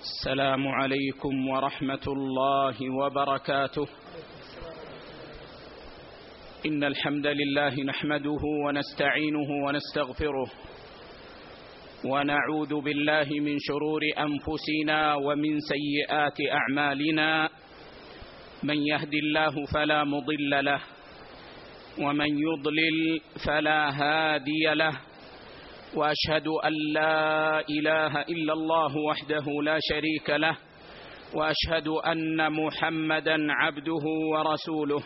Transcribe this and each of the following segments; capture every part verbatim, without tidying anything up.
السلام عليكم ورحمة الله وبركاته. إن الحمد لله نحمده ونستعينه ونستغفره ونعوذ بالله من شرور أنفسنا ومن سيئات أعمالنا. من يهد الله فلا مضل له ومن يضلل فلا هادي له، وأشهد أن لا إله إلا الله وحده لا شريك له، وأشهد أن محمدا عبده ورسوله.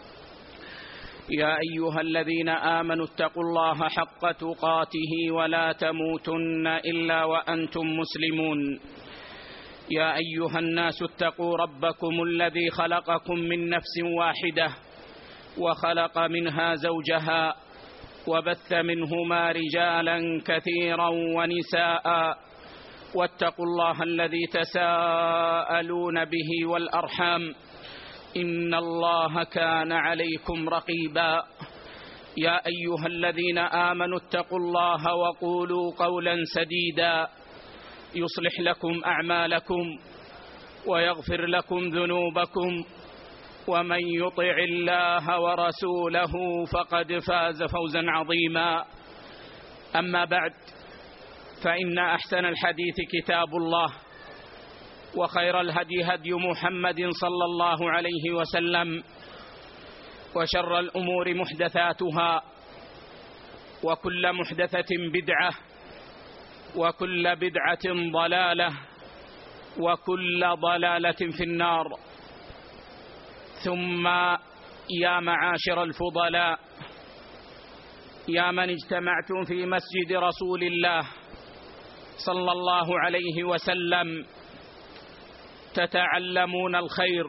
يا أيها الذين آمنوا اتقوا الله حق تقاته ولا تموتن إلا وأنتم مسلمون. يا أيها الناس اتقوا ربكم الذي خلقكم من نفس واحدة وخلق منها زوجها وبث منهما رجالا كثيرا ونساء، واتقوا الله الذي تساءلون به والأرحام إن الله كان عليكم رقيبا. يا أيها الذين آمنوا اتقوا الله وقولوا قولا سديدا يصلح لكم أعمالكم ويغفر لكم ذنوبكم، ومن يطع الله ورسوله فقد فاز فوزا عظيما. أما بعد، فإن أحسن الحديث كتاب الله، وخير الهدي هدي محمد صلى الله عليه وسلم، وشر الأمور محدثاتها، وكل محدثة بدعة، وكل بدعة ضلالة، وكل ضلالة في النار. ثم يا معاشر الفضلاء، يا من اجتمعتم في مسجد رسول الله صلى الله عليه وسلم تتعلمون الخير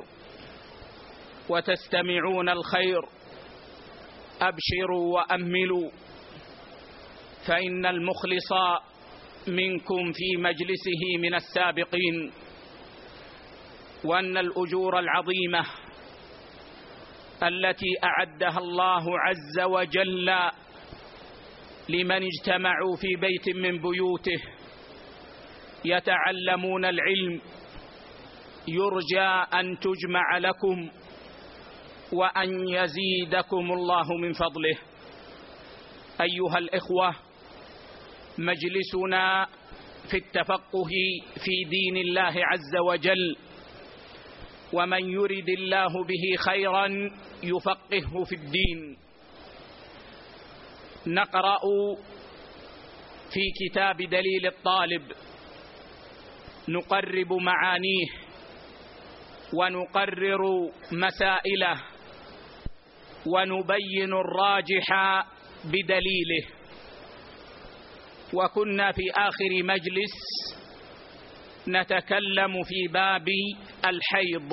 وتستمعون الخير، أبشروا وأملوا، فإن المخلص منكم في مجلسه من السابقين، وأن الأجور العظيمة التي أعدها الله عز وجل لمن اجتمعوا في بيت من بيوته يتعلمون العلم يرجى أن تجمع لكم وأن يزيدكم الله من فضله. أيها الإخوة، مجلسنا في التفقه في دين الله عز وجل، ومن يرد الله به خيرا يفقهه في الدين. نقرأ في كتاب دليل الطالب، نقرب معانيه ونقرر مسائله ونبين الراجح بدليله. وكنا في آخر مجلس نتكلم في باب الحيض،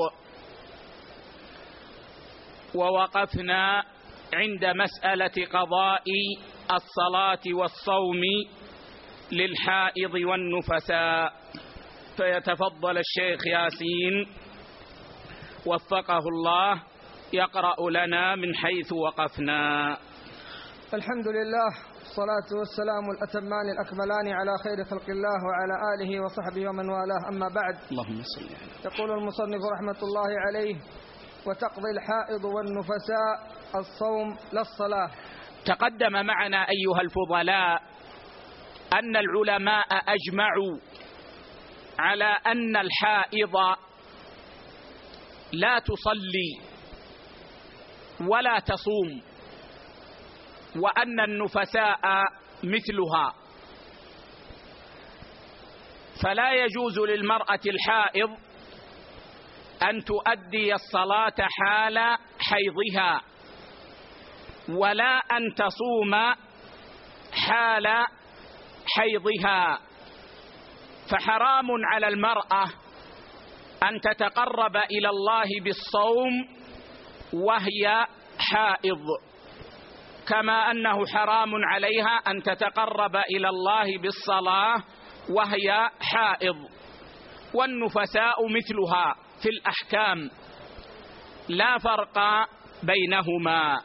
ووقفنا عند مسألة قضاء الصلاة والصوم للحائض والنفساء. فيتفضل الشيخ ياسين وفقه الله يقرأ لنا من حيث وقفنا. الحمد لله، الصلاة والسلام الأتمان الأكملان على خير خلق الله وعلى آله وصحبه ومن والاه، أما بعد. اللهم صل على. يقول المصنف رحمة الله عليه: وتقضي الحائض والنفساء الصوم لا الصلاة. تقدم معنا أيها الفضلاء أن العلماء أجمعوا على أن الحائض لا تصلي ولا تصوم، وأن النفساء مثلها، فلا يجوز للمرأة الحائض أن تؤدي الصلاة حال حيضها، ولا أن تصوم حال حيضها. فحرام على المرأة أن تتقرب إلى الله بالصوم وهي حائض، كما أنه حرام عليها أن تتقرب إلى الله بالصلاة وهي حائض. والنفساء مثلها في الأحكام، لا فرق بينهما.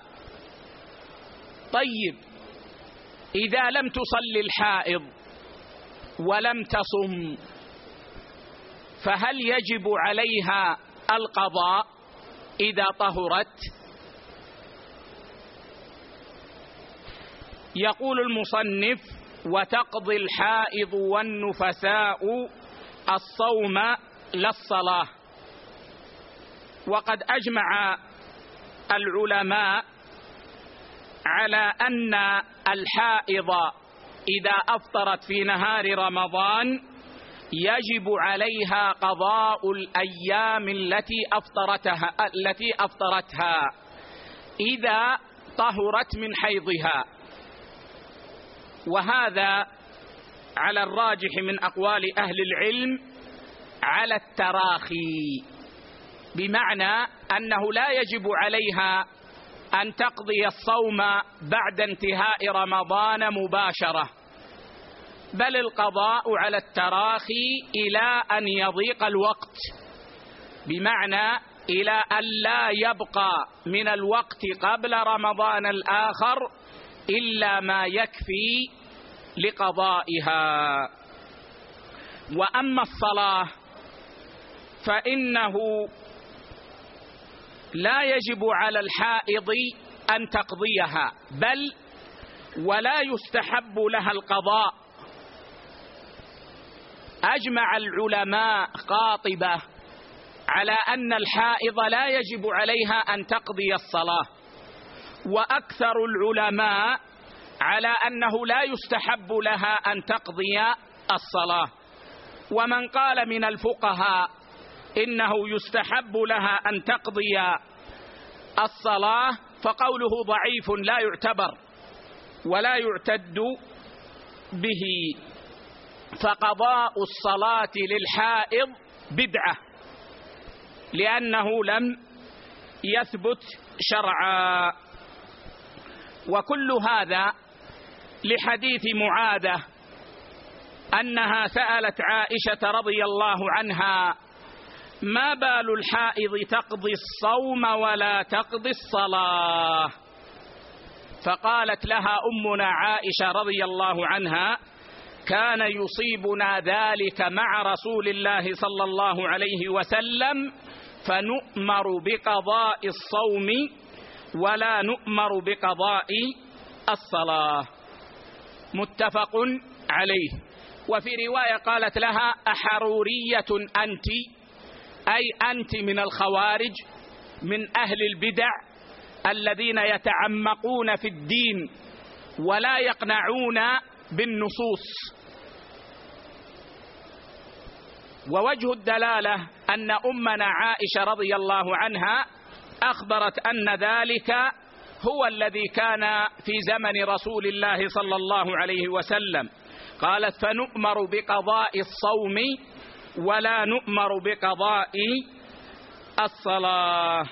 طيب، إذا لم تصلي الحائض ولم تصم فهل يجب عليها القضاء إذا طهرت؟ يقول المصنف: وتقضي الحائض والنفساء الصوم لا الصلاة. وقد أجمع العلماء على أن الحائض إذا أفطرت في نهار رمضان يجب عليها قضاء الأيام التي أفطرتها التي أفطرتها إذا طهرت من حيضها. وهذا على الراجح من أقوال أهل العلم على التراخي، بمعنى أنه لا يجب عليها أن تقضي الصوم بعد انتهاء رمضان مباشرة، بل القضاء على التراخي إلى أن يضيق الوقت، بمعنى إلى أن لا يبقى من الوقت قبل رمضان الآخر إلا ما يكفي لقضائها. وأما الصلاة فإنه لا يجب على الحائض أن تقضيها، بل ولا يستحب لها القضاء. أجمع العلماء قاطبة على أن الحائض لا يجب عليها أن تقضي الصلاة، وأكثر العلماء على أنه لا يستحب لها أن تقضي الصلاة. ومن قال من الفقهاء إنه يستحب لها أن تقضي الصلاة فقوله ضعيف لا يعتبر ولا يعتد به، فقضاء الصلاة للحائض بدعة لأنه لم يثبت شرعا. وكل هذا لحديث معاذة أنها سألت عائشة رضي الله عنها: ما بال الحائض تقضي الصوم ولا تقضي الصلاة؟ فقالت لها أمنا عائشة رضي الله عنها: كان يصيبنا ذلك مع رسول الله صلى الله عليه وسلم فنؤمر بقضاء الصوم ولا نؤمر بقضاء الصلاة. متفق عليه. وفي رواية قالت لها: أحرورية أنت؟ أي أنت من الخوارج، من أهل البدع الذين يتعمقون في الدين ولا يقنعون بالنصوص. ووجه الدلالة أن أمنا عائشة رضي الله عنها أخبرت أن ذلك هو الذي كان في زمن رسول الله صلى الله عليه وسلم. قالت: فنؤمر بقضاء الصوم ولا نؤمر بقضاء الصلاة.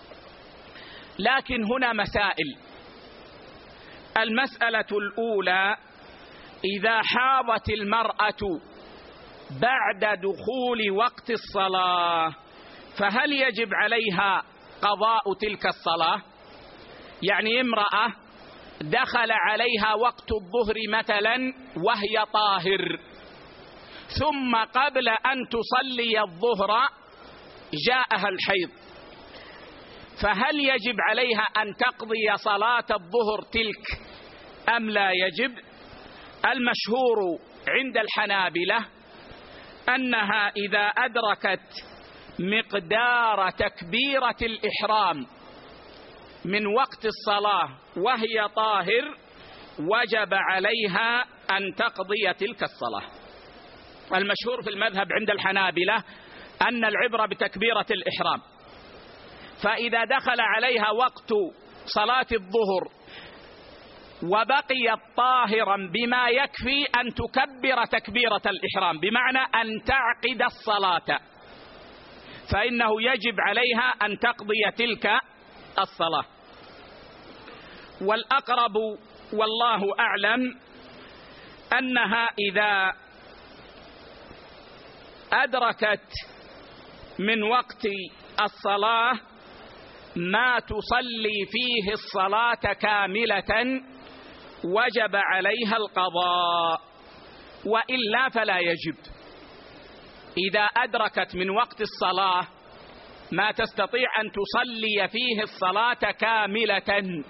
لكن هنا مسائل. المسألة الأولى: إذا حاضت المرأة بعد دخول وقت الصلاة فهل يجب عليها قضاء تلك الصلاة؟ يعني امرأة دخل عليها وقت الظهر مثلا وهي طاهر، ثم قبل أن تصلي الظهر جاءها الحيض، فهل يجب عليها أن تقضي صلاة الظهر تلك أم لا يجب؟ المشهور عند الحنابلة أنها إذا أدركت مقدار تكبيرة الإحرام من وقت الصلاة وهي طاهر وجب عليها أن تقضي تلك الصلاة. المشهور في المذهب عند الحنابلة أن العبرة بتكبيرة الإحرام، فإذا دخل عليها وقت صلاة الظهر وبقيت طاهرا بما يكفي أن تكبر تكبيرة الإحرام، بمعنى أن تعقد الصلاة، فإنه يجب عليها أن تقضي تلك الصلاة. والأقرب والله أعلم أنها إذا أدركت من وقت الصلاة ما تصلي فيه الصلاة كاملة وجب عليها القضاء، وإلا فلا يجب. إذا أدركت من وقت الصلاة ما تستطيع أن تصلي فيه الصلاة كاملة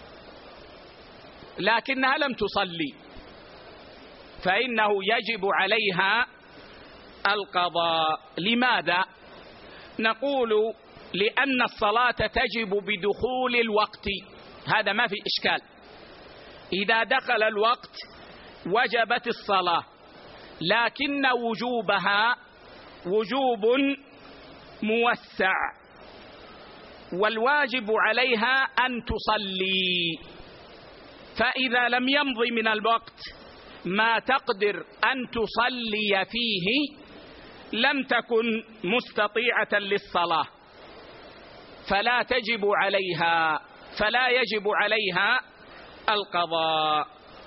لكنها لم تصلي، فإنه يجب عليها القضاء. لماذا؟ نقول لأن الصلاة تجب بدخول الوقت، هذا ما في إشكال. إذا دخل الوقت وجبت الصلاة، لكن وجوبها وجوب موسع، والواجب عليها أن تصلي. فإذا لم يمض من الوقت ما تقدر أن تصلي فيه لم تكن مستطيعة للصلاة، فلا تجب عليها فلا يجب عليها القضاء.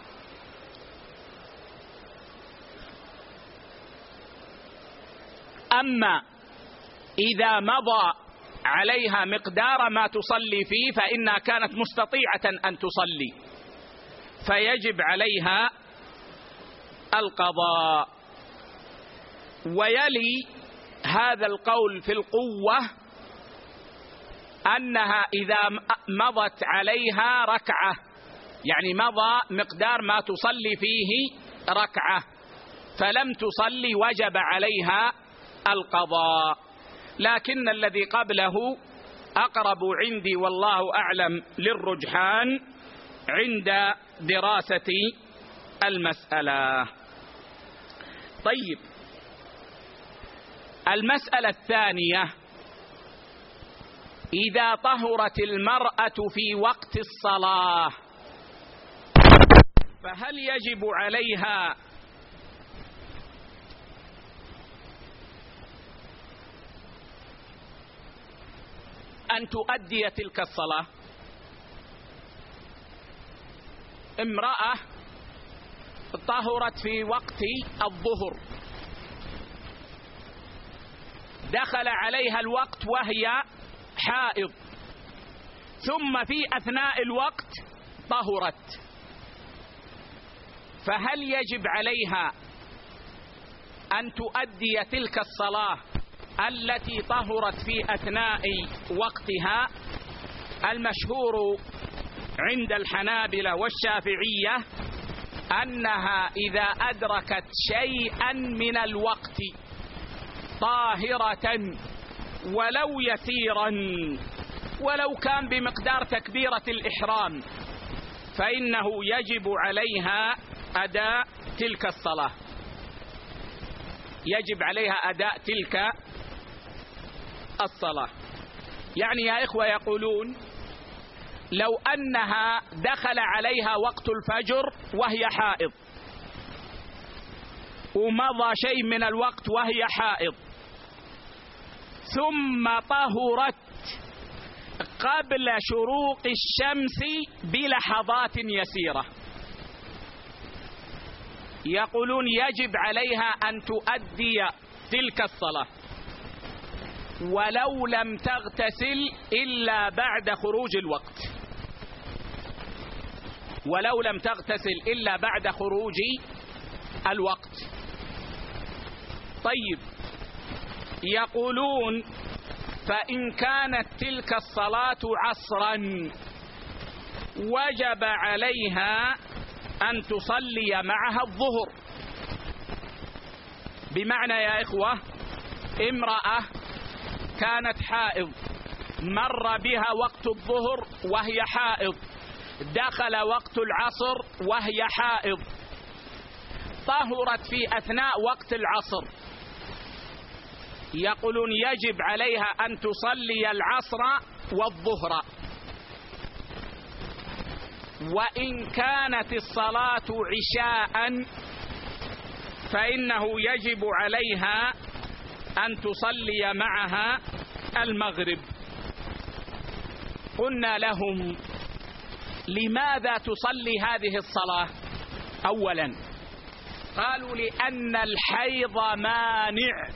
أما إذا مضى عليها مقدار ما تصلي فيه فإنها كانت مستطيعة أن تصلي، فيجب عليها القضاء. ويلي هذا القول في القوة أنها إذا مضت عليها ركعة، يعني مضى مقدار ما تصلي فيه ركعة فلم تصلي وجب عليها القضاء. لكن الذي قبله أقرب عندي والله أعلم للرجحان عند دراسة المسألة. طيب، المسألة الثانية: إذا طهرت المرأة في وقت الصلاة فهل يجب عليها أن تؤدي تلك الصلاة؟ امرأة طهرت في وقت الظهر، دخل عليها الوقت وهي حائض، ثم في أثناء الوقت طهرت، فهل يجب عليها أن تؤدي تلك الصلاة التي طهرت في أثناء وقتها؟ المشهور عند الحنابلة والشافعية أنها إذا أدركت شيئا من الوقت طاهرة ولو يسيرا ولو كان بمقدار تكبيرة الإحرام فإنه يجب عليها أداء تلك الصلاة، يجب عليها أداء تلك الصلاة. يعني يا إخوة يقولون لو أنها دخل عليها وقت الفجر وهي حائض ومضى شيء من الوقت وهي حائض ثم طهرت قبل شروق الشمس بلحظات يسيرة، يقولون يجب عليها أن تؤدي تلك الصلاة ولو لم تغتسل إلا بعد خروج الوقت، ولو لم تغتسل إلا بعد خروج الوقت. طيب، يقولون فإن كانت تلك الصلاة عصرا وجب عليها أن تصلي معها الظهر. بمعنى يا إخوة امرأة كانت حائض مر بها وقت الظهر وهي حائض، دخل وقت العصر وهي حائض، طهرت في أثناء وقت العصر، يقولون يجب عليها أن تصلي العصر والظهر. وإن كانت الصلاة عشاء فإنه يجب عليها أن تصلي معها المغرب. قلنا لهم لماذا تصلي هذه الصلاة؟ أولا قالوا لأن الحيض مانع،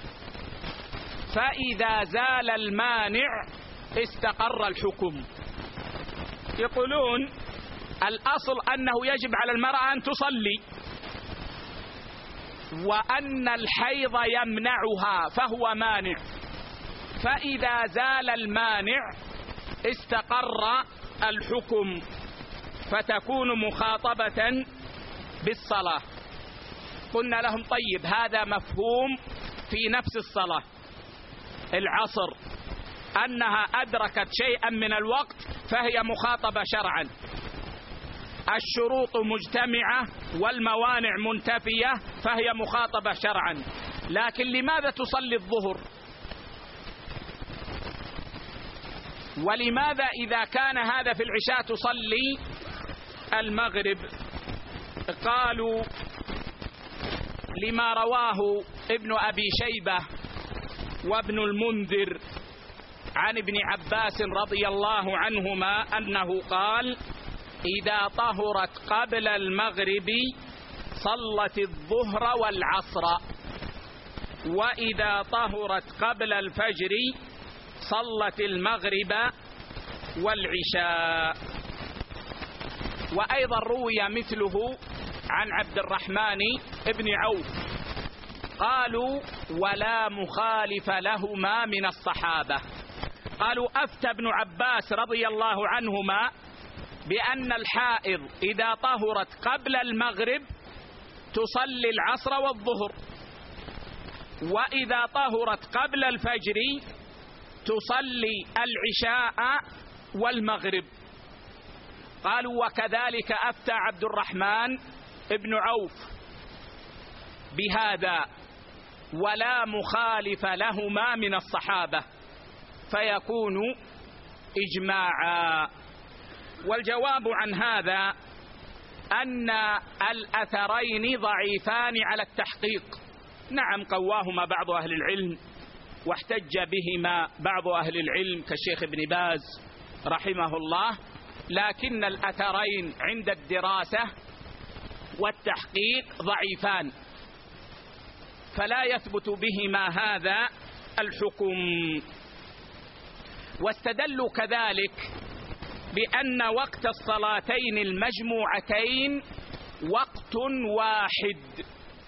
فإذا زال المانع استقر الحكم. يقولون الأصل أنه يجب على المرأة أن تصلي، وأن الحيض يمنعها فهو مانع، فإذا زال المانع استقر الحكم فتكون مخاطبة بالصلاة. قلنا لهم طيب هذا مفهوم في نفس الصلاة العصر، أنها أدركت شيئا من الوقت فهي مخاطبة شرعا، الشروط مجتمعة والموانع منتفية فهي مخاطبة شرعا. لكن لماذا تصلي الظهر؟ ولماذا إذا كان هذا في العشاء تصلي المغرب؟ قالوا لما رواه ابن أبي شيبة وابن المنذر عن ابن عباس رضي الله عنهما أنه قال: إذا طهرت قبل المغرب صلت الظهر والعصر، وإذا طهرت قبل الفجر صلت المغرب والعشاء. وأيضا روي مثله عن عبد الرحمن بن عوف قالوا: ولا مخالف لهما من الصحابة. قالوا: أفتى ابن عباس رضي الله عنهما بأن الحائض إذا طهرت قبل المغرب تصلي العصر والظهر، وإذا طهرت قبل الفجر تصلي العشاء والمغرب. قالوا: وكذلك أفتى عبد الرحمن ابن عوف بهذا، ولا مخالف لهما من الصحابة، فيكون إجماعا. والجواب عن هذا أن الأثرين ضعيفان على التحقيق. نعم قواهما بعض أهل العلم واحتج بهما بعض أهل العلم كالشيخ ابن باز رحمه الله، لكن الأثرين عند الدراسة والتحقيق ضعيفان، فلا يثبت بهما هذا الحكم. واستدلوا كذلك بأن وقت الصلاتين المجموعتين وقت واحد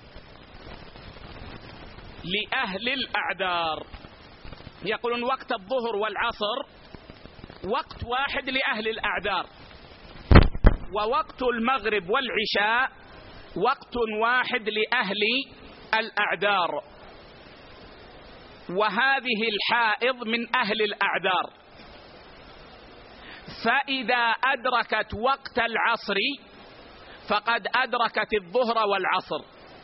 لأهل الأعذار. يقولون وقت الظهر والعصر وقت واحد لأهل الأعذار، ووقت المغرب والعشاء وقت واحد لأهل الأعذار، وهذه الحائض من أهل الأعذار، فإذا أدركت وقت العصر فقد أدركت الظهر والعصر،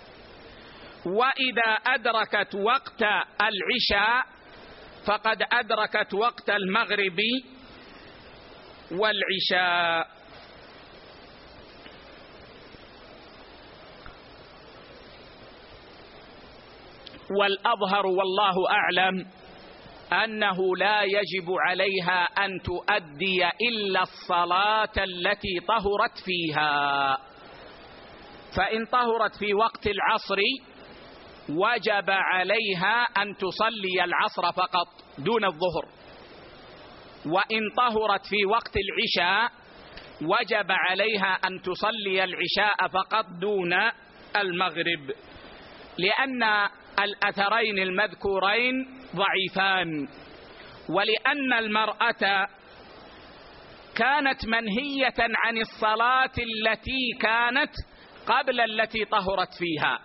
وإذا أدركت وقت العشاء فقد أدركت وقت المغرب والعشاء. والأظهر والله أعلم أنه لا يجب عليها أن تؤدي إلا الصلاة التي طهرت فيها، فإن طهرت في وقت العصر وجب عليها أن تصلي العصر فقط دون الظهر، وإن طهرت في وقت العشاء وجب عليها أن تصلي العشاء فقط دون المغرب، لأن الأثرين المذكورين ضعيفان، ولأن المرأة كانت منهية عن الصلاة التي كانت قبل التي طهرت فيها.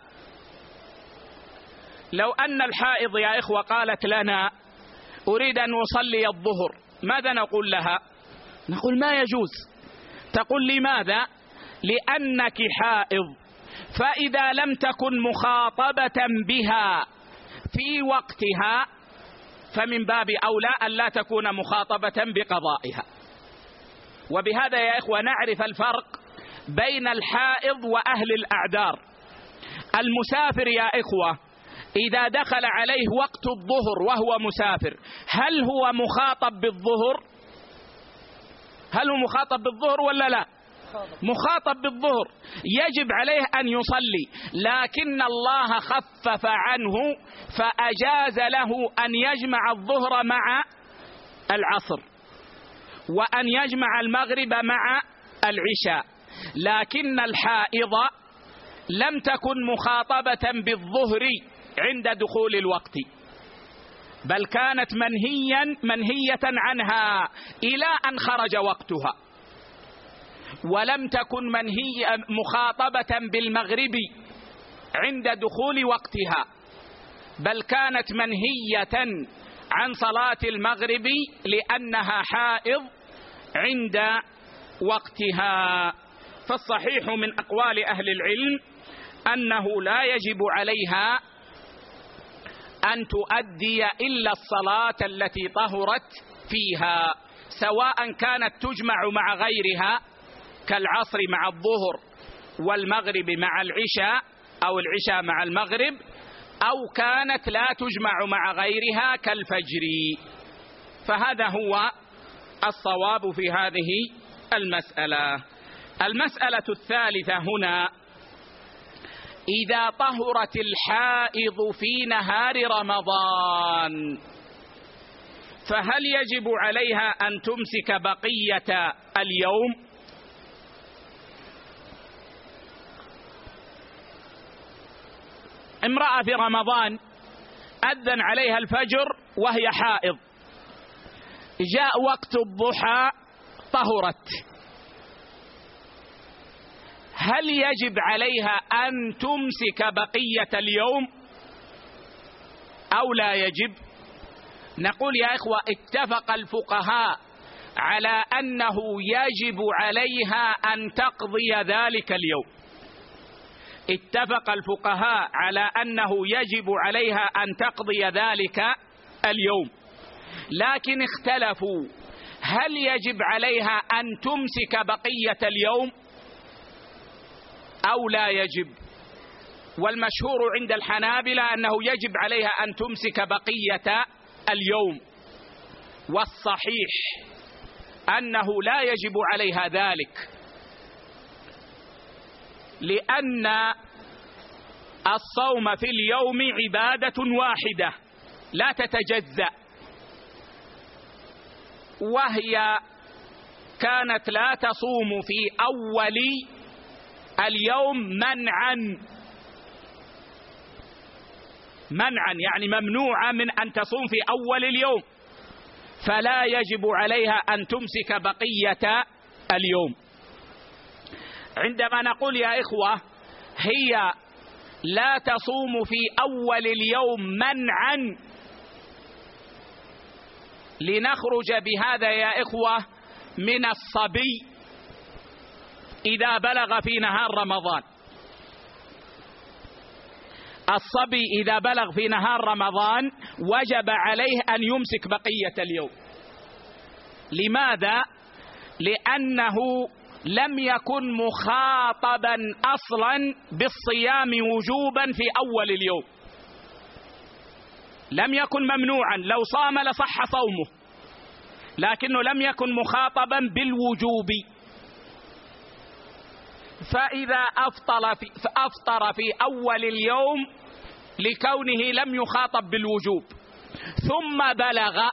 لو أن الحائض يا إخوة قالت لنا أريد أن أصلي الظهر، ماذا نقول لها؟ نقول ما يجوز. تقول لماذا؟ لأنك حائض، فإذا لم تكن مخاطبة بها في وقتها فمن باب أولى أن لا تكون مخاطبة بقضائها. وبهذا يا إخوة نعرف الفرق بين الحائض وأهل الأعذار. المسافر يا إخوة إذا دخل عليه وقت الظهر وهو مسافر، هل هو مخاطب بالظهر؟ هل هو مخاطب بالظهر ولا لا؟ مخاطب بالظهر، يجب عليه أن يصلي، لكن الله خفف عنه فأجاز له أن يجمع الظهر مع العصر وأن يجمع المغرب مع العشاء. لكن الحائض لم تكن مخاطبة بالظهر عند دخول الوقت، بل كانت منهيا منهية عنها إلى أن خرج وقتها. ولم تكن منهية مخاطبة بالمغرب عند دخول وقتها، بل كانت منهية عن صلاة المغرب لأنها حائض عند وقتها. فالصحيح من أقوال أهل العلم أنه لا يجب عليها أن تؤدي إلا الصلاة التي طهرت فيها، سواء كانت تجمع مع غيرها كالعصر مع الظهر والمغرب مع العشاء أو العشاء مع المغرب، أو كانت لا تجمع مع غيرها كالفجر. فهذا هو الصواب في هذه المسألة. المسألة الثالثة هنا: إذا طهرت الحائض في نهار رمضان فهل يجب عليها أن تمسك بقية اليوم؟ امرأة في رمضان أذن عليها الفجر وهي حائض، جاء وقت الضحى طهرت، هل يجب عليها أن تمسك بقية اليوم أو لا يجب؟ نقول يا إخوة: اتفق الفقهاء على أنه يجب عليها أن تقضي ذلك اليوم. اتفق الفقهاء على أنه يجب عليها أن تقضي ذلك اليوم، لكن اختلفوا: هل يجب عليها أن تمسك بقية اليوم أو لا يجب؟ والمشهور عند الحنابلة أنه يجب عليها أن تمسك بقية اليوم، والصحيح أنه لا يجب عليها ذلك، لأن الصوم في اليوم عبادة واحدة لا تتجزأ، وهي كانت لا تصوم في أول اليوم منعا منعا يعني ممنوعة من أن تصوم في أول اليوم، فلا يجب عليها أن تمسك بقية اليوم. عندما نقول يا إخوة هي لا تصوم في أول اليوم منعا، لنخرج بهذا يا إخوة من الصبي إذا بلغ في نهار رمضان. الصبي إذا بلغ في نهار رمضان وجب عليه أن يمسك بقية اليوم. لماذا؟ لأنه لم يكن مخاطبا أصلا بالصيام وجوبا في أول اليوم، لم يكن ممنوعا، لو صام لصح صومه، لكنه لم يكن مخاطبا بالوجوب. فإذا أفطر في, فأفطر في أول اليوم لكونه لم يخاطب بالوجوب ثم بلغ،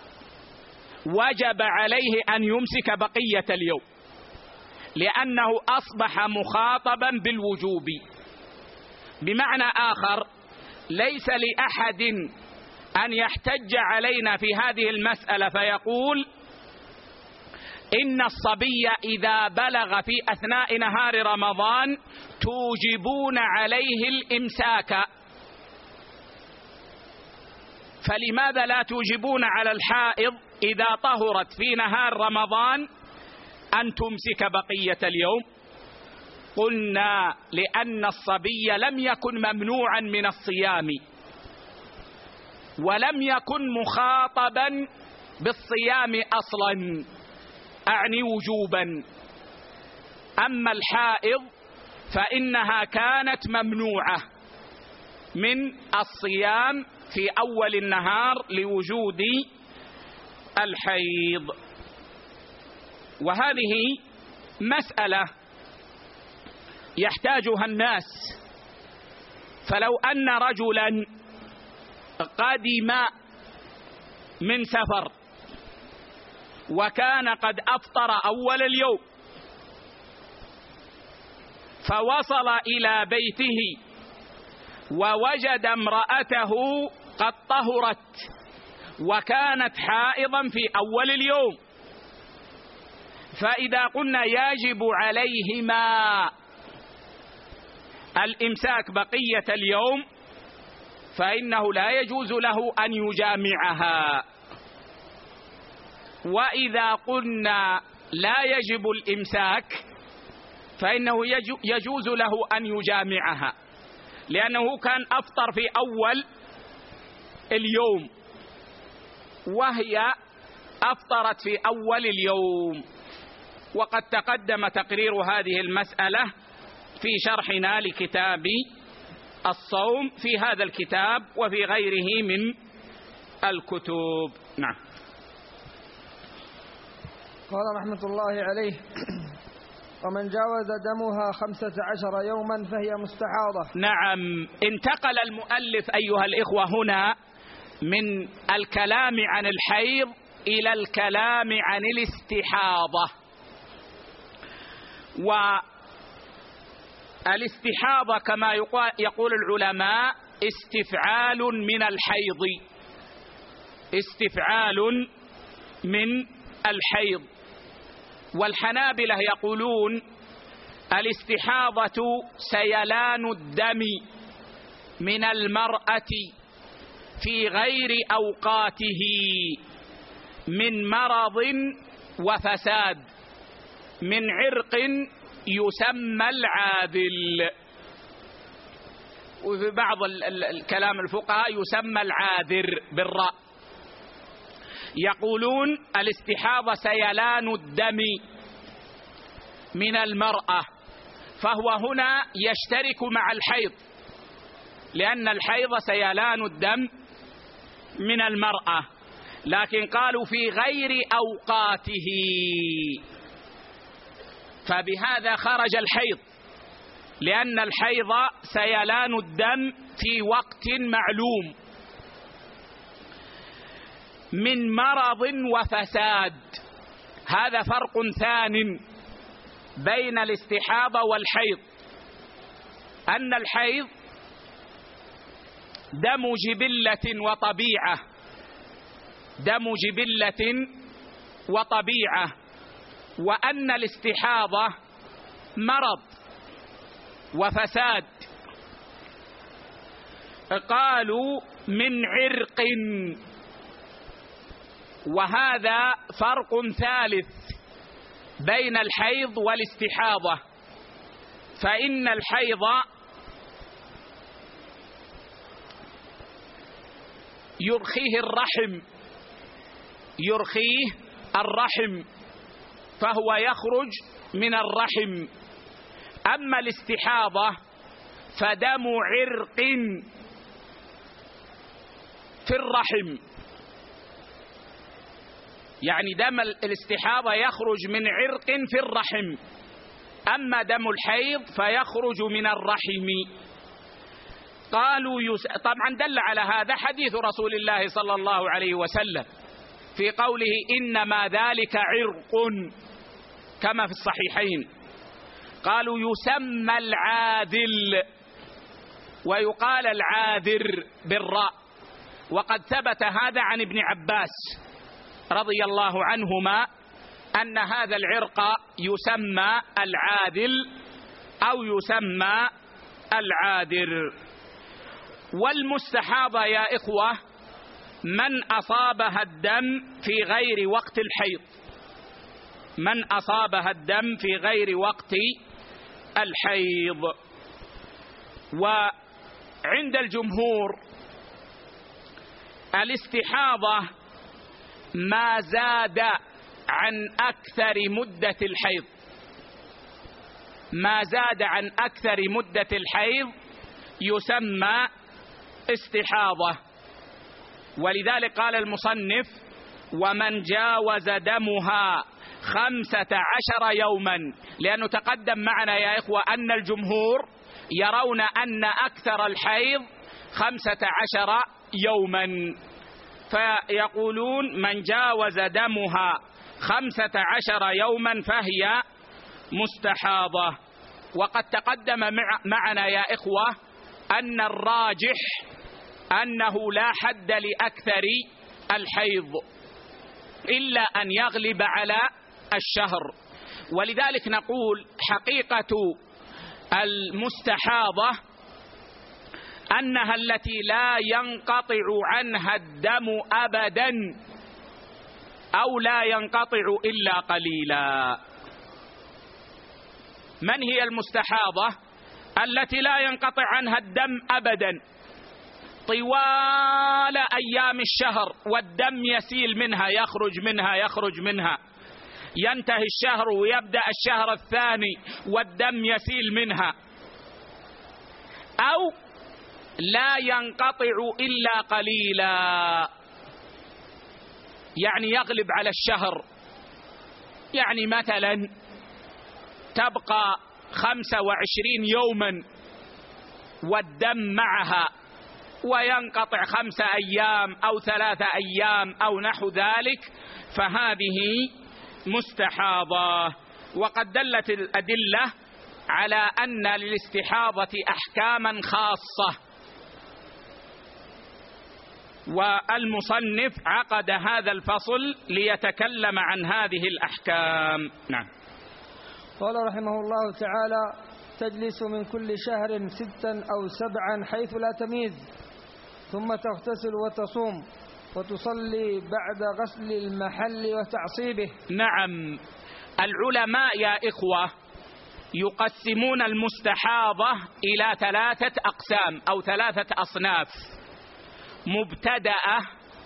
وجب عليه أن يمسك بقية اليوم، لأنه أصبح مخاطبا بالوجوب. بمعنى آخر، ليس لأحد أن يحتج علينا في هذه المسألة فيقول إن الصبي إذا بلغ في أثناء نهار رمضان توجبون عليه الإمساك، فلماذا لا توجبون على الحائض إذا طهرت في نهار رمضان أن تمسك بقية اليوم؟ قلنا لأن الصبي لم يكن ممنوعا من الصيام ولم يكن مخاطبا بالصيام أصلا، أعني وجوبا. أما الحائض فإنها كانت ممنوعة من الصيام في أول النهار لوجود الحيض. وهذه مسألة يحتاجها الناس. فلو أن رجلا قدم من سفر وكان قد أفطر أول اليوم، فوصل إلى بيته ووجد امرأته قد طهرت وكانت حائضا في أول اليوم، فإذا قلنا يجب عليهما الإمساك بقية اليوم فإنه لا يجوز له أن يجامعها. وإذا قلنا لا يجب الإمساك فإنه يجوز له أن يجامعها، لأنه كان أفطر في أول اليوم وهي أفطرت في أول اليوم، وقد تقدم تقرير هذه المسألة في شرحنا لكتاب الصوم في هذا الكتاب وفي غيره من الكتب. نعم. قال رحمة الله عليه: ومن جاوز دمها خمسة عشر يوما فهي مستحاضة. نعم. انتقل المؤلف أيها الإخوة هنا من الكلام عن الحيض إلى الكلام عن الاستحاضة. والاستحاضة كما يقول العلماء استفعال من الحيض، استفعال من الحيض. والحنابلة يقولون الاستحاضة سيلان الدم من المرأة في غير أوقاته من مرض وفساد من عرق يسمى العاذل، وفي بعض الكلام الفقهاء يسمى العاذر بالراء. يقولون الاستحاضة سيلان الدم من المرأة، فهو هنا يشترك مع الحيض، لأن الحيض سيلان الدم من المرأة، لكن قالوا في غير أوقاته، فبهذا خرج الحيض، لأن الحيض سيلان الدم في وقت معلوم من مرض وفساد. هذا فرق ثان بين الاستحاضة والحيض، أن الحيض دم جبلة وطبيعة، دم جبلة وطبيعة، وأن الاستحاضة مرض وفساد. قالوا من عرق، وهذا فرق ثالث بين الحيض والاستحاضة، فإن الحيض يرخيه الرحم، يرخيه الرحم فهو يخرج من الرحم. أما الاستحاضة فدم عرق في الرحم، يعني دم الاستحاضة يخرج من عرق في الرحم، أما دم الحيض فيخرج من الرحم. قالوا يس... طبعا دل على هذا حديث رسول الله صلى الله عليه وسلم في قوله إنما ذلك عرق كما في الصحيحين. قالوا يسمى العاذل ويقال العاذر بالراء، وقد ثبت هذا عن ابن عباس رضي الله عنهما أن هذا العرق يسمى العاذل أو يسمى العاذر. والمستحاضة يا إخوة من أصابها الدم في غير وقت الحيض، من أصابها الدم في غير وقت الحيض. وعند الجمهور الاستحاضة ما زاد عن أكثر مدة الحيض، ما زاد عن أكثر مدة الحيض يسمى استحاضة. ولذلك قال المصنف ومن جاوز دمها خمسة عشر يوما، لأنه تقدم معنا يا إخوة أن الجمهور يرون أن أكثر الحيض خمسة عشر يوما، فيقولون من جاوز دمها خمسة عشر يوما فهي مستحاضة. وقد تقدم معنا يا إخوة أن الراجح أنه لا حد لأكثر الحيض إلا أن يغلب على الشهر. ولذلك نقول حقيقة المستحاضة أنها التي لا ينقطع عنها الدم أبدا أو لا ينقطع إلا قليلا. من هي المستحاضة التي لا ينقطع عنها الدم أبدا طوال أيام الشهر، والدم يسيل منها يخرج منها يخرج منها، ينتهي الشهر ويبدأ الشهر الثاني والدم يسيل منها، أو لا ينقطع إلا قليلا، يعني يغلب على الشهر. يعني مثلا تبقى خمسة وعشرين يوما والدم معها وينقطع خمسة أيام أو ثلاثة أيام أو نحو ذلك، فهذه مستحاضة. وقد دلت الأدلة على أن للاستحاضة أحكاما خاصة، والمصنف عقد هذا الفصل ليتكلم عن هذه الأحكام. نعم. قال رحمه الله تعالى: تجلس من كل شهر ستا أو سبعا حيث لا تميز، ثم تغتسل وتصوم وتصلي بعد غسل المحل وتعصيبه. نعم. العلماء يا إخوة يقسمون المستحاضة إلى ثلاثة أقسام أو ثلاثة أصناف: مبتدأة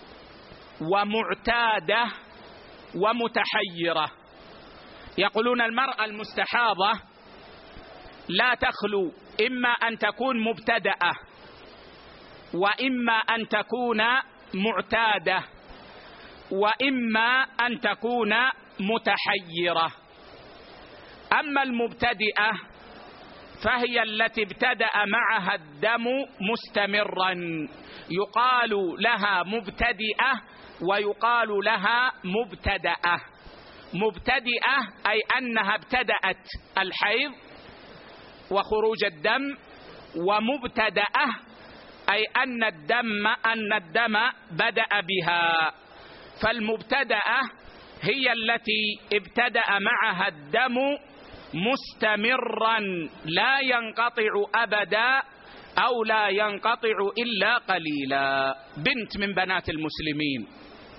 ومعتادة ومتحيرة. يقولون المرأة المستحاضة لا تخلو إما أن تكون مبتدأة وإما أن تكون معتادة وإما أن تكون متحيرة. أما المبتدئة فهي التي ابتدأ معها الدم مستمرا، يقال لها مبتدئة ويقال لها مبتدأة. مبتدئة أي أنها ابتدأت الحيض وخروج الدم، ومبتدأة أي أن الدم أن الدم بدأ بها. فالمبتدأة هي التي ابتدأ معها الدم مستمرا لا ينقطع أبدا أو لا ينقطع إلا قليلا. بنت من بنات المسلمين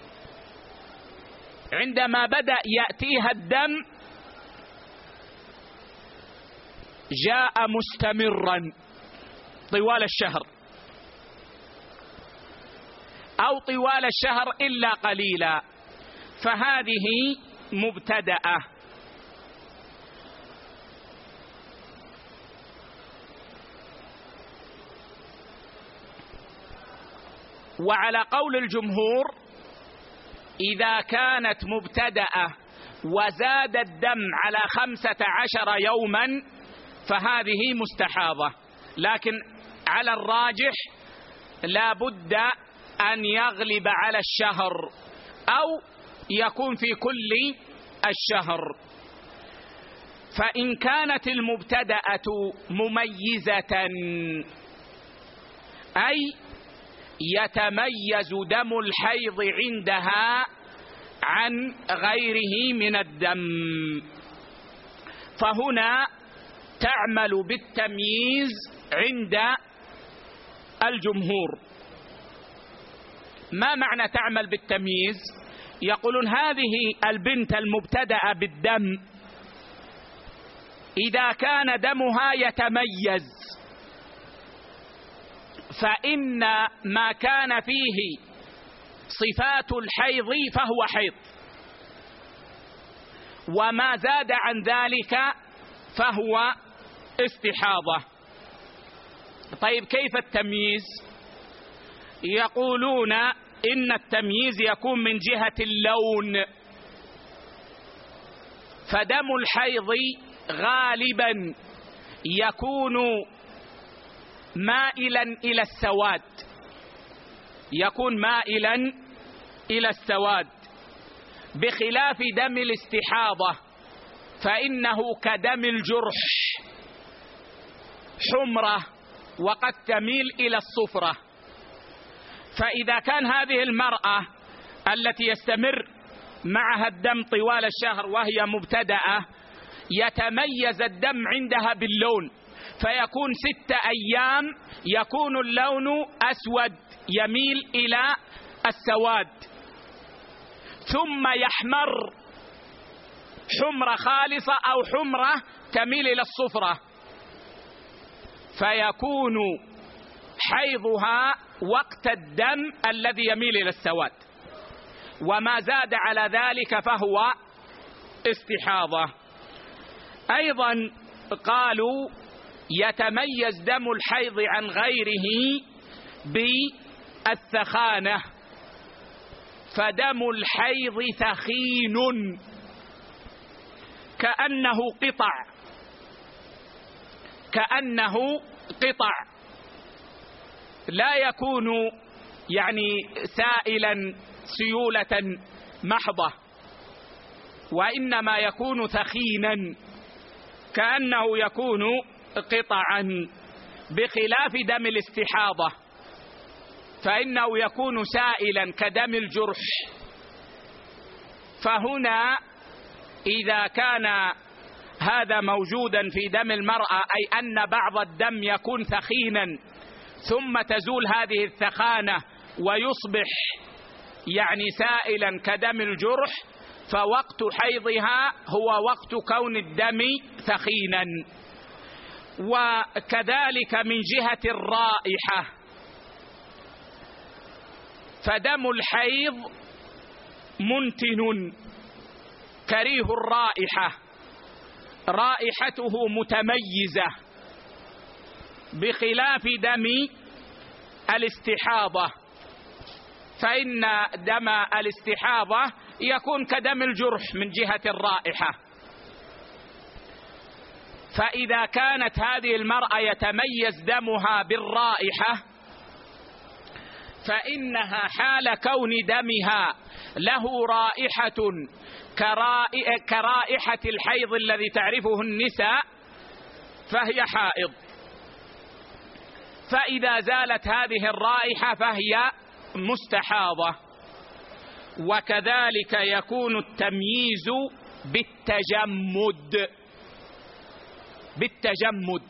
عندما بدأ يأتيها الدم جاء مستمرا طوال الشهر أو طوال الشهر إلا قليلا، فهذه مبتدأة. وعلى قول الجمهور إذا كانت مبتدأة وزاد الدم على خمسة عشر يوما فهذه مستحاضة، لكن على الراجح لا بد أن يغلب على الشهر أو يكون في كل الشهر. فإن كانت المبتدأة مميزة أي يتميز دم الحيض عندها عن غيره من الدم، فهنا تعمل بالتمييز عند الجمهور. ما معنى تعمل بالتمييز؟ يقولون هذه البنت المبتدأة بالدم إذا كان دمها يتميز فإن ما كان فيه صفات الحيض فهو حيض، وما زاد عن ذلك فهو استحاضة. طيب كيف التمييز؟ يقولون إن التمييز يكون من جهة اللون، فدم الحيض غالبا يكون مائلا إلى السواد، يكون مائلا إلى السواد، بخلاف دم الاستحاضة فإنه كدم الجرح حمرة وقد تميل إلى الصفرة. فإذا كان هذه المرأة التي يستمر معها الدم طوال الشهر وهي مبتدأة يتميز الدم عندها باللون، فيكون ست أيام يكون اللون أسود يميل إلى السواد، ثم يحمر حمرة خالصة أو حمرة تميل إلى الصفرة، فيكون حيضها وقت الدم الذي يميل إلى السواد، وما زاد على ذلك فهو استحاضة. أيضا قالوا يتميز دم الحيض عن غيره بالثخانة، فدم الحيض ثخين كأنه قطع كأنه قطع لا يكون يعني سائلا سيولة محضة، وإنما يكون ثخينا كأنه يكون قطعا، بخلاف دم الاستحاضة فإنه يكون سائلا كدم الجرح. فهنا إذا كان هذا موجودا في دم المرأة، أي أن بعض الدم يكون ثخينا ثم تزول هذه الثخانة ويصبح يعني سائلا كدم الجرح، فوقت حيضها هو وقت كون الدم ثخينا. وكذلك من جهة الرائحة، فدم الحيض منتن كريه الرائحة، رائحته متميزة، بخلاف دم الاستحاضة، فإن دم الاستحاضة يكون كدم الجرح من جهة الرائحة. فإذا كانت هذه المرأة يتميز دمها بالرائحة، فإنها حال كون دمها له رائحة كرائحة الحيض الذي تعرفه النساء فهي حائض. فإذا زالت هذه الرائحة فهي مستحاضة. وكذلك يكون التمييز بالتجمد بالتجمد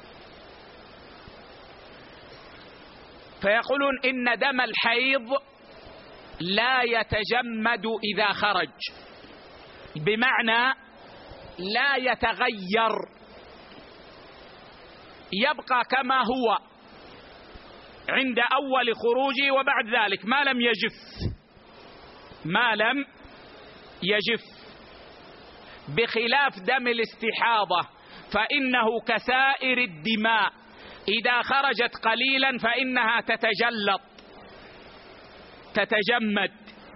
فيقولون إن دم الحيض لا يتجمد إذا خرج، بمعنى لا يتغير، يبقى كما هو عند أول خروجه وبعد ذلك ما لم يجف ما لم يجف بخلاف دم الاستحاضة، فإنه كسائر الدماء إذا خرجت قليلا فإنها تتجلط تتجمد.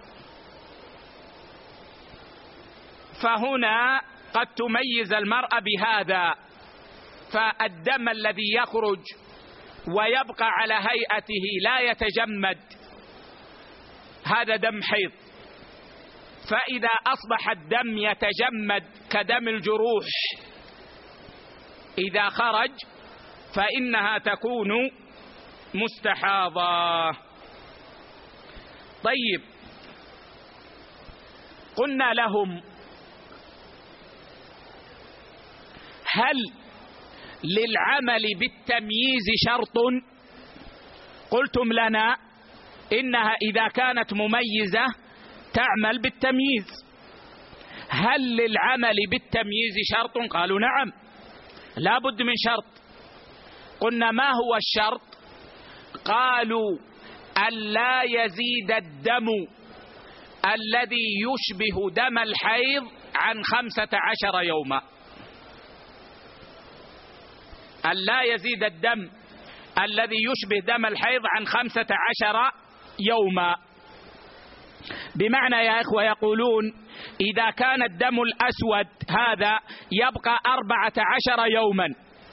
فهنا قد تميز المرأة بهذا، فالدم الذي يخرج ويبقى على هيئته لا يتجمد هذا دم حيض. فإذا أصبح الدم يتجمد كدم الجروح إذا خرج فإنها تكون مستحاضة. طيب، قلنا لهم هل للعمل بالتمييز شرط؟ قلتم لنا إنها إذا كانت مميزة تعمل بالتمييز. هل للعمل بالتمييز شرط؟ قالوا نعم، لا بد من شرط. قلنا ما هو الشرط؟ قالوا ألا يزيد الدم الذي يشبه دم الحيض عن خمسة عشر يوما. ألا يزيد الدم الذي يشبه دم الحيض عن خمسة عشر يوما. بمعنى يا إخوة يقولون إذا كان الدم الأسود هذا يبقى أربعة عشر يوما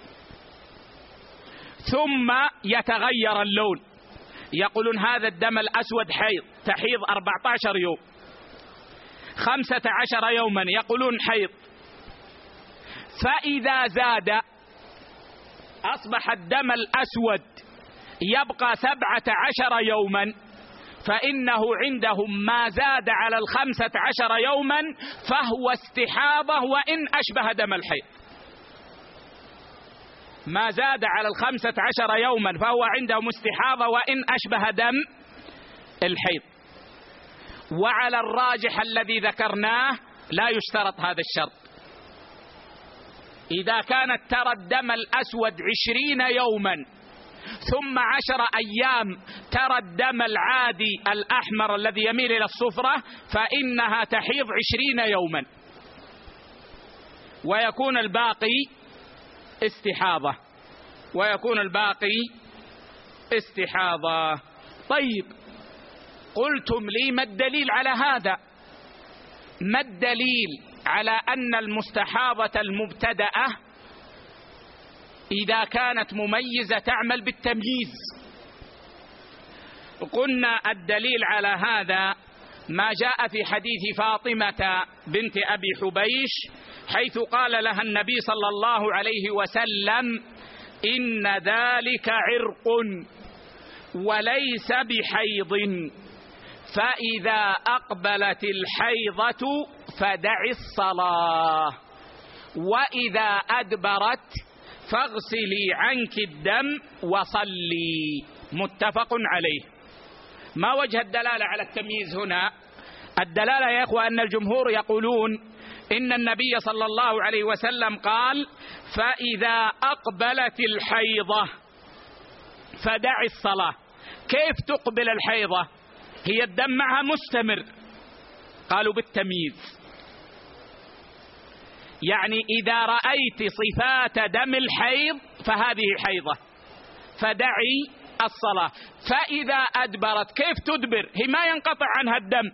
ثم يتغير اللون، يقولون هذا الدم الأسود حيض تحيض أربعة عشر يوم. خمسة عشر يوما يقولون حيض. فإذا زاد أصبح الدم الأسود يبقى سبعة عشر يوما، فإنه عندهم ما زاد على الخمسة عشر يوما فهو استحاضة وإن أشبه دم الحيض. ما زاد على الخمسة عشر يوما فهو عندهم استحاضة وإن أشبه دم الحيض. وعلى الراجح الذي ذكرناه لا يشترط هذا الشرط. إذا كانت ترى الدم الأسود عشرين يوما ثم عشر أيام ترى الدم العادي الأحمر الذي يميل إلى الصفرة فإنها تحيض عشرين يوما ويكون الباقي استحاضة ويكون الباقي استحاضة. طيب، قلتم لي ما الدليل على هذا؟ ما الدليل على أن المستحاضة المبتدأة إذا كانت مميزة تعمل بالتمييز؟ قلنا الدليل على هذا ما جاء في حديث فاطمة بنت أبي حبيش حيث قال لها النبي صلى الله عليه وسلم: إن ذلك عرق وليس بحيض، فإذا أقبلت الحيضة فدعي الصلاة، وإذا أدبرت فاغسلي عنك الدم وصلي. متفق عليه. ما وجه الدلالة على التمييز هنا؟ الدلالة يا إخوة أن الجمهور يقولون إن النبي صلى الله عليه وسلم قال: فإذا أقبلت الحيضة فدعي الصلاة. كيف تقبل الحيضة؟ هي الدم معها مستمر. قالوا بالتمييز، يعني إذا رأيت صفات دم الحيض فهذه حيضة فدعي الصلاة. فإذا أدبرت، كيف تدبر؟ هي ما ينقطع عنها الدم،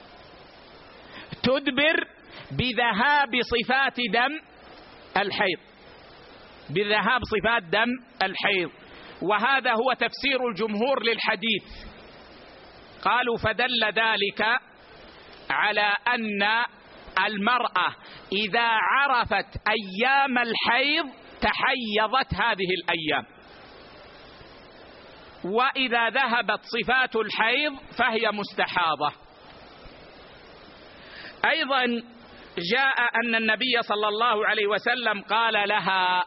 تدبر بذهاب صفات دم الحيض، بذهاب صفات دم الحيض. وهذا هو تفسير الجمهور للحديث. قالوا فدل ذلك على أن المرأة إذا عرفت أيام الحيض تحيضت هذه الأيام، وإذا ذهبت صفات الحيض فهي مستحاضة. أيضا جاء أن النبي صلى الله عليه وسلم قال لها: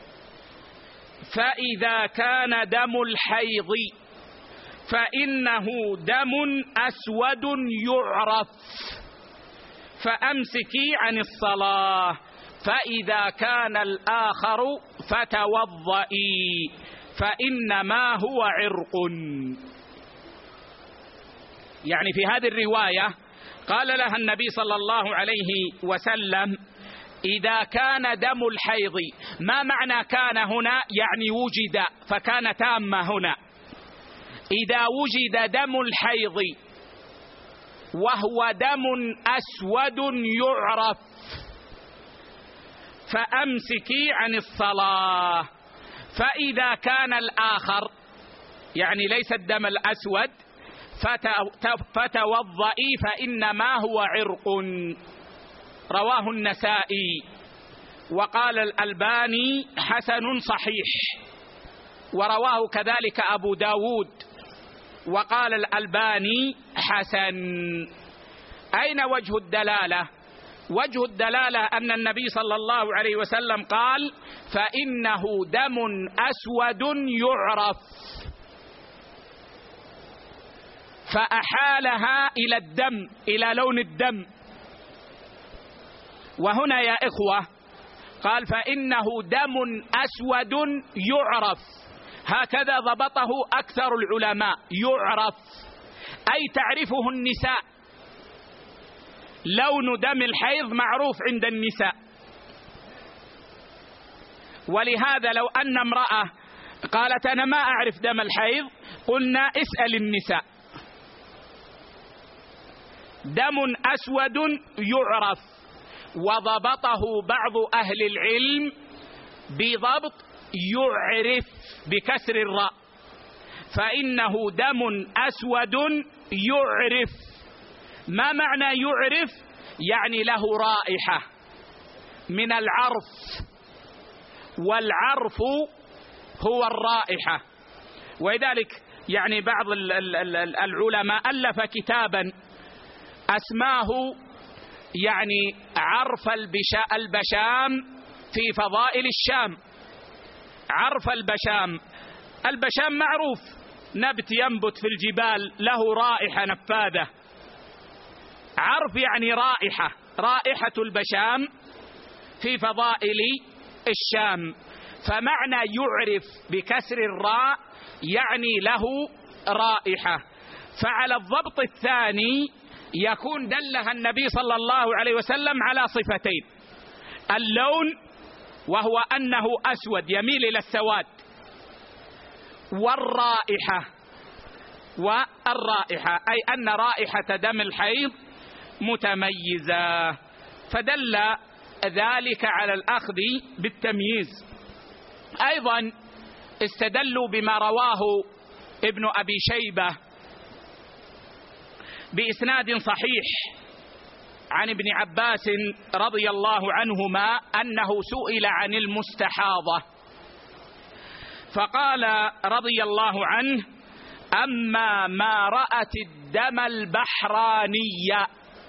فإذا كان دم الحيض فإنه دم أسود يعرف فأمسكي عن الصلاة، فإذا كان الآخر فتوضئي فإنما هو عرق. يعني في هذه الرواية قال لها النبي صلى الله عليه وسلم: إذا كان دم الحيض. ما معنى كان هنا؟ يعني وجد، فكان تامة هنا. إذا وجد دم الحيض وهو دم أسود يعرف فأمسكي عن الصلاة، فإذا كان الآخر يعني ليس الدم الأسود فتوضئي فإنما هو عرق. رواه النسائي، وقال الألباني حسن صحيح، ورواه كذلك أبو داود وقال الألباني حسن. أين وجه الدلالة؟ وجه الدلالة أن النبي صلى الله عليه وسلم قال: فإنه دم أسود يعرف، فأحالها إلى الدم، إلى لون الدم. وهنا يا إخوة قال: فإنه دم أسود يعرف، هكذا ضبطه أكثر العلماء، يعرف أي تعرفه النساء. لون دم الحيض معروف عند النساء، ولهذا لو أن امرأة قالت أنا ما أعرف دم الحيض قلنا اسأل النساء. دم أسود يعرف، وضبطه بعض أهل العلم بضبط يعرف بكسر الراء، فإنه دم أسود يعرف. ما معنى يعرف؟ يعني له رائحة من العرف، والعرف هو الرائحة. ولذلك يعني بعض العلماء ألف كتابا أسماه يعني عرف البشام في فضائل الشام. عرف البشام، البشام معروف، نبت ينبت في الجبال له رائحة نفاذة. عرف يعني رائحة، رائحة البشام في فضائل الشام. فمعنى يعرف بكسر الراء يعني له رائحة. فعلى الضبط الثاني يكون دلها النبي صلى الله عليه وسلم على صفتين: اللون وهو أنه أسود يميل إلى السواد، والرائحة والرائحة أي أن رائحة دم الحيض متميزة. فدل ذلك على الأخذ بالتمييز. أيضا استدلوا بما رواه ابن أبي شيبة بإسناد صحيح عن ابن عباس رضي الله عنهما أنه سئل عن المستحاضة فقال رضي الله عنه: أما ما رأت الدم البحراني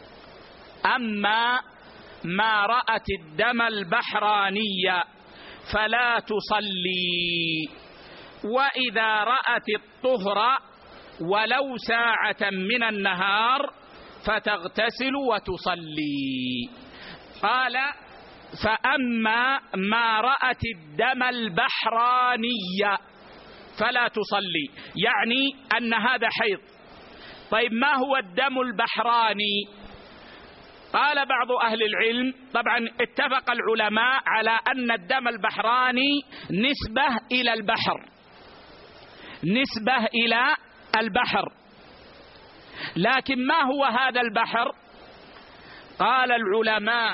أما ما رأت الدم البحراني فلا تصلي، وإذا رأت الطهر ولو ساعة من النهار فتغتسل وتصلي. قال: فأما ما رأت الدم البحراني فلا تصلي، يعني أن هذا حيض. طيب ما هو الدم البحراني؟ قال بعض أهل العلم، طبعا اتفق العلماء على أن الدم البحراني نسبة إلى البحر، نسبة إلى البحر، لكن ما هو هذا البحر؟ قال العلماء: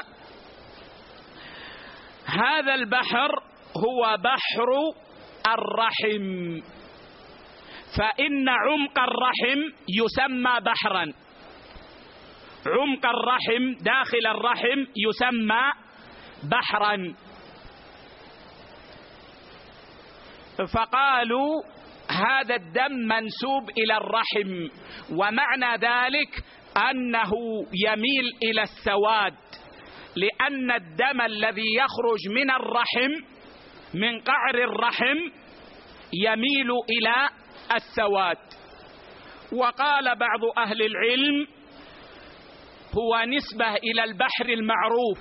هذا البحر هو بحر الرحم، فإن عمق الرحم يسمى بحرا، عمق الرحم داخل الرحم يسمى بحرا. فقالوا هذا الدم منسوب إلى الرحم، ومعنى ذلك أنه يميل إلى السواد، لأن الدم الذي يخرج من الرحم من قعر الرحم يميل إلى السواد. وقال بعض أهل العلم هو نسبة إلى البحر المعروف،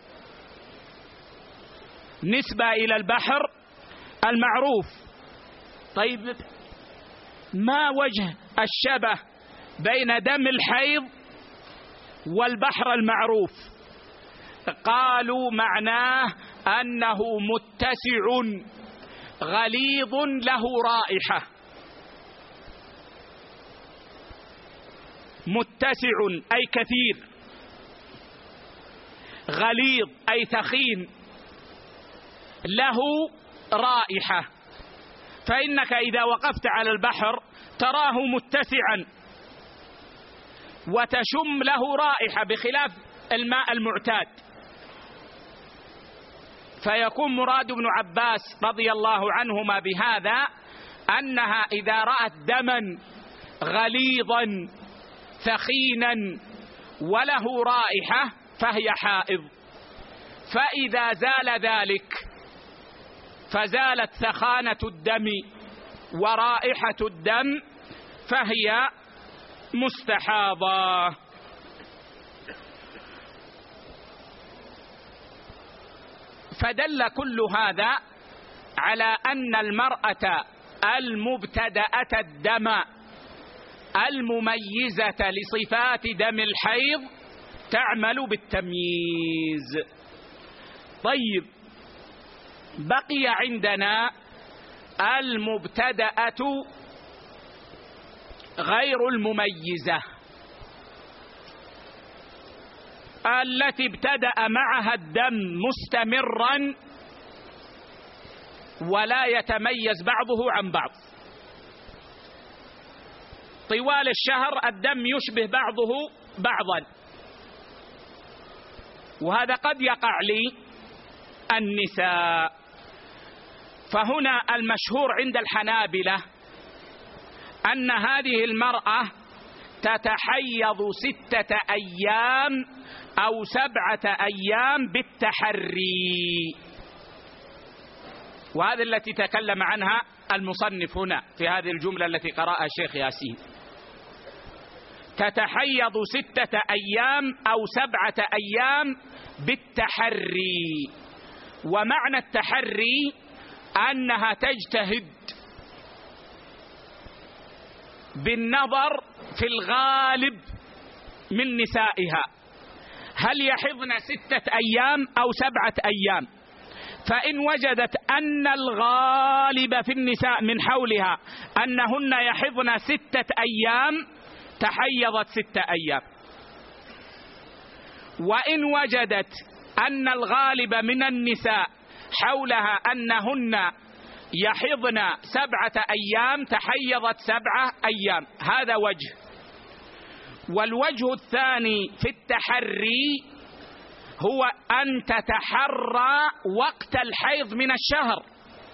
نسبة إلى البحر المعروف. طيب ما وجه الشبه بين دم الحيض والبحر المعروف؟ قالوا معناه أنه متسع غليظ له رائحة، متسع أي كثير، غليظ أي ثخين، له رائحة. فإنك إذا وقفت على البحر تراه متسعا وتشم له رائحة بخلاف الماء المعتاد. فيكون مراد ابن عباس رضي الله عنهما بهذا أنها إذا رأت دما غليظا ثخينا وله رائحة فهي حائض، فإذا زال ذلك فزالت ثخانة الدم ورائحة الدم فهي مستحاضة. فدل كل هذا على أن المرأة المبتدأة الدم المميزة لصفات دم الحيض تعمل بالتمييز. طيب بقي عندنا المبتدأة غير المميزة التي ابتدأ معها الدم مستمرا ولا يتميز بعضه عن بعض. طوال الشهر الدم يشبه بعضه بعضا، وهذا قد يقع للنساء. فهنا المشهور عند الحنابلة أن هذه المرأة تتحيض ستة أيام أو سبعة أيام بالتحري، وهذه التي تكلم عنها المصنف هنا في هذه الجملة التي قرأها الشيخ ياسين. تتحيض ستة أيام أو سبعة أيام بالتحري، ومعنى التحري أنها تجتهد بالنظر في الغالب من نسائها هل يحضن ستة أيام أو سبعة أيام، فإن وجدت أن الغالب في النساء من حولها أنهن يحضن ستة أيام تحيضت ستة أيام، وإن وجدت أن الغالب من النساء حولها أنهن يحضن سبعة أيام تحيضت سبعة أيام. هذا وجه. والوجه الثاني في التحري هو أن تتحرى وقت الحيض من الشهر.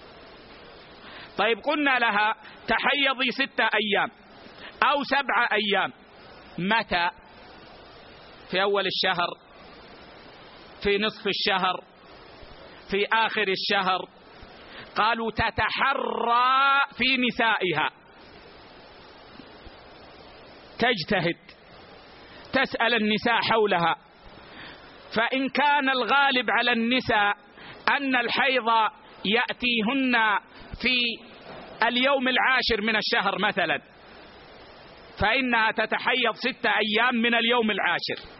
طيب قلنا لها تحيضي ستة أيام أو سبعة أيام، متى؟ في أول الشهر، في نصف الشهر، في آخر الشهر؟ قالوا تتحرى في نسائها، تجتهد، تسأل النساء حولها، فإن كان الغالب على النساء أن الحيض يأتيهن في اليوم العاشر من الشهر مثلا، فإنها تتحيض ستة أيام من اليوم العاشر،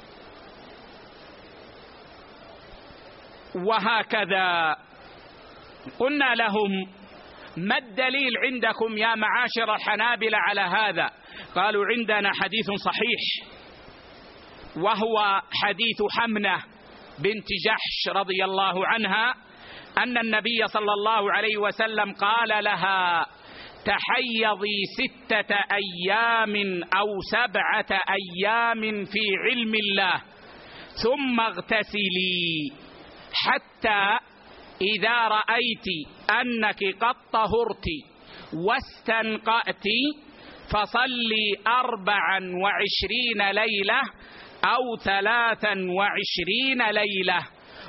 وهكذا. قلنا لهم ما الدليل عندكم يا معاشر الحنابلة على هذا؟ قالوا عندنا حديث صحيح، وهو حديث حمنة بنت جحش رضي الله عنها أن النبي صلى الله عليه وسلم قال لها تحيضي ستة أيام أو سبعة أيام في علم الله ثم اغتسلي حتى إذا رأيت أنك قد طهرت واستنقأت فصلي أربعا وعشرين ليلة أو ثلاثا وعشرين ليلة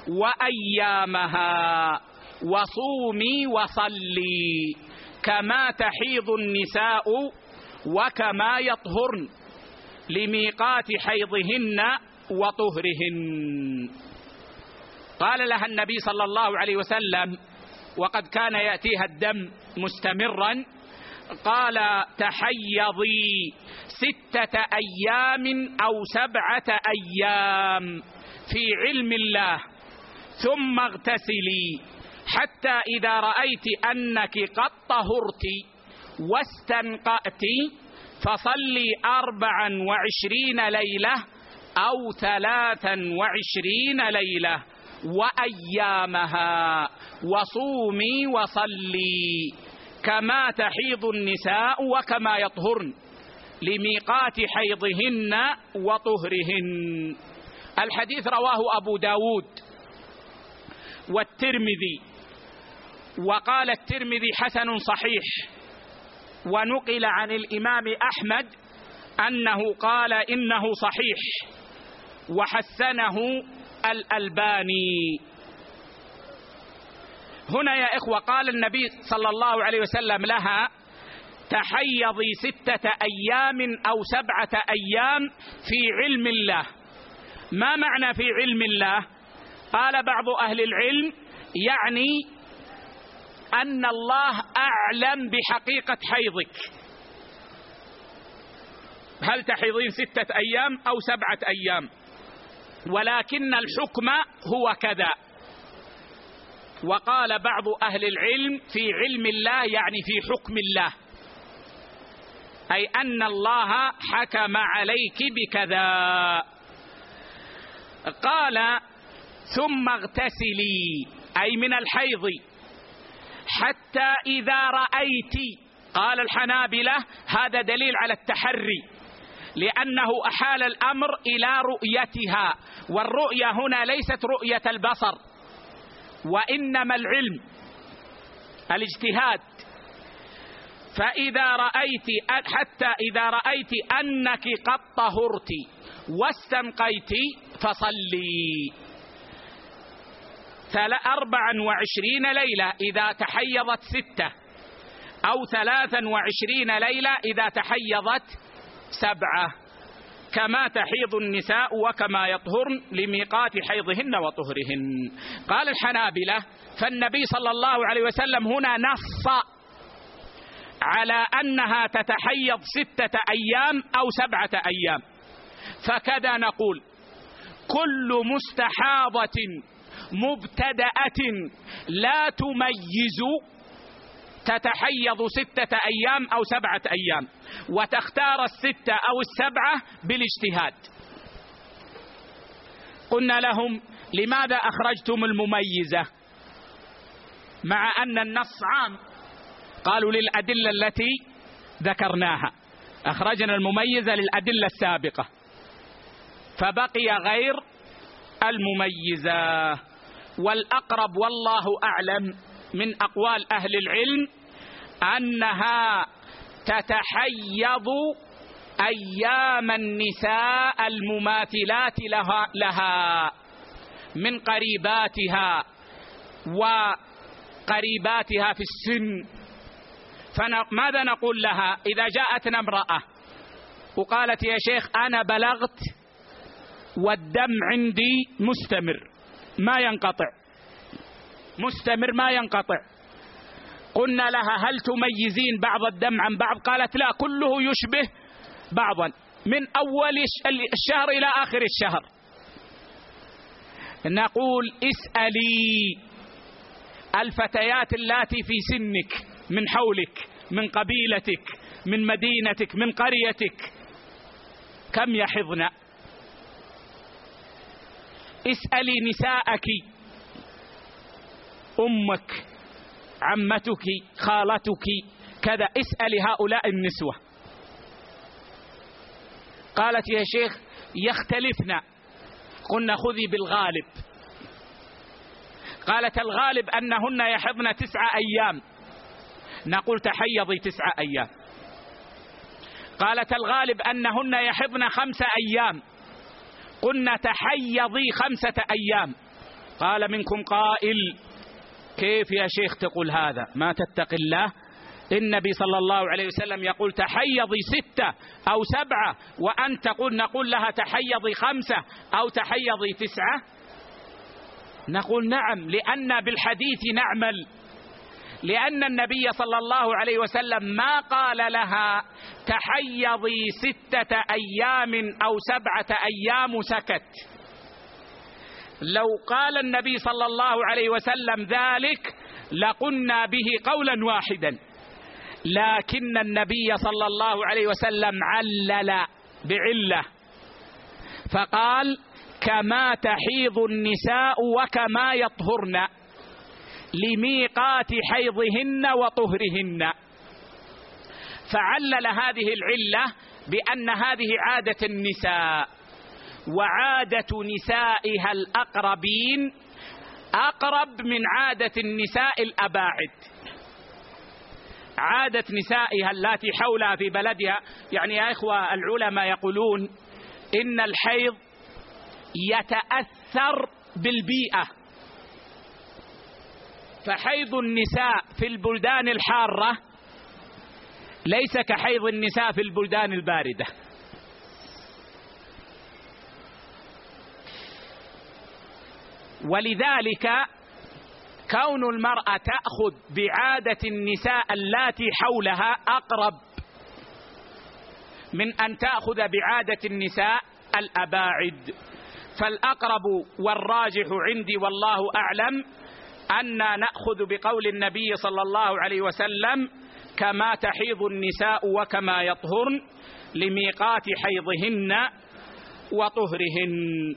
وأيامها وصومي وصلي كما تحيض النساء وكما يطهرن لميقات حيضهن وطهرهن. قال لها النبي صلى الله عليه وسلم وقد كان يأتيها الدم مستمرا، قال تحيضي ستة أيام أو سبعة أيام في علم الله ثم اغتسلي حتى إذا رأيت أنك قد طهرت واستنقأت فصلي أربعا وعشرين ليلة أو ثلاثا وعشرين ليلة وأيامها وصومي وصلي كما تحيض النساء وكما يطهرن لميقات حيضهن وطهرهن. الحديث رواه أبو داود والترمذي، وقال الترمذي حسن صحيح، ونقل عن الإمام أحمد أنه قال إنه صحيح وحسنه الألباني. هنا يا إخوة قال النبي صلى الله عليه وسلم لها تحيضي ستة أيام أو سبعة أيام في علم الله. ما معنى في علم الله؟ قال بعض أهل العلم يعني أن الله أعلم بحقيقة حيضك، هل تحيضين ستة أيام أو سبعة أيام، ولكن الحكم هو كذا. وقال بعض أهل العلم في علم الله يعني في حكم الله، أي أن الله حكم عليك بكذا. قال ثم اغتسلي أي من الحيض حتى إذا رأيت. قال الحنابلة هذا دليل على التحري، لأنه أحال الأمر إلى رؤيتها، والرؤية هنا ليست رؤية البصر، وإنما العلم. الاجتهاد. فإذا رأيت حتى إذا رأيت أنك قد طهرت واستنقيت فصلي أربعا وعشرين ليلة إذا تحيضت ستة، أو ثلاثا وعشرين ليلة إذا تحيضت سبعة، كما تحيض النساء وكما يطهرن لميقات حيضهن وطهرهن. قال الحنابلة: فالنبي صلى الله عليه وسلم هنا نص على أنها تتحيض ستة أيام أو سبعة أيام، فكذا نقول: كل مستحاضة مبتدأة لا تميز تتحيض ستة أيام أو سبعة أيام، وتختار الستة أو السبعة بالاجتهاد. قلنا لهم: لماذا أخرجتم المميزة مع أن النص عام؟ قالوا: للأدلة التي ذكرناها، أخرجنا المميزة للأدلة السابقة، فبقي غير المميزة. والأقرب والله أعلم من أقوال أهل العلم أنها تتحيض أيام النساء المماثلات لها, لها من قريباتها وقريباتها في السن. فماذا نقول لها إذا جاءتنا امرأة وقالت: يا شيخ أنا بلغت والدم عندي مستمر ما ينقطع، مستمر ما ينقطع، قلنا لها: هل تميزين بعض الدم عن بعض؟ قالت: لا، كله يشبه بعضا من أول الشهر إلى آخر الشهر. نقول: اسألي الفتيات اللاتي في سنك من حولك، من قبيلتك، من مدينتك، من قريتك، كم يحضن؟ اسألي نساءك، أمك، عمتك، خالتك، كذا، اسألي هؤلاء النسوة. قالت: يا شيخ يختلفنا. قلنا: خذي بالغالب. قالت: الغالب أنهن يحضن تسع أيام. نقول: تحيضي تسع أيام. قالت: الغالب أنهن يحضن خمس أيام. قلنا: تحيضي خمسة أيام. قال منكم قائل: كيف يا شيخ تقول هذا؟ ما تتق الله، النبي صلى الله عليه وسلم يقول تحيضي ستة أو سبعة، وأنت تقول نقول لها تحيضي خمسة أو تحيضي تسعة. نقول: نعم، لأن بالحديث نعمل، لأن النبي صلى الله عليه وسلم ما قال لها تحيضي ستة أيام أو سبعة أيام سكت. لو قال النبي صلى الله عليه وسلم ذلك لقلنا به قولا واحدا، لكن النبي صلى الله عليه وسلم علل بعلة، فقال: كما تحيض النساء وكما يطهرن لميقات حيضهن وطهرهن. فعلل هذه العلة بأن هذه عادة النساء، وعادة نسائها الأقربين أقرب من عادة النساء الأباعد. عادة نسائها التي حولها في بلدها، يعني يا إخوة العلماء يقولون إن الحيض يتأثر بالبيئة، فحيض النساء في البلدان الحارة ليس كحيض النساء في البلدان الباردة. ولذلك كون المرأة تأخذ بعادة النساء اللاتي حولها أقرب من أن تأخذ بعادة النساء الأباعد. فالأقرب والراجح عندي والله أعلم أن نأخذ بقول النبي صلى الله عليه وسلم: كما تحيض النساء وكما يطهرن لميقات حيضهن وطهرهن.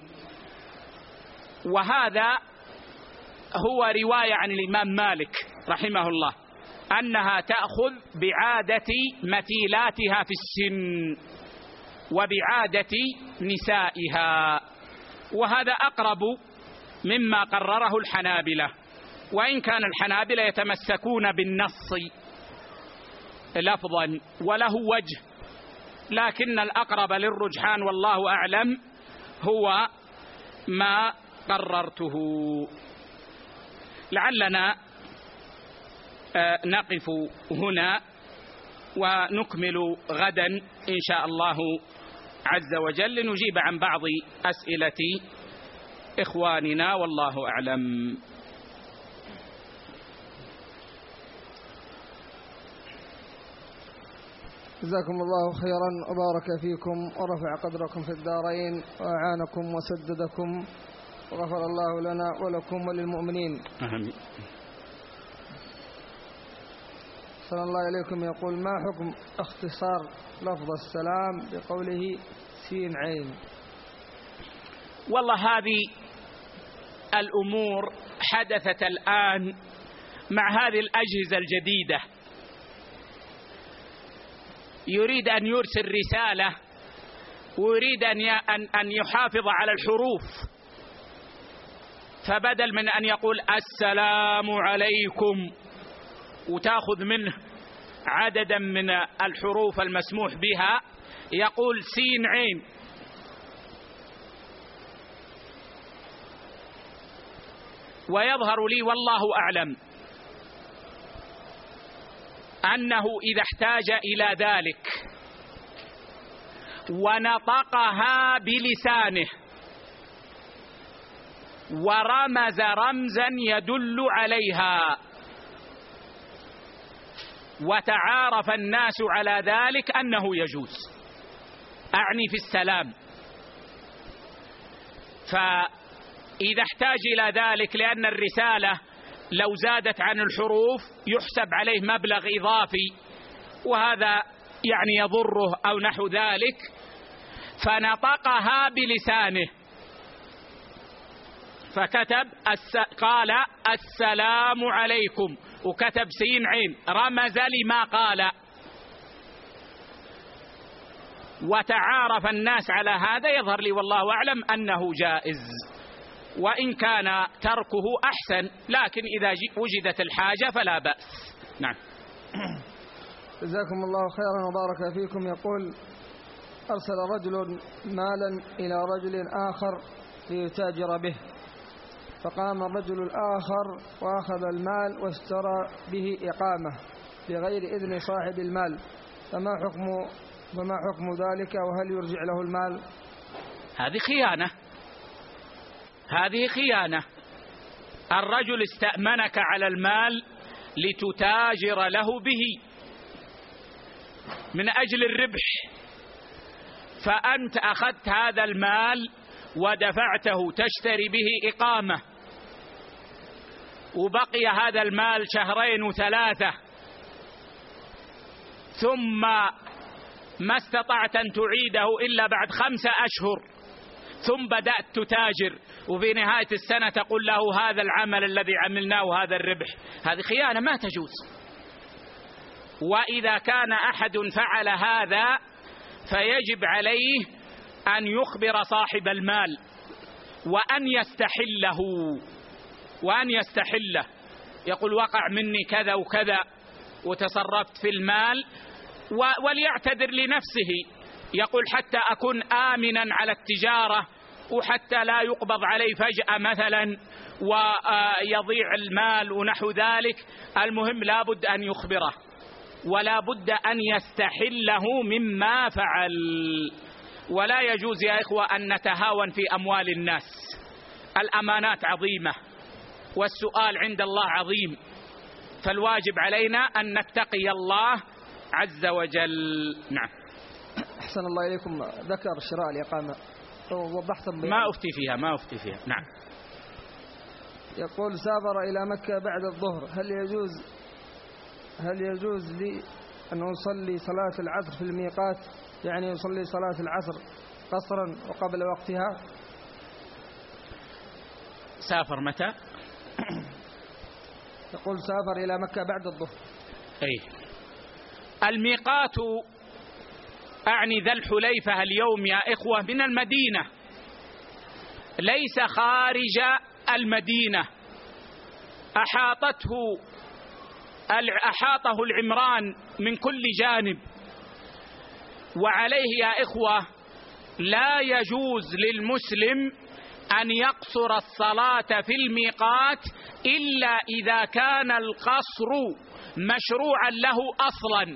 وهذا هو رواية عن الإمام مالك رحمه الله أنها تأخذ بعادة مثيلاتها في السن وبعادة نسائها، وهذا أقرب مما قرره الحنابلة. وإن كان الحنابلة يتمسكون بالنص لفظا وله وجه، لكن الأقرب للرجحان والله أعلم هو ما قررته. لعلنا نقف هنا ونكمل غدا إن شاء الله عز وجل لنجيب عن بعض أسئلة إخواننا، والله أعلم. جزاكم الله خيرا وبارك فيكم ورفع قدركم في الدارين وأعانكم وسددكم وغفر الله لنا ولكم وللمؤمنين. آمين. صلى الله عليكم. يقول: ما حكم اختصار لفظ السلام بقوله سين عين؟ والله هذه الأمور حدثت الآن مع هذه الأجهزة الجديدة، يريد أن يرسل رسالة ويريد أن يحافظ على الحروف، فبدل من أن يقول السلام عليكم وتأخذ منه عددا من الحروف المسموح بها يقول سين عين. ويظهر لي والله أعلم أنه إذا احتاج إلى ذلك ونطقها بلسانه ورمز رمزا يدل عليها وتعارف الناس على ذلك أنه يجوز، أعني في السلام، فإذا احتاج إلى ذلك لأن الرسالة لو زادت عن الحروف يحسب عليه مبلغ إضافي وهذا يعني يضره أو نحو ذلك، فنطقها بلسانه فكتب قال السلام عليكم وكتب سين عين، رمز لما قال وتعارف الناس على هذا، يظهر لي والله أعلم أنه جائز، وإن كان تركه أحسن، لكن إذا وجدت الحاجة فلا بأس. نعم. جزاكم الله خيرا وبارك فيكم. يقول: أرسل رجل مالا إلى رجل آخر ليتاجر به، فقام الرجل الآخر وأخذ المال واشترى به إقامة بغير إذن صاحب المال، فما حكم فما حكم ذلك، وهل يرجع له المال؟ هذه خيانة، هذه خيانة. الرجل استأمنك على المال لتتاجر له به من أجل الربح، فأنت أخذت هذا المال ودفعته تشتري به إقامة، وبقي هذا المال شهرين وثلاثة، ثم ما استطعت أن تعيده إلا بعد خمسة أشهر، ثم بدأت تتاجر، وفي نهاية السنة تقول له هذا العمل الذي عملناه وهذا الربح. هذه خيانة ما تجوز. وإذا كان أحد فعل هذا فيجب عليه أن يخبر صاحب المال وأن يستحله وأن يستحله يقول وقع مني كذا وكذا وتصرفت في المال، وليعتذر لنفسه، يقول حتى أكون آمنا على التجارة وحتى لا يقبض علي فجأة مثلا ويضيع المال ونحو ذلك. المهم لا بد أن يخبره ولا بد أن يستحله مما فعل. ولا يجوز يا إخوة أن نتهاون في أموال الناس، الأمانات عظيمة والسؤال عند الله عظيم، فالواجب علينا أن نتقي الله عز وجل. نعم. أحسن الله إليكم. ذكر شراء الإقامة ووضحت ما أفتي فيها ما أفتي فيها. نعم. يقول: سافر إلى مكة بعد الظهر، هل يجوز هل يجوز لي أن أصلي صلاة العصر في الميقات، يعني يصلي صلاة العصر قصرا وقبل وقتها؟ سافر متى؟ يقول: سافر إلى مكة بعد الظهر. أي الميقات أعني ذا الحليفة اليوم يا إخوة من المدينة، ليس خارج المدينة، أحاطته أحاطه العمران من كل جانب. وعليه يا إخوة لا يجوز للمسلم أن يقصر الصلاة في الميقات إلا إذا كان القصر مشروعا له أصلا.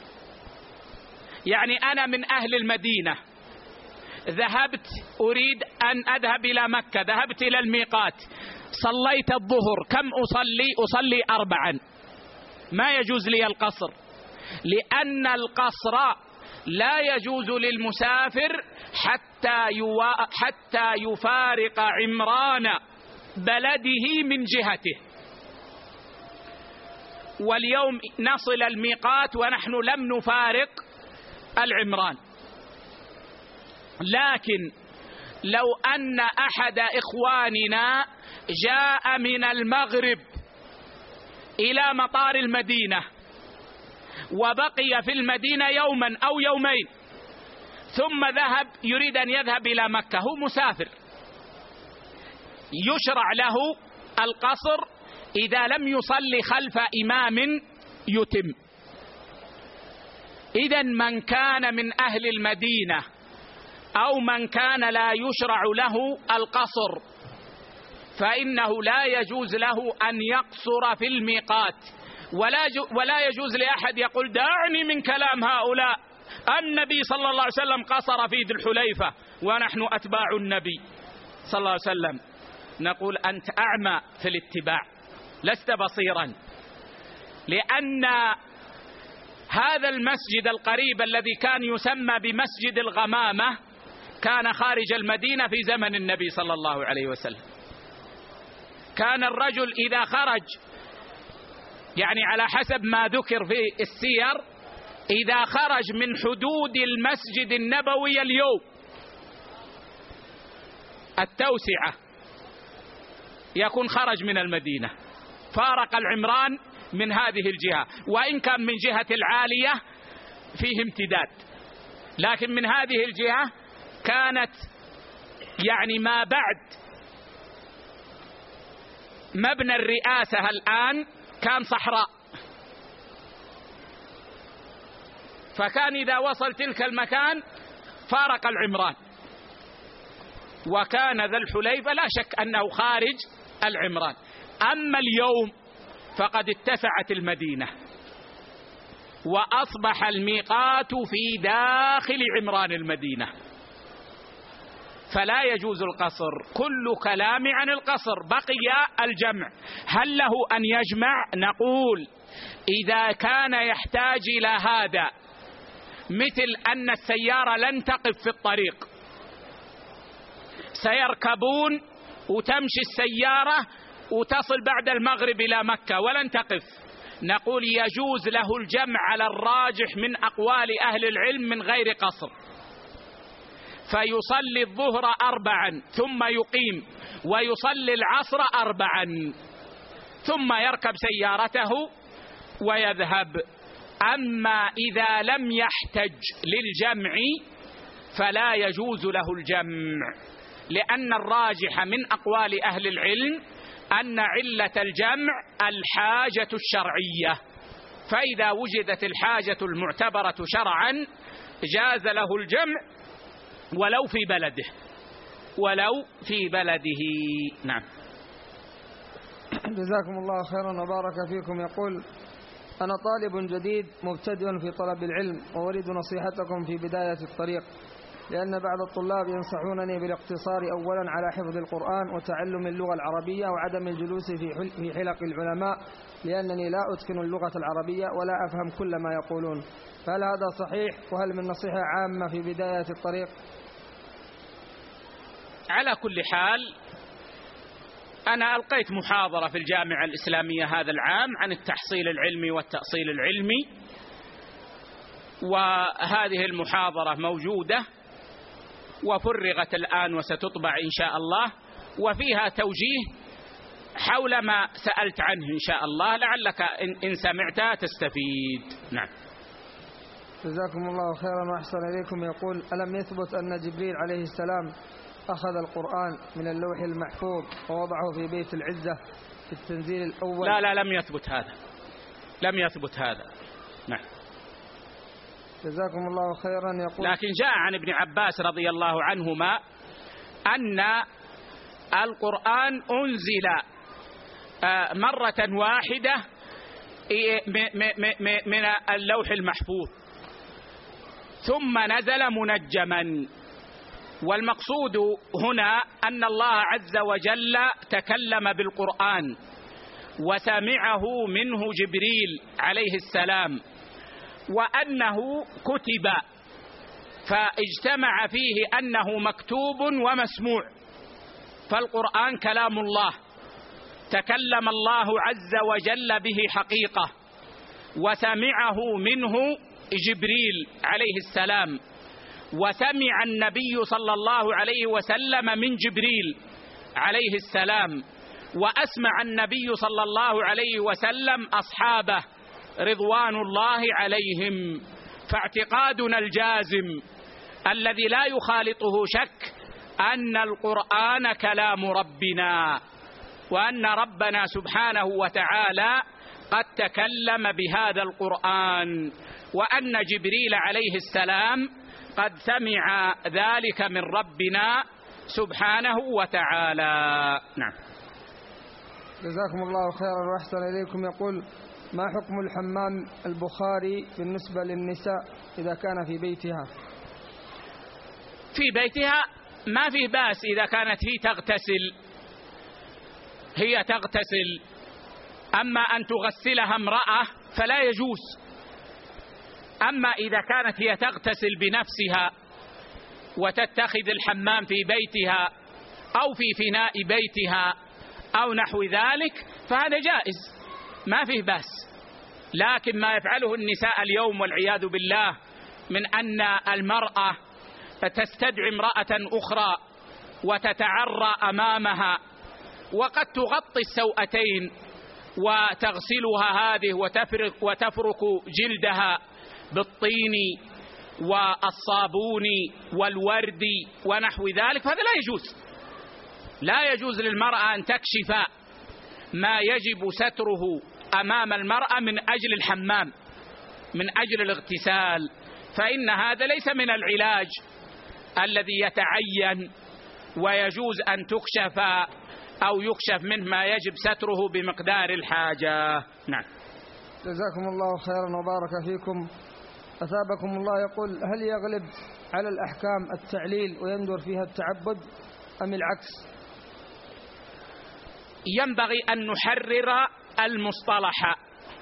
يعني أنا من أهل المدينة، ذهبت أريد أن أذهب إلى مكة، ذهبت إلى الميقات، صليت الظهر، كم أصلي؟ أصلي أربعا. ما يجوز لي القصر، لأن القصر لا يجوز للمسافر حتى يوا... حتى يفارق عمران بلده من جهته. واليوم نصل الميقات ونحن لم نفارق العمران. لكن لو أن أحد إخواننا جاء من المغرب إلى مطار المدينة وبقي في المدينة يوما أو يومين ثم ذهب يريد أن يذهب إلى مكة، هو مسافر، يشرع له القصر إذا لم يصلي خلف إمام يتم. إذن من كان من أهل المدينة أو من كان لا يشرع له القصر فإنه لا يجوز له أن يقصر في الميقات، ولا ولا يجوز لأحد يقول دعني من كلام هؤلاء، النبي صلى الله عليه وسلم قصر في ذي الحليفة ونحن أتباع النبي صلى الله عليه وسلم. نقول أنت أعمى في الاتباع، لست بصيرا، لأن هذا المسجد القريب الذي كان يسمى بمسجد الغمامة كان خارج المدينة في زمن النبي صلى الله عليه وسلم. كان الرجل إذا خرج، يعني على حسب ما ذكر في السير، إذا خرج من حدود المسجد النبوي اليوم التوسعة يكون خرج من المدينة، فارق العمران من هذه الجهة، وإن كان من جهة العالية فيه امتداد، لكن من هذه الجهة كانت يعني ما بعد مبنى الرئاسة الآن كان صحراء، فكان إذا وصل تلك المكان فارق العمران، وكان ذا الحليفة لا شك أنه خارج العمران. أما اليوم فقد اتسعت المدينة وأصبح الميقات في داخل عمران المدينة، فلا يجوز القصر. كل كلام عن القصر، بقي الجمع. هل له أن يجمع؟ نقول إذا كان يحتاج إلى هذا، مثل أن السيارة لن تقف في الطريق، سيركبون وتمشي السيارة وتصل بعد المغرب إلى مكة ولن تقف، نقول يجوز له الجمع على الراجح من أقوال أهل العلم من غير قصر، فيصلي الظهر أربعا ثم يقيم، ويصلي العصر أربعا ثم يركب سيارته ويذهب. أما إذا لم يحتج للجمع فلا يجوز له الجمع، لأن الراجح من أقوال أهل العلم أن علة الجمع الحاجة الشرعية، فإذا وجدت الحاجة المعتبرة شرعا جاز له الجمع ولو في بلده ولو في بلده. نعم. جزاكم الله خيرا وبارك فيكم. يقول: أنا طالب جديد مبتدئ في طلب العلم، وأريد نصيحتكم في بداية الطريق، لأن بعض الطلاب ينصحونني بالاقتصار أولا على حفظ القرآن وتعلم اللغة العربية وعدم الجلوس في حلق العلماء، لأنني لا أتقن اللغة العربية ولا أفهم كل ما يقولون، فهل هذا صحيح؟ وهل من نصيحة عامة في بداية الطريق؟ على كل حال، أنا ألقيت محاضرة في الجامعة الإسلامية هذا العام عن التحصيل العلمي والتأصيل العلمي، وهذه المحاضرة موجودة وفرغت الآن وستطبع إن شاء الله، وفيها توجيه حول ما سألت عنه إن شاء الله، لعلك إن سمعت تستفيد. نعم. جزاكم الله خيرا وأحسن إليكم. يقول: ألم يثبت أن جبريل عليه السلام أخذ القرآن من اللوح المحفوظ ووضعه في بيت العزة في التنزيل الأول؟ لا لا لم يثبت هذا، لم يثبت هذا. نعم. جزاكم الله خيرا. يقول لكن جاء عن ابن عباس رضي الله عنهما أن القرآن أنزل مرة واحدة من اللوح المحفوظ ثم نزل منجما. والمقصود هنا أن الله عز وجل تكلم بالقرآن وسمعه منه جبريل عليه السلام، وأنه كتب فاجتمع فيه أنه مكتوب ومسموع. فالقرآن كلام الله تكلم الله عز وجل به حقيقة، وسمعه منه جبريل عليه السلام، وسمع النبي صلى الله عليه وسلم من جبريل عليه السلام، وأسمع النبي صلى الله عليه وسلم أصحابه رضوان الله عليهم. فاعتقادنا الجازم الذي لا يخالطه شك أن القرآن كلام ربنا، وأن ربنا سبحانه وتعالى قد تكلم بهذا القرآن، وأن جبريل عليه السلام قد سمع ذلك من ربنا سبحانه وتعالى. نعم. جزاكم الله خيرا وأحسن إليكم. يقول: ما حكم الحمام البخاري بالنسبة للنساء إذا كان في بيتها؟ في بيتها ما فيه بأس إذا كانت هي تغتسل، هي تغتسل. أما أن تغسلها امرأة فلا يجوز. أما إذا كانت هي تغتسل بنفسها وتتخذ الحمام في بيتها أو في فناء بيتها أو نحو ذلك فهذا جائز، ما فيه بأس. لكن ما يفعله النساء اليوم والعياذ بالله من أن المرأة تستدعي امرأة أخرى وتتعرى أمامها، وقد تغطي السوأتين وتغسلها هذه وتفرك, وتفرك جلدها بالطين والصابون والورد ونحو ذلك، فهذا لا يجوز. لا يجوز للمرأة أن تكشف ما يجب ستره أمام المرأة من أجل الحمام، من أجل الاغتسال، فإن هذا ليس من العلاج الذي يتعين ويجوز أن تكشف أو يكشف منه ما يجب ستره بمقدار الحاجة. نعم. جزاكم الله خيرا وبارك فيكم. أثابكم الله. يقول: هل يغلب على الأحكام التعليل ويندر فيها التعبد أم العكس؟ ينبغي أن نحرر المصطلح.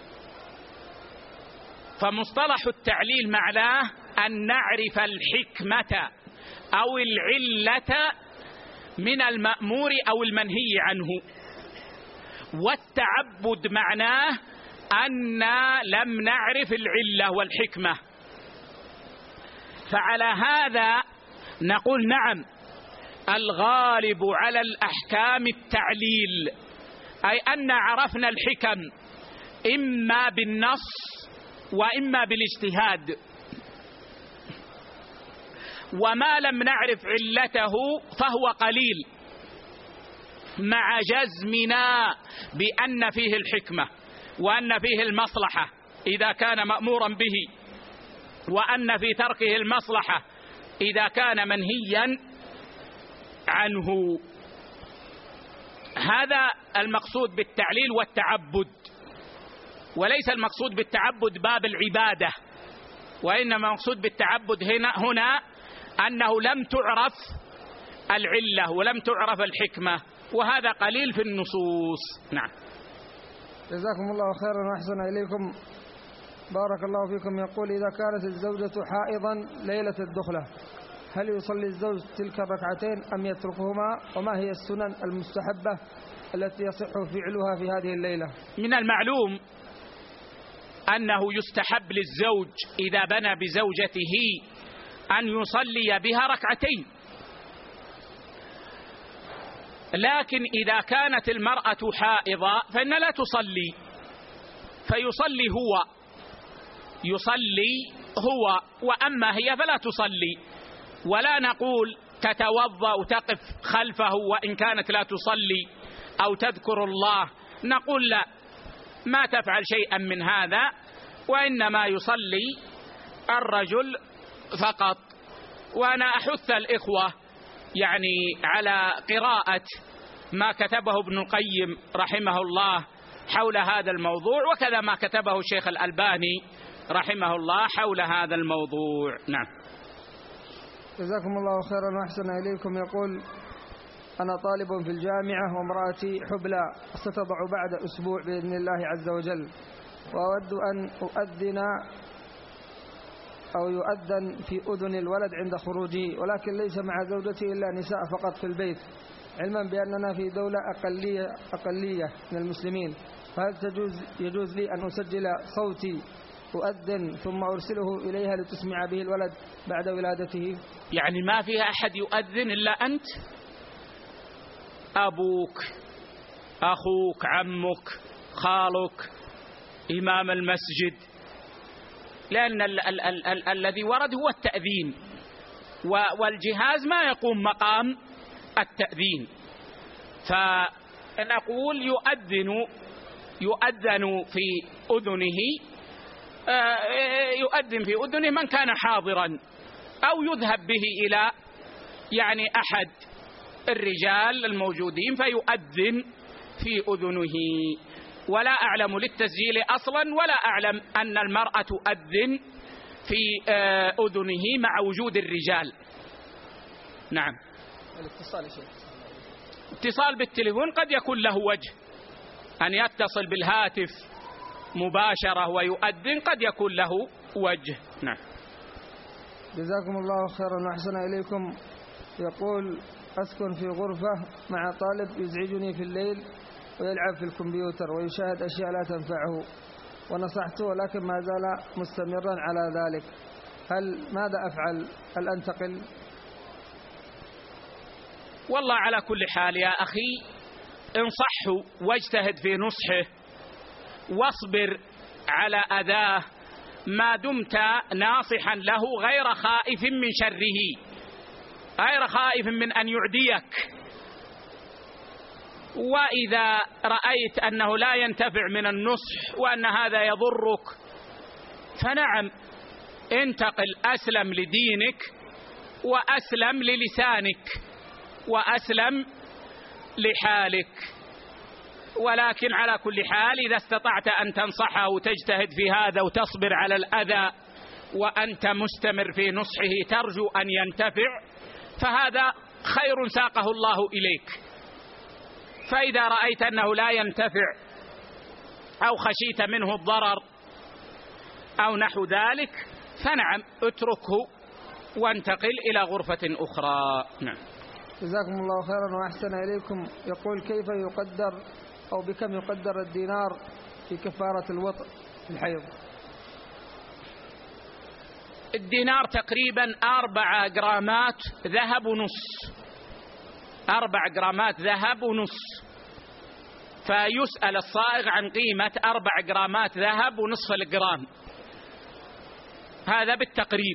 فمصطلح التعليل معناه أن نعرف الحكمة أو العلة من المأمور أو المنهي عنه، والتعبد معناه أن لم نعرف العلة والحكمة. فعلى هذا نقول نعم، الغالب على الأحكام التعليل، أي أن عرفنا الحكم إما بالنص وإما بالاجتهاد، وما لم نعرف علته فهو قليل، مع جزمنا بأن فيه الحكمة وأن فيه المصلحة إذا كان مأمورا به، وأن في تركه المصلحة إذا كان منهيا عنه. هذا المقصود بالتعليل والتعبد، وليس المقصود بالتعبد باب العبادة، وإنما المقصود بالتعبد هنا, هنا أنه لم تعرف العلة ولم تعرف الحكمة، وهذا قليل في النصوص. نعم. جزاكم الله خيرا وأحسن إليكم. بارك الله فيكم. يقول: إذا كانت الزوجة حائضا ليلة الدخلة هل يصلي الزوج تلك الركعتين أم يتركهما؟ وما هي السنن المستحبة التي يصح فعلها في هذه الليلة؟ من المعلوم أنه يستحب للزوج إذا بنى بزوجته أن يصلي بها ركعتين، لكن إذا كانت المرأة حائضة فإن لا تصلي، فيصلي هو يصلي هو وأما هي فلا تصلي. ولا نقول تتوضأ وتقف خلفه وإن كانت لا تصلي، أو تذكر الله نقول لا، ما تفعل شيئا من هذا، وإنما يصلي الرجل فقط. وأنا أحث الإخوة يعني على قراءة ما كتبه ابن القيم رحمه الله حول هذا الموضوع، وكذا ما كتبه الشيخ الألباني رحمه الله حول هذا الموضوع. نعم. جزاكم الله خيرا وأحسن إليكم. يقول: أنا طالب في الجامعة وامرأتي حبلى ستضع بعد أسبوع بإذن الله عز وجل، وأود أن أؤذن أو يؤذن في أذن الولد عند خروجه، ولكن ليس مع زوجتي إلا نساء فقط في البيت، علما بأننا في دولة أقلية, أقلية من المسلمين، فهل تجوز يجوز لي أن أسجل صوتي أؤذن ثم أرسله إليها لتسمع به الولد بعد ولادته؟ يعني ما فيها أحد يؤذن إلا أنت؟ أبوك، أخوك، عمك، خالك، إمام المسجد، لأن ال ال ال ال الذي ورد هو التأذين، والجهاز ما يقوم مقام التأذين. فنقول يؤذن يؤذن في أذنه، يؤذن في أذنه من كان حاضرا، أو يذهب به إلى يعني أحد الرجال الموجودين فيؤذن في أذنه. ولا أعلم للتسجيل أصلا، ولا أعلم أن المرأة تؤذن في أذنه مع وجود الرجال. نعم. الاتصال يا شيخ، اتصال بالتليفون قد يكون له وجه، أن يتصل بالهاتف مباشرة ويؤذن قد يكون له وجه. نعم. جزاكم الله خيرا وأحسن إليكم. يقول: أسكن في غرفة مع طالب يزعجني في الليل ويلعب في الكمبيوتر ويشاهد أشياء لا تنفعه، ونصحته ولكن ما زال مستمرا على ذلك، هل ماذا أفعل؟ هل أنتقل؟ والله على كل حال يا أخي انصحه واجتهد في نصحه واصبر على أذاه ما دمت ناصحا له غير خائف من شره، غير خائف من أن يعديك. وإذا رأيت أنه لا ينتفع من النصح وأن هذا يضرك فنعم انتقل، أسلم لدينك وأسلم للسانك وأسلم لحالك. ولكن على كل حال إذا استطعت أن تنصحه وتجتهد في هذا وتصبر على الأذى وأنت مستمر في نصحه ترجو أن ينتفع، فهذا خير ساقه الله إليك. فإذا رأيت أنه لا ينتفع أو خشيت منه الضرر أو نحو ذلك فنعم اتركه وانتقل إلى غرفة أخرى. نعم. جزاكم الله خيرا وأحسن إليكم. يقول: كيف يقدر أو بكم يقدر الدينار في كفارة الوطء في الحيض؟ الدينار تقريبا أربع جرامات ذهب ونص، أربع جرامات ذهب ونص، فيسأل الصائغ عن قيمة أربع جرامات ذهب ونصف الجرام، هذا بالتقريب.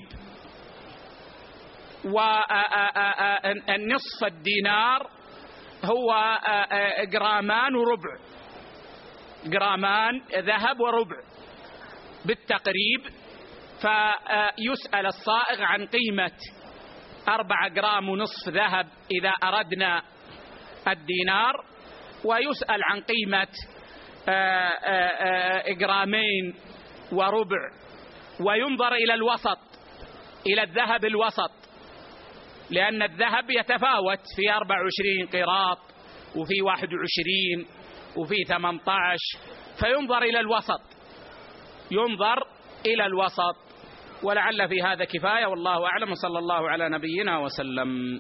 والنصف الدينار هو جرامان وربع، جرامان ذهب وربع بالتقريب. فيسأل الصائغ عن قيمة أربع جرام ونصف ذهب إذا أردنا الدينار، ويسأل عن قيمة جرامين وربع، وينظر إلى الوسط، إلى الذهب الوسط، لأن الذهب يتفاوت في أربع وعشرين قيراط وفي واحد وعشرين وفي ثمانية عشر، فينظر إلى الوسط، ينظر إلى الوسط. ولعل في هذا كفاية، والله أعلم، صلى الله على نبينا وسلم.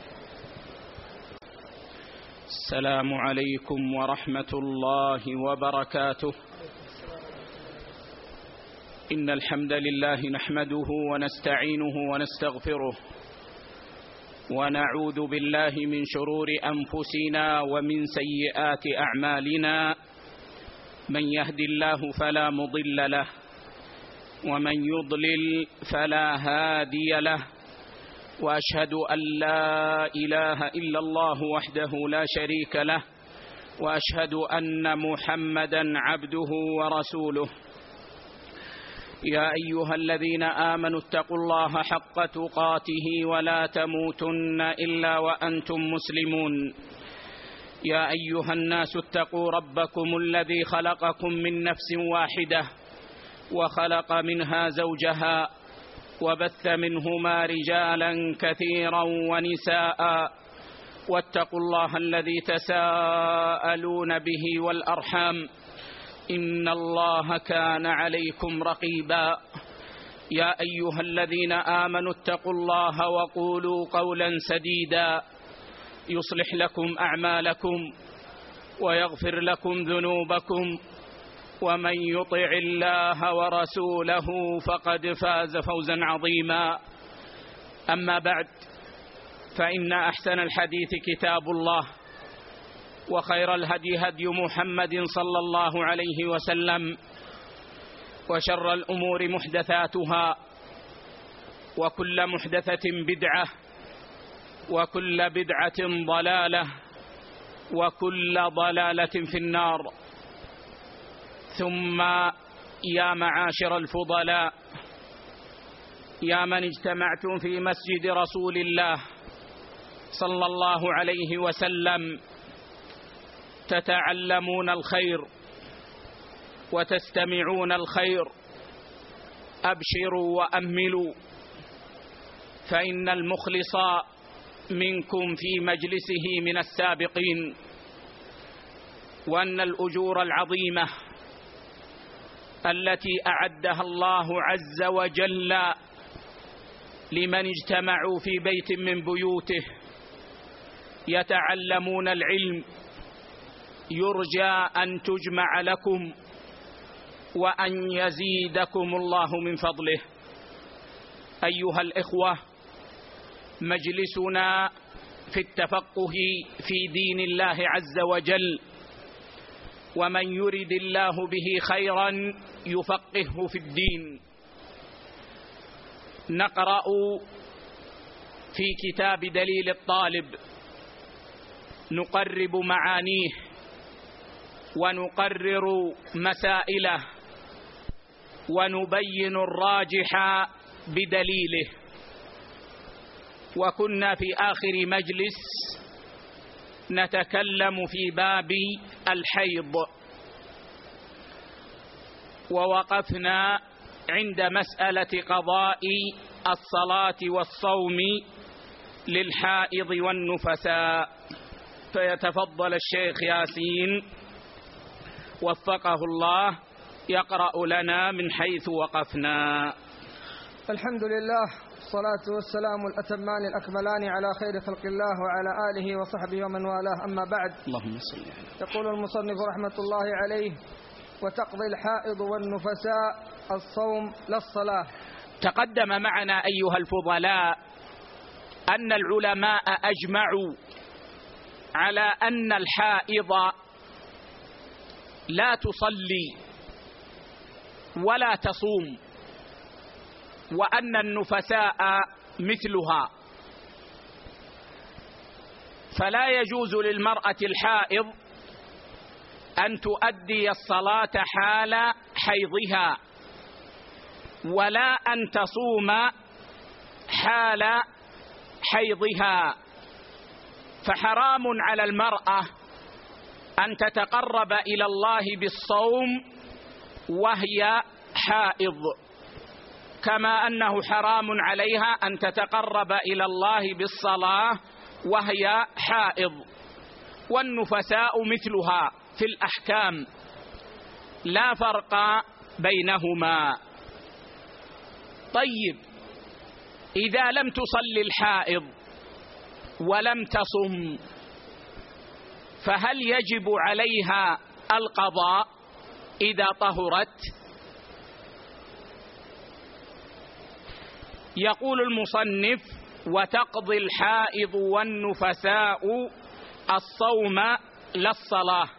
السلام عليكم ورحمة الله وبركاته. إن الحمد لله نحمده ونستعينه ونستغفره، ونعوذ بالله من شرور أنفسنا ومن سيئات أعمالنا، من يهد الله فلا مضل له ومن يضلل فلا هادي له، وأشهد أن لا إله إلا الله وحده لا شريك له، وأشهد أن محمدا عبده ورسوله. يا أيها الذين آمنوا اتقوا الله حق تقاته ولا تموتن إلا وأنتم مسلمون. يا أيها الناس اتقوا ربكم الذي خلقكم من نفس واحدة وخلق منها زوجها وبث منهما رجالا كثيرا ونساء، واتقوا الله الذي تساءلون به والأرحام إن الله كان عليكم رقيبا. يا أيها الذين آمنوا اتقوا الله وقولوا قولا سديدا يصلح لكم أعمالكم ويغفر لكم ذنوبكم، ومن يطع الله ورسوله فقد فاز فوزا عظيما. أما بعد، فإن أحسن الحديث كتاب الله، وخير الهدي هدي محمد صلى الله عليه وسلم، وشر الأمور محدثاتها، وكل محدثة بدعة، وكل بدعة ضلالة، وكل ضلالة في النار. ثم يا معاشر الفضلاء، يا من اجتمعتم في مسجد رسول الله صلى الله عليه وسلم تتعلمون الخير وتستمعون الخير، أبشروا وأملوا، فإن المخلص منكم في مجلسه من السابقين، وأن الأجور العظيمة التي أعدها الله عز وجل لمن اجتمعوا في بيت من بيوته يتعلمون العلم يرجى أن تجمع لكم وأن يزيدكم الله من فضله. أيها الإخوة، مجلسنا في التفقه في دين الله عز وجل، ومن يرد الله به خيرا يفقهه في الدين. نقرأ في كتاب دليل الطالب، نقرب معانيه ونقرر مسائله ونبين الراجح بدليله. وكنا في آخر مجلس نتكلم في باب الحيض، ووقفنا عند مسألة قضاء الصلاة والصوم للحائض والنفساء. فيتفضل الشيخ ياسين وفقه الله يقرأ لنا من حيث وقفنا. الحمد لله، الصلاة والسلام الأتمان الأكملان على خير خلق الله وعلى آله وصحبه ومن والاه، أما بعد. اللهم صل على. يقول المصنف رحمة الله عليه: وتقضي الحائض والنفساء الصوم لا الصلاة. تقدم معنا أيها الفضلاء أن العلماء أجمعوا على أن الحائض لا تصلي ولا تصوم، وأن النفساء مثلها، فلا يجوز للمرأة الحائض أن تؤدي الصلاة حال حيضها، ولا أن تصوم حال حيضها. فحرام على المرأة أن تتقرب إلى الله بالصوم وهي حائض، كما أنه حرام عليها أن تتقرب إلى الله بالصلاة وهي حائض. والنفساء مثلها في الأحكام، لا فرق بينهما. طيب، إذا لم تصل الحائض ولم تصم، فهل يجب عليها القضاء إذا طهرت؟ يقول المصنف: وتقضي الحائض والنفساء الصوم لا الصلاة.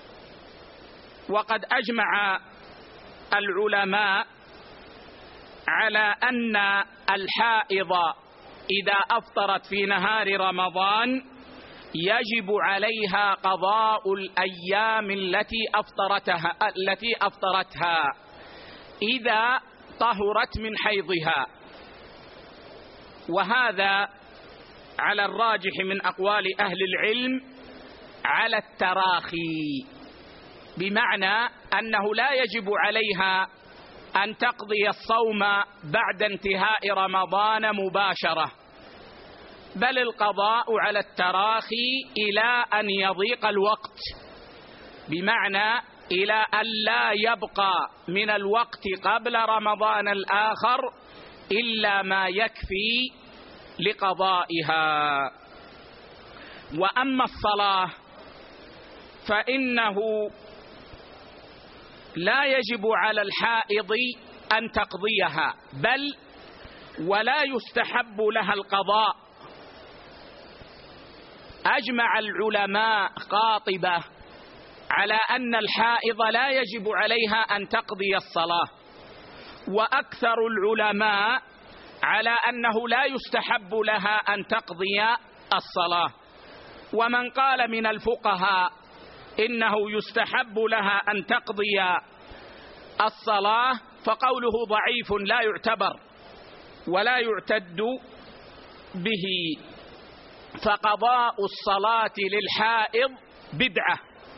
وقد أجمع العلماء على أن الحائض إذا أفطرت في نهار رمضان يجب عليها قضاء الأيام التي أفطرتها التي أفطرتها إذا طهرت من حيضها. وهذا على الراجح من أقوال أهل العلم على التراخي، بمعنى أنه لا يجب عليها أن تقضي الصوم بعد انتهاء رمضان مباشرة، بل القضاء على التراخي إلى أن يضيق الوقت، بمعنى إلى أن لا يبقى من الوقت قبل رمضان الآخر إلا ما يكفي لقضائها. وأما الصلاة فإنه لا يجب على الحائض أن تقضيها، بل ولا يستحب لها القضاء. أجمع العلماء قاطبة على أن الحائض لا يجب عليها أن تقضي الصلاة، وأكثر العلماء على أنه لا يستحب لها أن تقضي الصلاة. ومن قال من الفقهاء إنه يستحب لها أن تقضي الصلاة فقوله ضعيف لا يعتبر ولا يعتد به، فقضاء الصلاة للحائض بدعة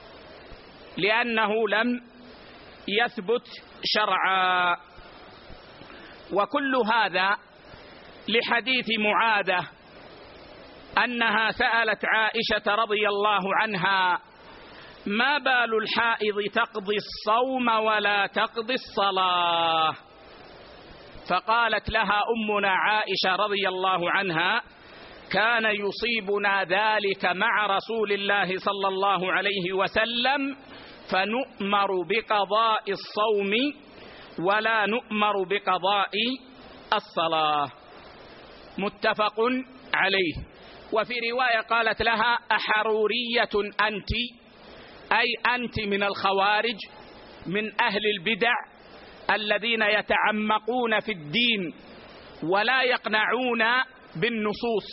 لأنه لم يثبت شرعا. وكل هذا لحديث معاذة أنها سألت عائشة رضي الله عنها: ما بال الحائض تقضي الصوم ولا تقضي الصلاة؟ فقالت لها أمنا عائشة رضي الله عنها: كان يصيبنا ذلك مع رسول الله صلى الله عليه وسلم فنؤمر بقضاء الصوم ولا نؤمر بقضاء الصلاة. متفق عليه. وفي رواية قالت لها: أحرورية أنت؟ أي أنت من الخوارج، من أهل البدع الذين يتعمقون في الدين ولا يقنعون بالنصوص.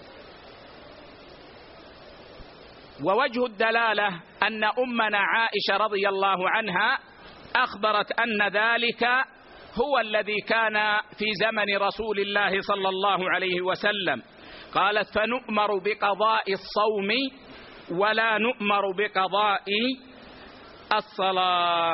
ووجه الدلالة أن أمنا عائشة رضي الله عنها أخبرت أن ذلك هو الذي كان في زمن رسول الله صلى الله عليه وسلم. قالت: فنؤمر بقضاء الصوم ولا نؤمر بقضاء الصلاة.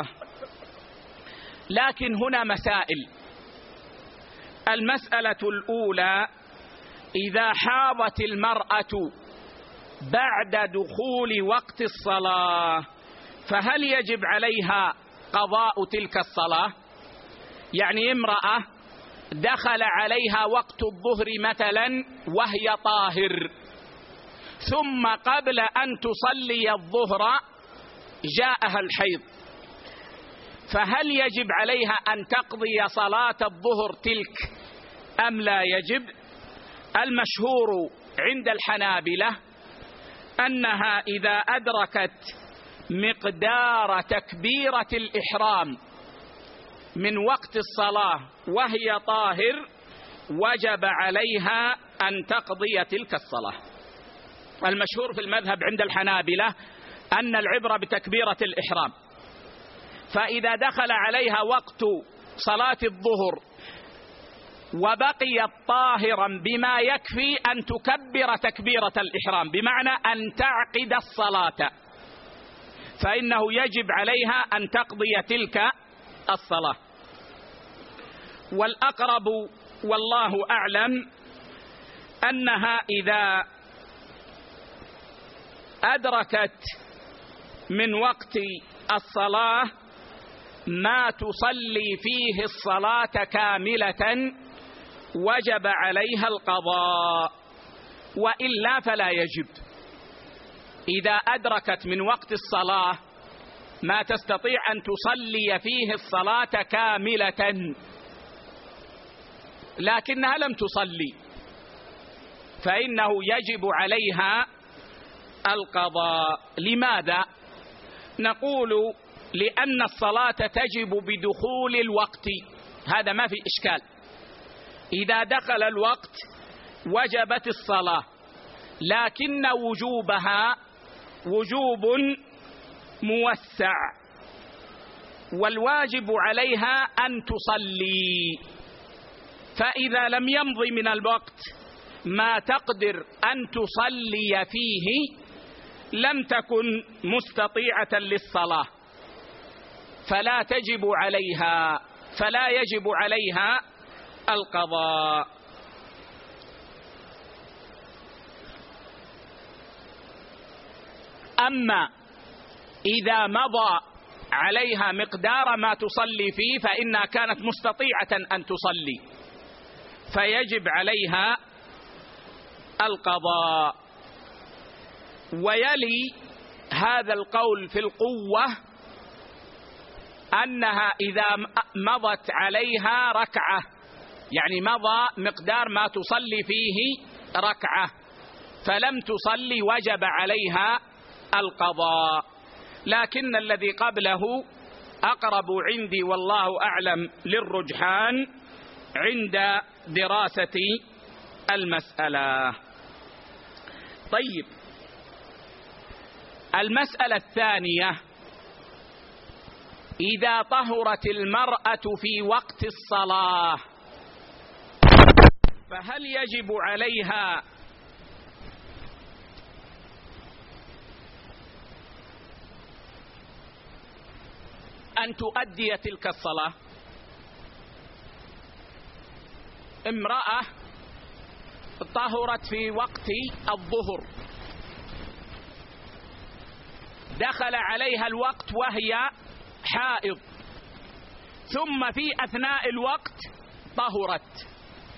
لكن هنا مسائل. المسألة الأولى: إذا حاضت المرأة بعد دخول وقت الصلاة فهل يجب عليها قضاء تلك الصلاة؟ يعني امرأة دخل عليها وقت الظهر مثلا وهي طاهر، ثم قبل أن تصلي الظهر جاءها الحيض، فهل يجب عليها أن تقضي صلاة الظهر تلك أم لا يجب؟ المشهور عند الحنابلة أنها إذا أدركت مقدار تكبيرة الإحرام من وقت الصلاة وهي طاهر وجب عليها أن تقضي تلك الصلاة. المشهور في المذهب عند الحنابلة أن العبرة بتكبيرة الإحرام، فإذا دخل عليها وقت صلاة الظهر وبقيت طاهرا بما يكفي أن تكبر تكبيرة الإحرام، بمعنى أن تعقد الصلاة، فإنه يجب عليها أن تقضي تلك الصلاة. والأقرب والله أعلم أنها إذا أدركت من وقت الصلاة ما تصلي فيه الصلاة كاملة وجب عليها القضاء، وإلا فلا يجب. إذا أدركت من وقت الصلاة ما تستطيع أن تصلي فيه الصلاة كاملة لكنها لم تصلي فإنه يجب عليها القضاء. لماذا؟ نقول لأن الصلاة تجب بدخول الوقت، هذا ما في إشكال. إذا دخل الوقت وجبت الصلاة، لكن وجوبها وجوب موسع، والواجب عليها أن تصلي. فإذا لم يمض من الوقت ما تقدر أن تصلي فيه لم تكن مستطيعة للصلاة، فلا تجب عليها فلا يجب عليها القضاء. أما إذا مضى عليها مقدار ما تصلي فيه فإنها كانت مستطيعة أن تصلي، فيجب عليها القضاء. ويلي هذا القول في القوة أنها إذا مضت عليها ركعة، يعني مضى مقدار ما تصلي فيه ركعة فلم تصلي وجب عليها القضاء. لكن الذي قبله أقرب عندي والله أعلم للرجحان عند دراسة المسألة. طيب، المسألة الثانية: إذا طهرت المرأة في وقت الصلاة فهل يجب عليها أن تؤدي تلك الصلاة؟ امرأة طهرت في وقت الظهر، دخل عليها الوقت وهي حائض، ثم في أثناء الوقت طهرت،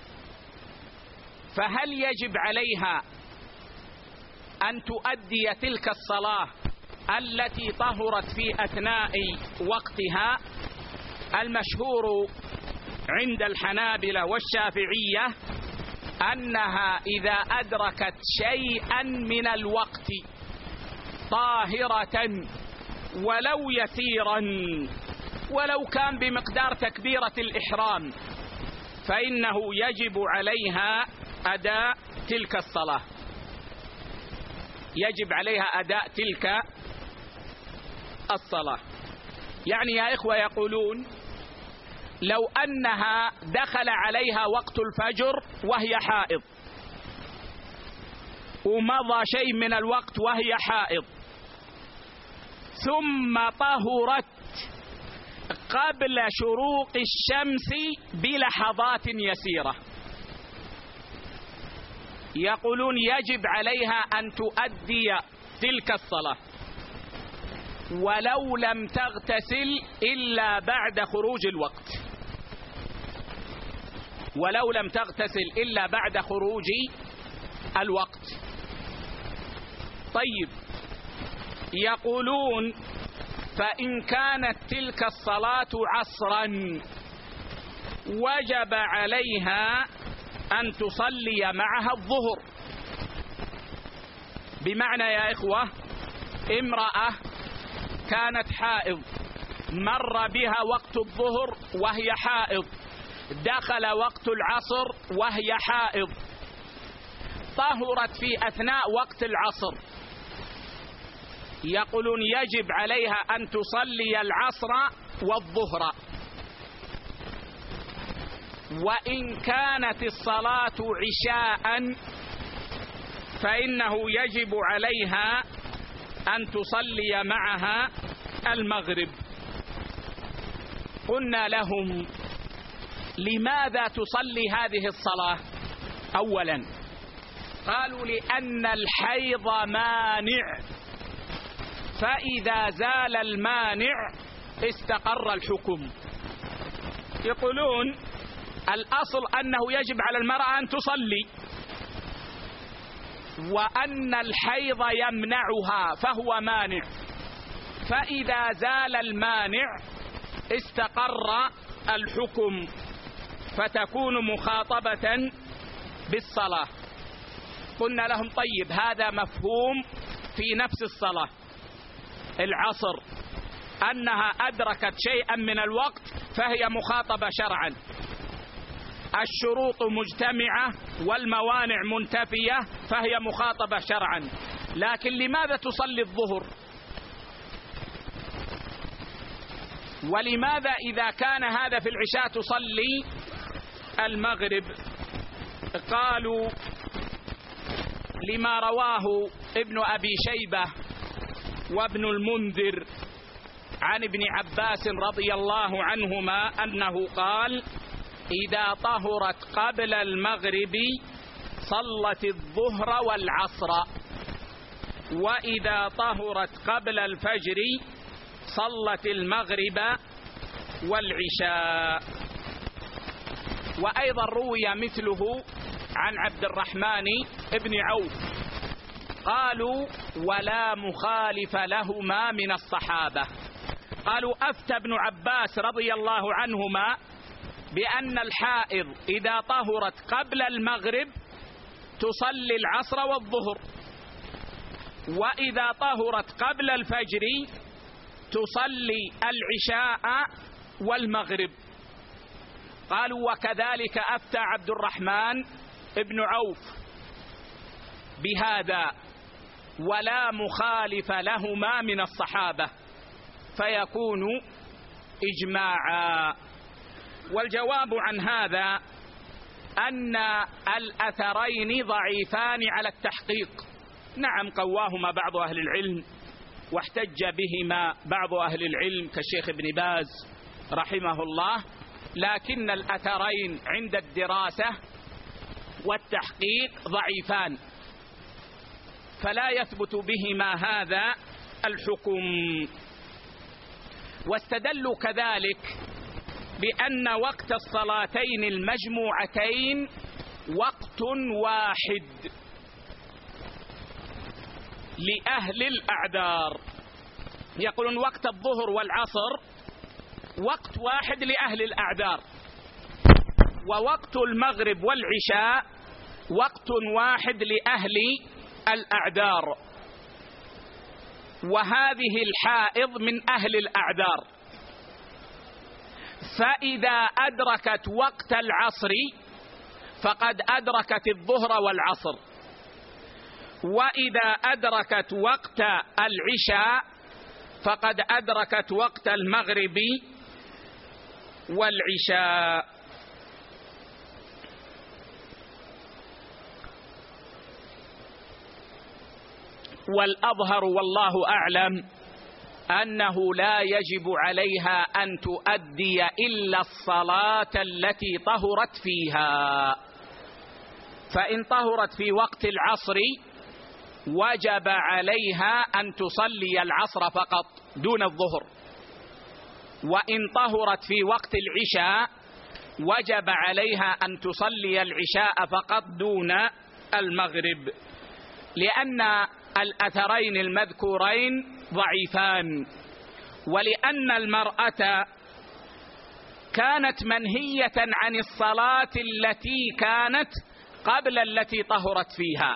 فهل يجب عليها أن تؤدي تلك الصلاة التي طهرت في أثناء وقتها؟ المشهور عند الحنابلة والشافعية أنها إذا أدركت شيئا من الوقت طاهرة ولو يسيرا ولو كان بمقدار تكبيرة الإحرام فإنه يجب عليها أداء تلك الصلاة، يجب عليها أداء تلك الصلاة. يعني يا إخوة يقولون لو أنها دخل عليها وقت الفجر وهي حائض ومضى شيء من الوقت وهي حائض ثم طهرت قبل شروق الشمس بلحظات يسيرة، يقولون يجب عليها أن تؤدي تلك الصلاة ولو لم تغتسل إلا بعد خروج الوقت، ولو لم تغتسل إلا بعد خروج الوقت. طيب، يقولون فإن كانت تلك الصلاة عصرا وجب عليها أن تصلي معها الظهر. بمعنى يا إخوة امرأة كانت حائض مر بها وقت الظهر وهي حائض، دخل وقت العصر وهي حائض، طهرت في أثناء وقت العصر، يقولون يجب عليها أن تصلي العصر والظهر. وإن كانت الصلاة عشاء فإنه يجب عليها أن تصلي معها المغرب. قلنا لهم لماذا تصلي هذه الصلاة؟ أولا قالوا لأن الحيض مانع، فإذا زال المانع استقر الحكم. يقولون الأصل أنه يجب على المرأة أن تصلي، وأن الحيض يمنعها فهو مانع، فإذا زال المانع استقر الحكم فتكون مخاطبة بالصلاة. قلنا لهم طيب هذا مفهوم في نفس الصلاة العصر، أنها أدركت شيئا من الوقت فهي مخاطبة شرعا. الشروط مجتمعة والموانع منتفية فهي مخاطبة شرعا. لكن لماذا تصلي الظهر؟ ولماذا إذا كان هذا في العشاء تصلي المغرب؟ قالوا لما رواه ابن أبي شيبة وابن المنذر عن ابن عباس رضي الله عنهما أنه قال: إذا طهرت قبل المغرب صلت الظهر والعصر، وإذا طهرت قبل الفجر صلت المغرب والعشاء. وأيضا روي مثله عن عبد الرحمن بن عوف قالوا: ولا مخالف لهما من الصحابة. قالوا: أفتى ابن عباس رضي الله عنهما بأن الحائض إذا طهرت قبل المغرب تصلي العصر والظهر، وإذا طهرت قبل الفجر تصلي العشاء والمغرب. قالوا: وكذلك أفتى عبد الرحمن ابن عوف بهذا، ولا مخالف لهما من الصحابة، فيكون إجماعا. والجواب عن هذا أن الأثرين ضعيفان على التحقيق. نعم، قواهما بعض أهل العلم واحتج بهما بعض أهل العلم كالشيخ ابن باز رحمه الله، لكن الأثرين عند الدراسة والتحقيق ضعيفان، فلا يثبت بهما هذا الحكم. واستدلوا كذلك بأن وقت الصلاتين المجموعتين وقت واحد لأهل الأعذار. يقولون وقت الظهر والعصر وقت واحد لأهل الأعذار، ووقت المغرب والعشاء وقت واحد لأهل الأعذار، وهذه الحائض من أهل الأعذار، فإذا أدركت وقت العصر فقد أدركت الظهر والعصر، وإذا أدركت وقت العشاء فقد أدركت وقت المغرب والعشاء. والأظهر والله أعلم أنه لا يجب عليها أن تؤدي إلا الصلاة التي طهرت فيها، فإن طهرت في وقت العصر وجب عليها أن تصلي العصر فقط دون الظهر، وإن طهرت في وقت العشاء وجب عليها أن تصلي العشاء فقط دون المغرب، لأن الأثرين المذكورين ضعيفان، ولأن المرأة كانت منهية عن الصلاة التي كانت قبل التي طهرت فيها.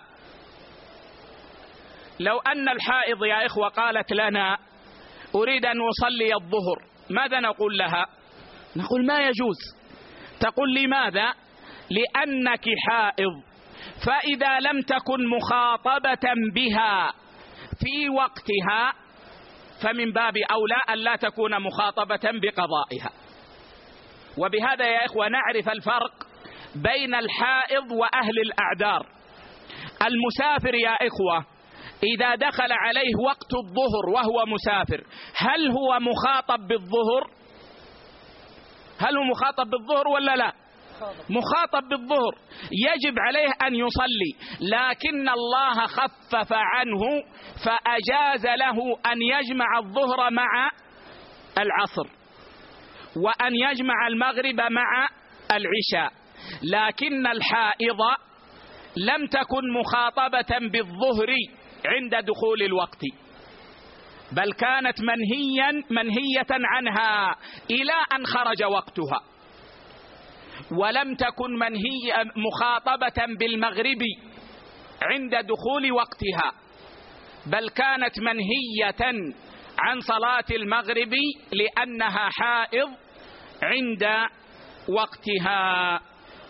لو أن الحائض يا إخوة قالت لنا أريد أن أصلي الظهر، ماذا نقول لها؟ نقول ما يجوز. تقول لماذا؟ لأنك حائض، فإذا لم تكن مخاطبة بها في وقتها فمن باب أولى أن لا تكون مخاطبة بقضائها. وبهذا يا إخوة نعرف الفرق بين الحائض وأهل الأعذار. المسافر يا إخوة إذا دخل عليه وقت الظهر وهو مسافر، هل هو مخاطب بالظهر؟ هل هو مخاطب بالظهر ولا لا؟ مخاطب بالظهر، يجب عليه أن يصلي، لكن الله خفف عنه فأجاز له أن يجمع الظهر مع العصر وأن يجمع المغرب مع العشاء. لكن الحائض لم تكن مخاطبة بالظهر عند دخول الوقت، بل كانت منهيا منهية عنها إلى أن خرج وقتها، ولم تكن منهية مخاطبة بالمغرب عند دخول وقتها، بل كانت منهية عن صلاة المغرب لأنها حائض عند وقتها.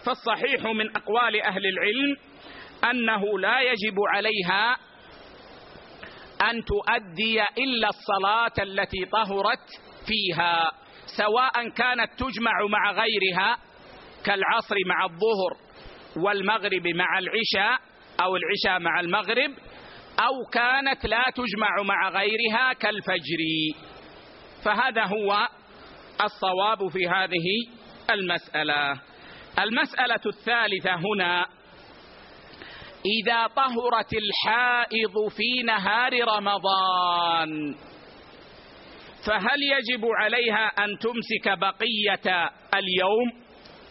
فالصحيح من أقوال أهل العلم أنه لا يجب عليها أن تؤدي إلا الصلاة التي طهرت فيها، سواء كانت تجمع مع غيرها كالعصر مع الظهر والمغرب مع العشاء أو العشاء مع المغرب، أو كانت لا تجمع مع غيرها كالفجر. فهذا هو الصواب في هذه المسألة. المسألة الثالثة هنا: إذا طهرت الحائض في نهار رمضان فهل يجب عليها أن تمسك بقية اليوم؟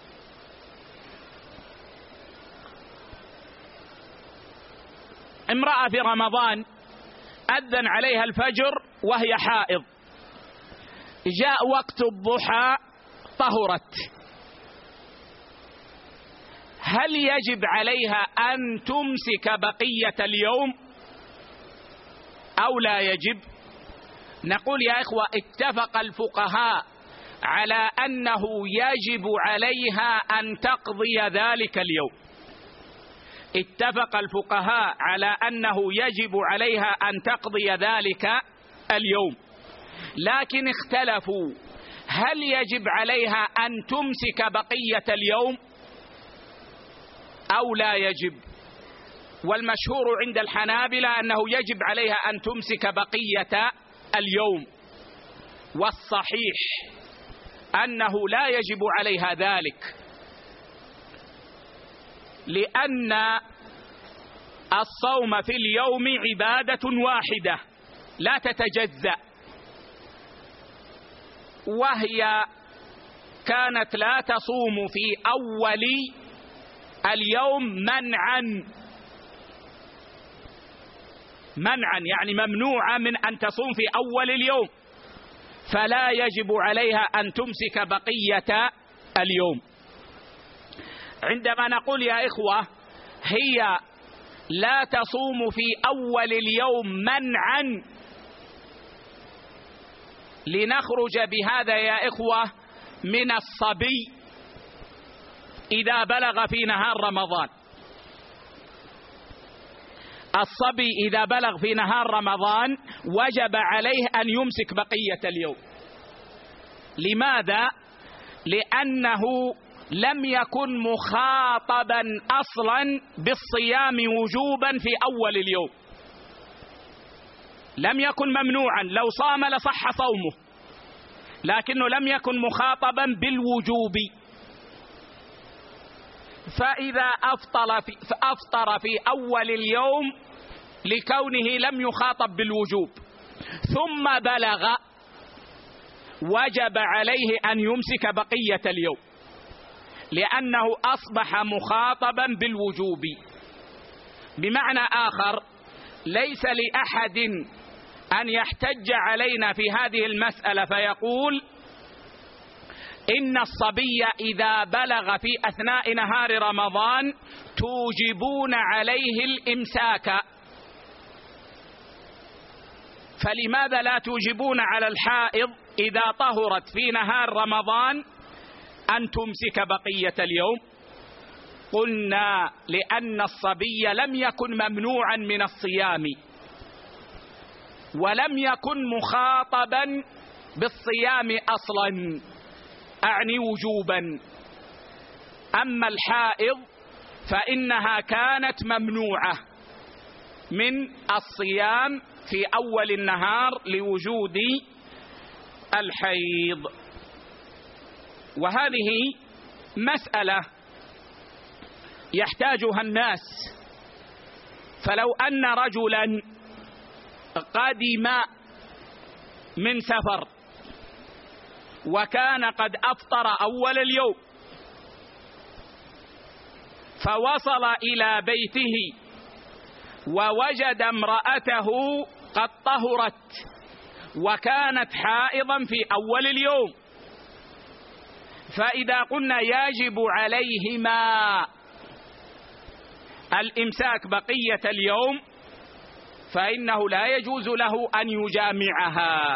امرأة في رمضان أذن عليها الفجر وهي حائض، جاء وقت الضحى طهرت، هل يجب عليها أن تمسك بقية اليوم أو لا يجب؟ نقول يا إخوة: اتفق الفقهاء على أنه يجب عليها أن تقضي ذلك اليوم. اتفق الفقهاء على أنه يجب عليها أن تقضي ذلك اليوم، لكن اختلفوا: هل يجب عليها أن تمسك بقية اليوم أو لا يجب؟ والمشهور عند الحنابلة أنه يجب عليها أن تمسك بقية اليوم، والصحيح أنه لا يجب عليها ذلك، لأن الصوم في اليوم عبادة واحدة لا تتجزأ، وهي كانت لا تصوم في أول اليوم منعا منعا يعني ممنوعة من أن تصوم في أول اليوم، فلا يجب عليها أن تمسك بقية اليوم. عندما نقول يا إخوة هي لا تصوم في أول اليوم منعا، لنخرج بهذا يا إخوة من الصبي إذا بلغ في نهار رمضان. الصبي إذا بلغ في نهار رمضان وجب عليه أن يمسك بقية اليوم. لماذا؟ لأنه لم يكن مخاطبا أصلا بالصيام وجوبا في أول اليوم، لم يكن ممنوعا، لو صام لصح صومه، لكنه لم يكن مخاطبا بالوجوب. فإذا أفطر في, فأفطر في أول اليوم لكونه لم يخاطب بالوجوب ثم بلغ، وجب عليه أن يمسك بقية اليوم، لأنه أصبح مخاطبا بالوجوب. بمعنى آخر، ليس لأحد أن يحتج علينا في هذه المسألة فيقول إن الصبي إذا بلغ في أثناء نهار رمضان توجبون عليه الإمساك، فلماذا لا توجبون على الحائض إذا طهرت في نهار رمضان أن تمسك بقية اليوم؟ قلنا لأن الصبي لم يكن ممنوعا من الصيام ولم يكن مخاطبا بالصيام أصلا، أعني وجوبا. أما الحائض فإنها كانت ممنوعة من الصيام في أول النهار لوجود الحيض. وهذه مسألة يحتاجها الناس. فلو أن رجلا قدم من سفر وكان قد أفطر أول اليوم، فوصل إلى بيته ووجد امرأته قد طهرت وكانت حائضا في أول اليوم، فإذا قلنا يجب عليهما الإمساك بقية اليوم فإنه لا يجوز له أن يجامعها.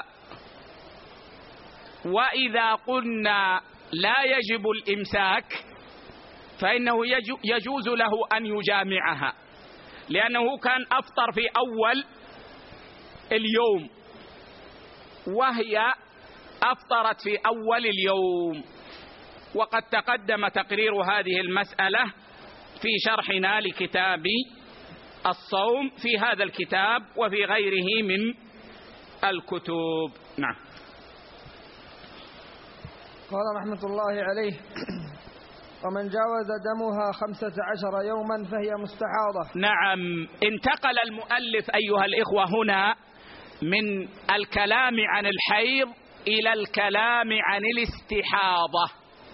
وإذا قلنا لا يجب الإمساك فإنه يجوز له أن يجامعها، لأنه كان أفطر في أول اليوم وهي أفطرت في أول اليوم. وقد تقدم تقرير هذه المسألة في شرحنا لكتاب الصوم في هذا الكتاب وفي غيره من الكتب. نعم. قال رحمة الله عليه: ومن جاوز دمها خمسة عشر يوما فهي مستحاضة. نعم. انتقل المؤلف أيها الإخوة هنا من الكلام عن الحيض إلى الكلام عن الاستحاضة.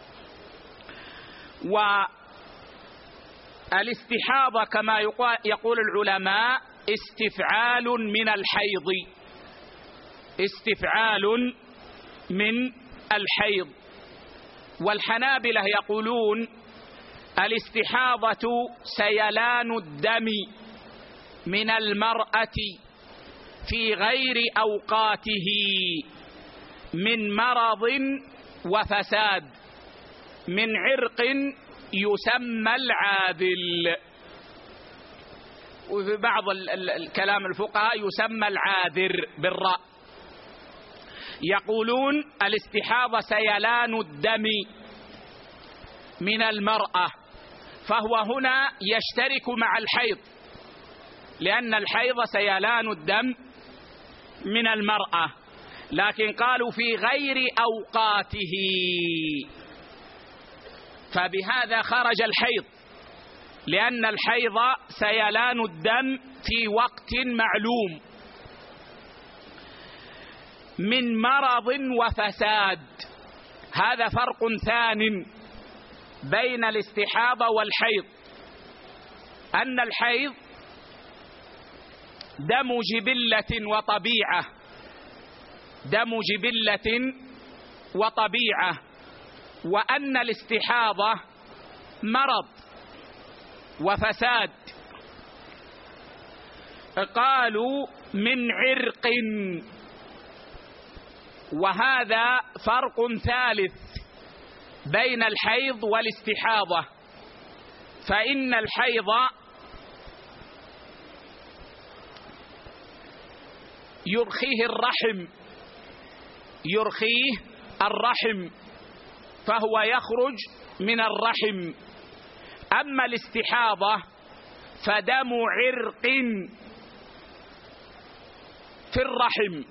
والاستحاضة كما يقول العلماء استفعال من الحيض، استفعال من الحيض. والحنابلة يقولون الاستحاضة سيلان الدم من المرأة في غير أوقاته من مرض وفساد من عرق يسمى العاذل، وفي بعض الكلام الفقهاء يسمى العاذر بالراء. يقولون الاستحاضة سيلان الدم من المرأة، فهو هنا يشترك مع الحيض، لأن الحيض سيلان الدم من المرأة، لكن قالوا في غير أوقاته، فبهذا خرج الحيض، لأن الحيض سيلان الدم في وقت معلوم من مرض وفساد. هذا فرق ثان بين الاستحاضة والحيض، أن الحيض دم جبلة وطبيعة، دم جبلة وطبيعة، وأن الاستحاضة مرض وفساد. قالوا من عرق، وهذا فرق ثالث بين الحيض والاستحاضة، فإن الحيض يرخيه الرحم، يرخيه الرحم فهو يخرج من الرحم. أما الاستحاضة فدم عرق في الرحم،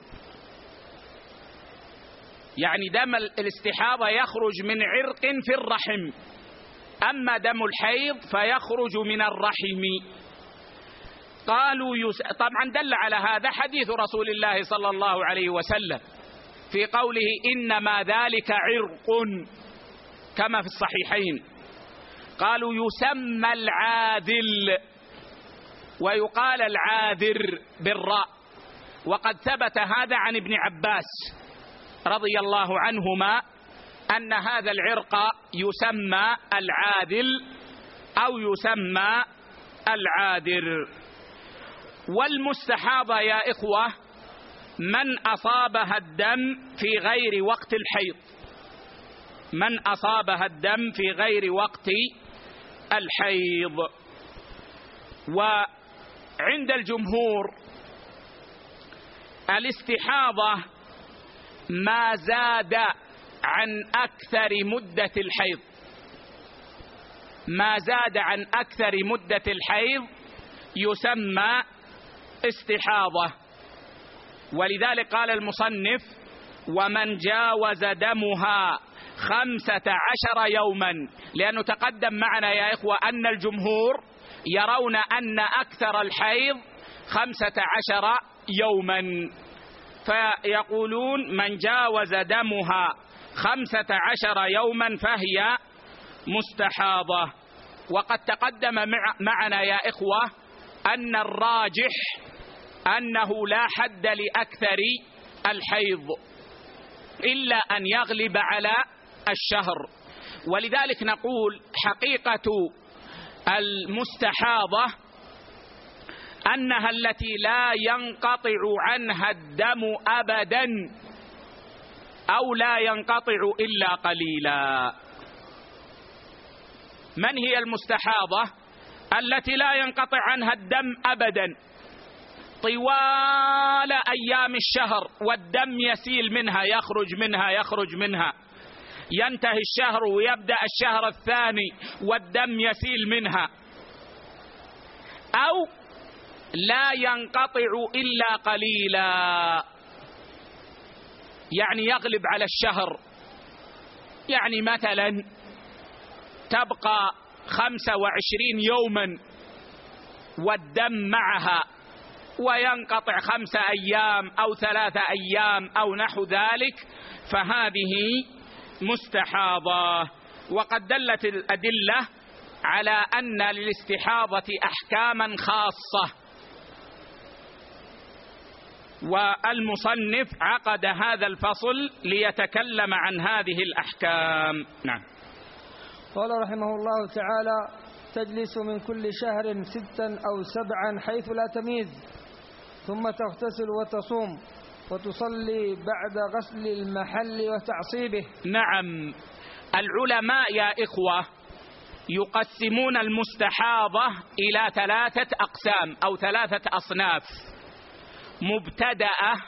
يعني دم الاستحاضة يخرج من عرق في الرحم، أما دم الحيض فيخرج من الرحم. قالوا يس... طبعا دل على هذا حديث رسول الله صلى الله عليه وسلم في قوله إنما ذلك عرق كما في الصحيحين. قالوا يسمى العاذل ويقال العاذر بالراء، وقد ثبت هذا عن ابن عباس رضي الله عنهما أن هذا العرق يسمى العاذل أو يسمى العاذر. والمستحاضة يا إخوة من أصابها الدم في غير وقت الحيض، من أصابها الدم في غير وقت الحيض. وعند الجمهور الاستحاضة ما زاد عن أكثر مدة الحيض، ما زاد عن أكثر مدة الحيض يسمى استحاضة. ولذلك قال المصنف ومن جاوز دمها خمسة عشر يوما، لأنه تقدم معنا يا إخوة أن الجمهور يرون أن أكثر الحيض خمسة عشر يوما، فيقولون من جاوز دمها خمسة عشر يوما فهي مستحاضة. وقد تقدم معنا يا إخوة أن الراجح أنه لا حد لأكثر الحيض إلا أن يغلب على الشهر. ولذلك نقول حقيقة المستحاضة أنها التي لا ينقطع عنها الدم أبدا أو لا ينقطع إلا قليلا. من هي المستحاضة؟ التي لا ينقطع عنها الدم أبدا طوال أيام الشهر، والدم يسيل منها، يخرج منها يخرج منها، ينتهي الشهر ويبدأ الشهر الثاني والدم يسيل منها، أو لا ينقطع إلا قليلا، يعني يغلب على الشهر، يعني مثلا تبقى خمسة وعشرين يوما والدم معها وينقطع خمسة أيام أو ثلاثة أيام أو نحو ذلك، فهذه مستحاضة. وقد دلت الأدلة على أن للاستحاضة أحكاما خاصة، والمصنف عقد هذا الفصل ليتكلم عن هذه الأحكام. نعم. قال رحمه الله تعالى: تجلس من كل شهر ستا أو سبعا حيث لا تميز، ثم تغتسل وتصوم وتصلي بعد غسل المحل وتعصيبه. نعم، العلماء يا إخوة يقسمون المستحاضة إلى ثلاثة أقسام أو ثلاثة أصناف: مبتدأة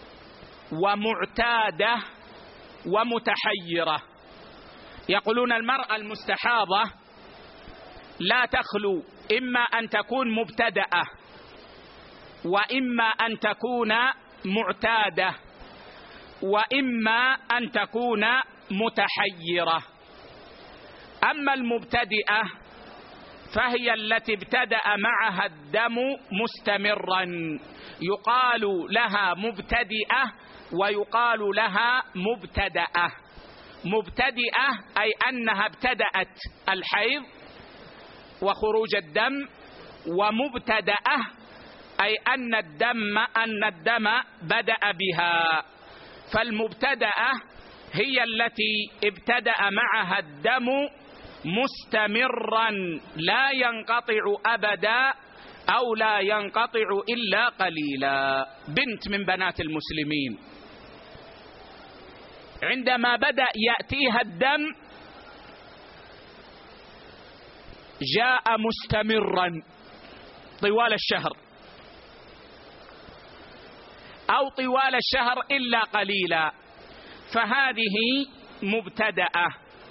ومعتادة ومتحيرة. يقولون المرأة المستحاضة لا تخلو إما أن تكون مبتدأة وإما أن تكون معتادة وإما أن تكون متحيرة. أما المبتدئة فهي التي ابتدأ معها الدم مستمرا، يقال لها مبتدئة ويقال لها مبتدأة. مبتدئة أي أنها ابتدأت الحيض وخروج الدم، ومبتدأة أي أن الدم أن الدم بدأ بها. فالمبتدأة هي التي ابتدأ معها الدم مستمرا لا ينقطع أبدا أو لا ينقطع إلا قليلا. بنت من بنات المسلمين عندما بدأ يأتيها الدم جاء مستمرا طوال الشهر أو طوال الشهر إلا قليلا، فهذه مبتدأة.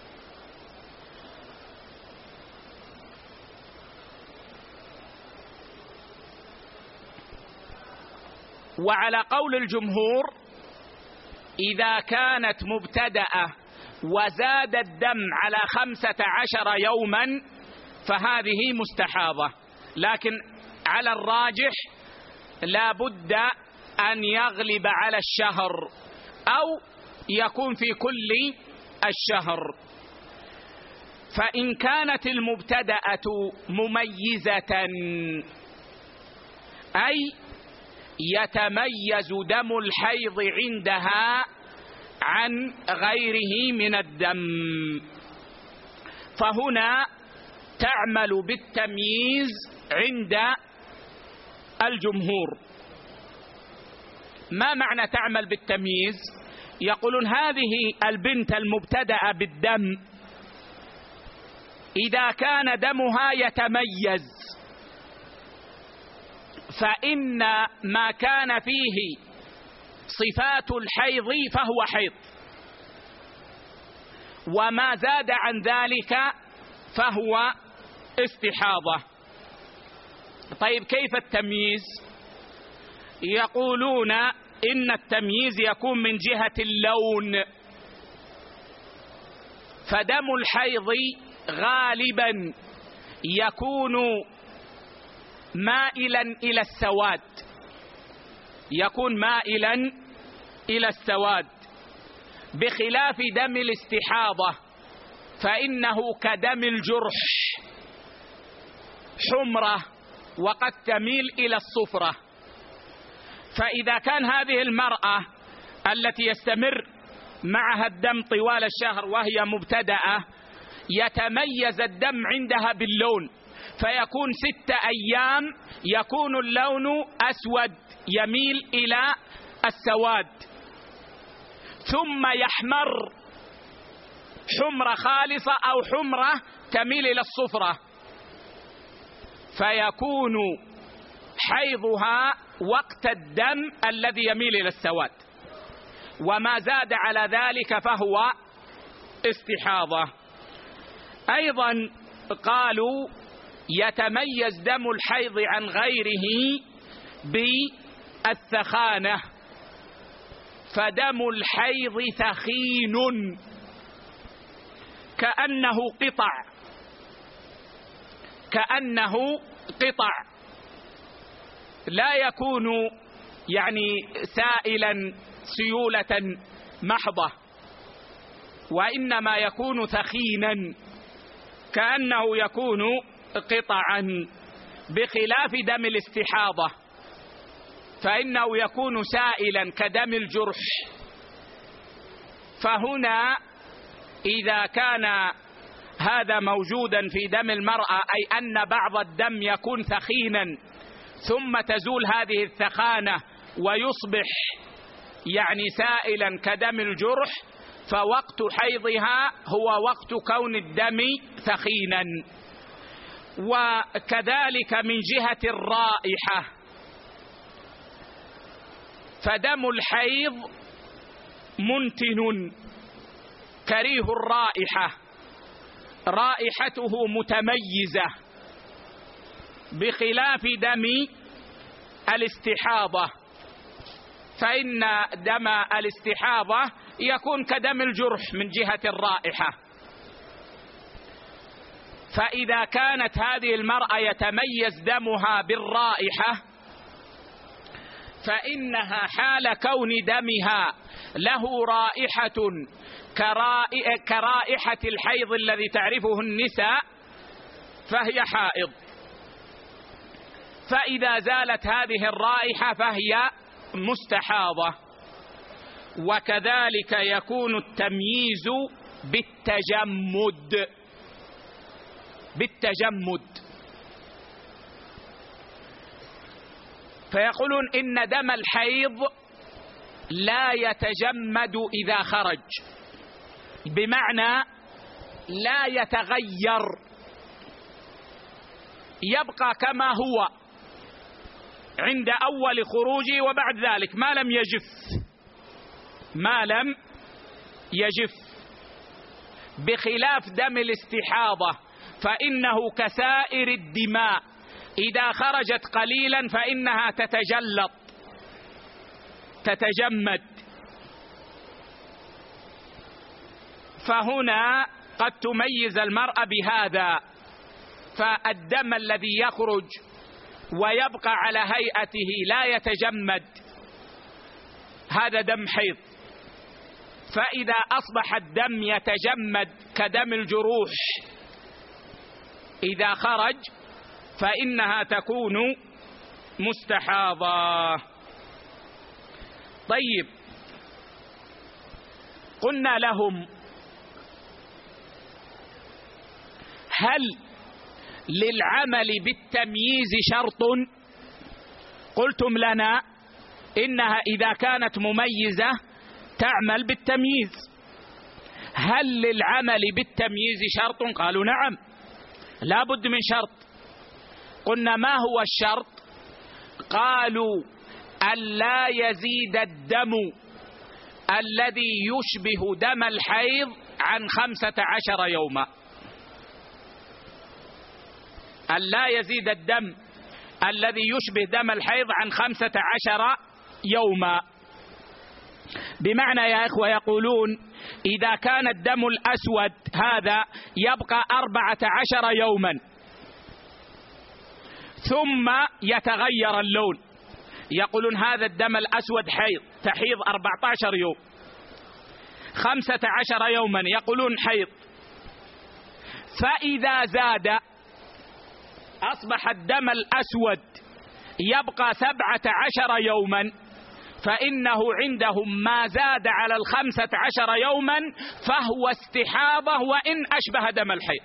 وعلى قول الجمهور إذا كانت مبتدأة وزاد الدم على خمسة عشر يوما فهذه مستحاضة، لكن على الراجح لا بد أن يغلب على الشهر أو يكون في كل الشهر. فإن كانت المبتدأة مميزة أي يتميز دم الحيض عندها عن غيره من الدم، فهنا تعمل بالتمييز عند الجمهور. ما معنى تعمل بالتمييز؟ يقولون هذه البنت المبتدأة بالدم إذا كان دمها يتميز فإن ما كان فيه صفات الحيض فهو حيض، وما زاد عن ذلك فهو استحاضة. طيب كيف التمييز؟ يقولون إن التمييز يكون من جهة اللون، فدم الحيض غالبا يكون مائلا إلى السواد، يكون مائلا إلى السواد، بخلاف دم الاستحاضة فإنه كدم الجرح، حمرة وقد تميل إلى الصفرة. فإذا كان هذه المرأة التي يستمر معها الدم طوال الشهر وهي مبتدأة يتميز الدم عندها باللون، فيكون ستة أيام يكون اللون أسود يميل إلى السواد، ثم يحمر حمرة خالصة أو حمرة تميل إلى الصفرة فيكون حيضها وقت الدم الذي يميل إلى السواد، وما زاد على ذلك فهو استحاضة. أيضا قالوا يتميز دم الحيض عن غيره بالثخانة، فدم الحيض ثخين كأنه قطع كأنه قطع لا يكون يعني سائلا سيولة محضة، وإنما يكون ثخينا كأنه يكون قطعا، بخلاف دم الاستحاضة فإنه يكون سائلا كدم الجرح. فهنا إذا كان هذا موجودا في دم المرأة، أي أن بعض الدم يكون ثخينا ثم تزول هذه الثخانة ويصبح يعني سائلا كدم الجرح، فوقت حيضها هو وقت كون الدم ثخينا. وكذلك من جهة الرائحة، فدم الحيض منتن كريه الرائحة، رائحته متميزة، بخلاف دم الاستحاضة، فإن دم الاستحاضة يكون كدم الجرح من جهة الرائحة. فإذا كانت هذه المرأة يتميز دمها بالرائحة، فإنها حال كون دمها له رائحة كرائحة الحيض الذي تعرفه النساء فهي حائض. فإذا زالت هذه الرائحة فهي مستحاضة. وكذلك يكون التمييز بالتجمد بالتجمد فيقولون إن دم الحيض لا يتجمد إذا خرج، بمعنى لا يتغير، يبقى كما هو عند أول خروجه وبعد ذلك ما لم يجف ما لم يجف بخلاف دم الاستحاضة، فإنه كسائر الدماء، إذا خرجت قليلا فإنها تتجلط تتجمد. فهنا قد تميز المرأة بهذا، فالدم الذي يخرج ويبقى على هيئته لا يتجمد هذا دم حيض، فإذا أصبح الدم يتجمد كدم الجروح إذا خرج فإنها تكون مستحاضة. طيب، قلنا لهم هل للعمل بالتمييز شرط؟ قلتم لنا إنها إذا كانت مميزة تعمل بالتمييز. هل للعمل بالتمييز شرط؟ قالوا نعم، لا بد من شرط. قلنا ما هو الشرط؟ قالوا ألا يزيد الدم الذي يشبه دم الحيض عن خمسة عشر يوما. ألا يزيد الدم الذي يشبه دم الحيض عن خمسة عشر يوما، بمعنى يا إخوة يقولون إذا كان الدم الأسود هذا يبقى أربعة عشر يوما ثم يتغير اللون، يقولون هذا الدم الأسود حيض تحيض أربعة عشر يوم. خمسة عشر يوما يقولون حيض. فإذا زاد أصبح الدم الأسود يبقى سبعة عشر يوما، فإنه عندهم ما زاد على الخمسة عشر يوما فهو استحاضة وإن أشبه دم الحيض.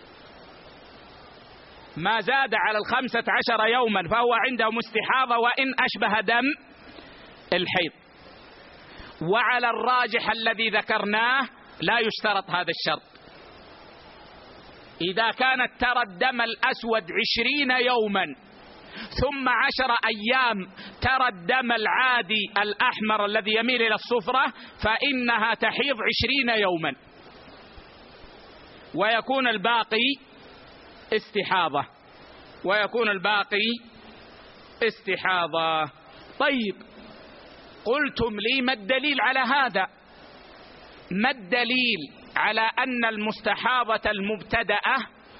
ما زاد على الخمسة عشر يوما فهو عندهم استحاضة وإن أشبه دم الحيض. وعلى الراجح الذي ذكرناه لا يشترط هذا الشرط، إذا كانت ترى الدم الأسود عشرين يوما ثم عشر أيام ترى الدم العادي الأحمر الذي يميل إلى الصفرة فإنها تحيض عشرين يوما، ويكون الباقي استحاضة ويكون الباقي استحاضة. طيب، قلتم لي ما الدليل على هذا؟ ما الدليل على أن المستحاضة المبتدأة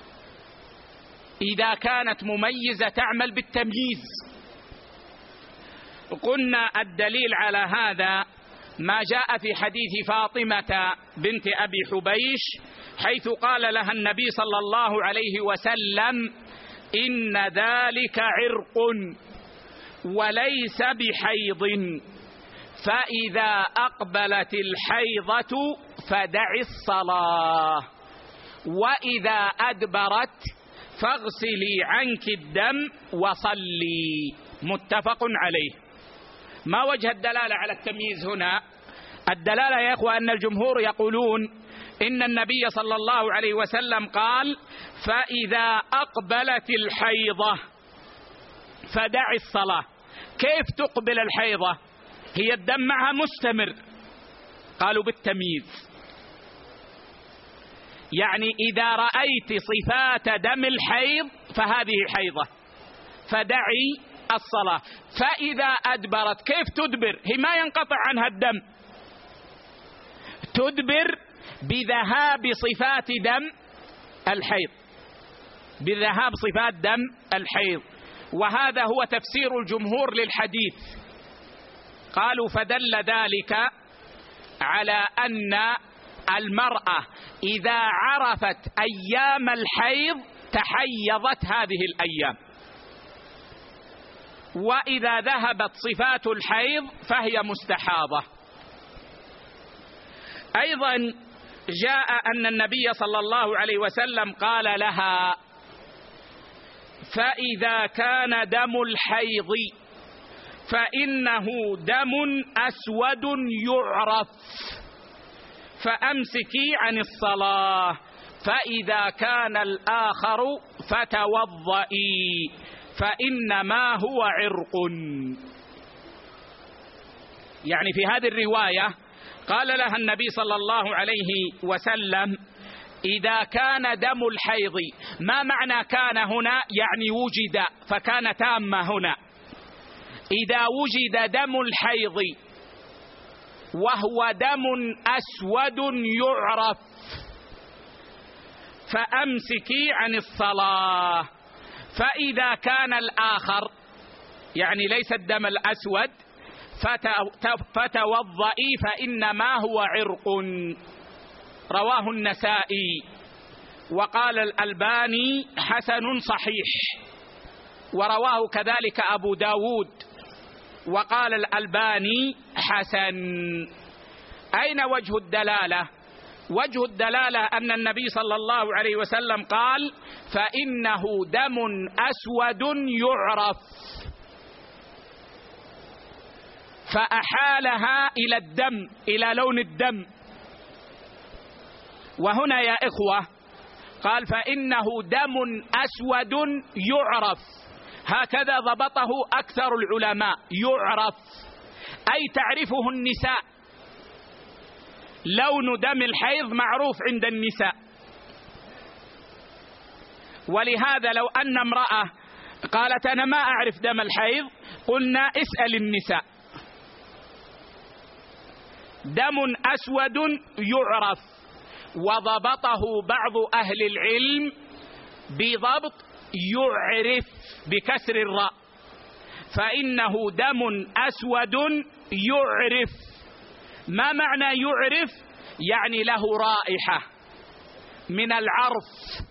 إذا كانت مميزة تعمل بالتمييز؟ قلنا الدليل على هذا ما جاء في حديث فاطمة بنت أبي حبيش، حيث قال لها النبي صلى الله عليه وسلم: إن ذلك عرق وليس بحيض، فإذا أقبلت الحيضة فدعي الصلاة، وإذا أدبرت فاغسلي عنك الدم وصلي. متفق عليه. ما وجه الدلالة على التمييز هنا؟ الدلالة يا إخوة أن الجمهور يقولون إن النبي صلى الله عليه وسلم قال: فإذا أقبلت الحيضة فدعي الصلاة. كيف تقبل الحيضة؟ هي الدم معها مستمر. قالوا بالتمييز، يعني إذا رأيت صفات دم الحيض فهذه حيضة فدعي الصلاة. فإذا أدبرت، كيف تدبر؟ هي ما ينقطع عنها الدم، تدبر بذهاب صفات دم الحيض، بذهاب صفات دم الحيض. وهذا هو تفسير الجمهور للحديث. قالوا فدل ذلك على أن المرأة إذا عرفت أيام الحيض تحيضت هذه الأيام، وإذا ذهبت صفات الحيض فهي مستحاضة. أيضا جاء أن النبي صلى الله عليه وسلم قال لها: فإذا كان دم الحيض فإنه دم أسود يعرف فأمسكي عن الصلاة، فإذا كان الآخر فتوضئي فإنما هو عرق. يعني في هذه الرواية قال لها النبي صلى الله عليه وسلم: إذا كان دم الحيض، ما معنى كان هنا؟ يعني وجد، فكان تامة هنا. إذا وجد دم الحيض وهو دم أسود يعرف فأمسكي عن الصلاة، فإذا كان الآخر يعني ليس الدم الأسود فتوضئي فإنما هو عرق. رواه النسائي، وقال الألباني حسن صحيح، ورواه كذلك أبو داود وقال الألباني حسن. أين وجه الدلالة؟ وجه الدلالة أن النبي صلى الله عليه وسلم قال: فإنه دم أسود يعرف، فأحالها إلى الدم، إلى لون الدم. وهنا يا إخوة قال: فإنه دم أسود يعرف، هكذا ضبطه أكثر العلماء، يعرف أي تعرفه النساء، لون دم الحيض معروف عند النساء. ولهذا لو أن امرأة قالت أنا ما أعرف دم الحيض، قلنا اسأل النساء. دم أسود يعرف، وضبطه بعض أهل العلم بضبط يعرف بكسر الراء، فإنه دم أسود يعرف. ما معنى يعرف؟ يعني له رائحة من العرف،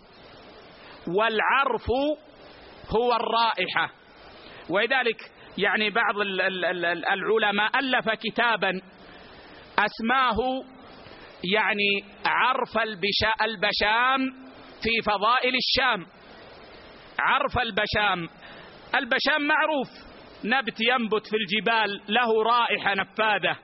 والعرف هو الرائحة. ولذلك يعني بعض العلماء ألف كتابا أسماه يعني عرف البشام في فضائل الشام. عرف البشام، البشام معروف، نبت ينبت في الجبال له رائحة نفاذة.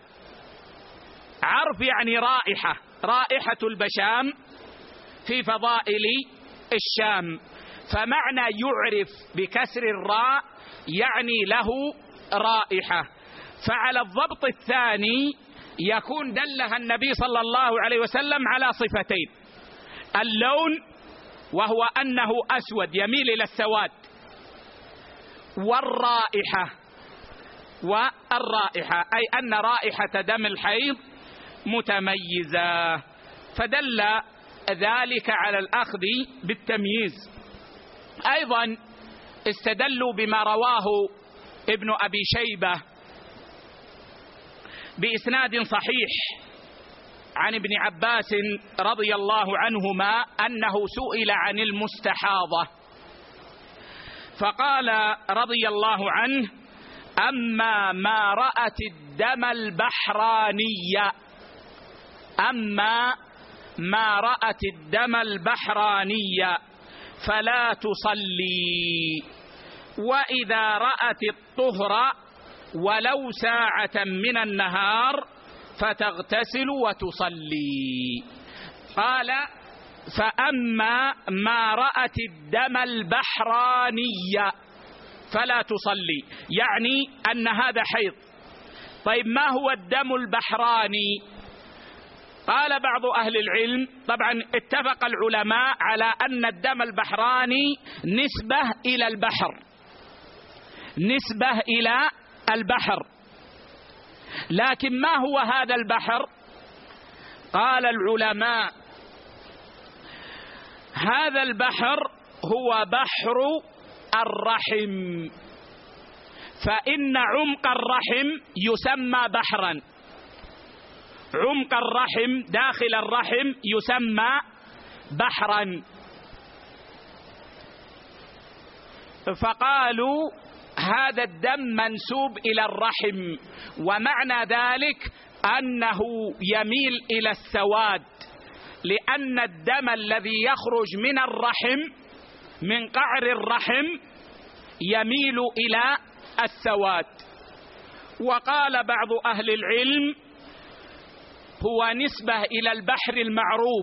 عرف يعني رائحة، رائحة البشام في فضائل الشام. فمعنى يعرف بكسر الراء يعني له رائحة. فعلى الضبط الثاني يكون دلها النبي صلى الله عليه وسلم على صفتين: اللون وهو أنه أسود يميل إلى السواد، والرائحة والرائحة أي أن رائحة دم الحيض متميزة، فدل ذلك على الأخذ بالتمييز. أيضا استدلوا بما رواه ابن أبي شيبة بإسناد صحيح عن ابن عباس رضي الله عنهما أنه سئل عن المستحاضة فقال رضي الله عنه: أما ما رأت الدم البحراني أما ما رأت الدم البحراني فلا تصلي، وإذا رأت الطهر ولو ساعة من النهار فتغتسل وتصلي. قال: فأما ما رأت الدم البحراني فلا تصلي، يعني أن هذا حيض. طيب ما هو الدم البحراني؟ قال بعض أهل العلم، طبعا اتفق العلماء على أن الدم البحراني نسبة إلى البحر، نسبة إلى البحر، لكن ما هو هذا البحر؟ قال العلماء: هذا البحر هو بحر الرحم، فإن عمق الرحم يسمى بحرا، عمق الرحم داخل الرحم يسمى بحرا. فقالوا هذا الدم منسوب إلى الرحم، ومعنى ذلك أنه يميل إلى السواد، لأن الدم الذي يخرج من الرحم من قعر الرحم يميل إلى السواد. وقال بعض أهل العلم هو نسبة إلى البحر المعروف،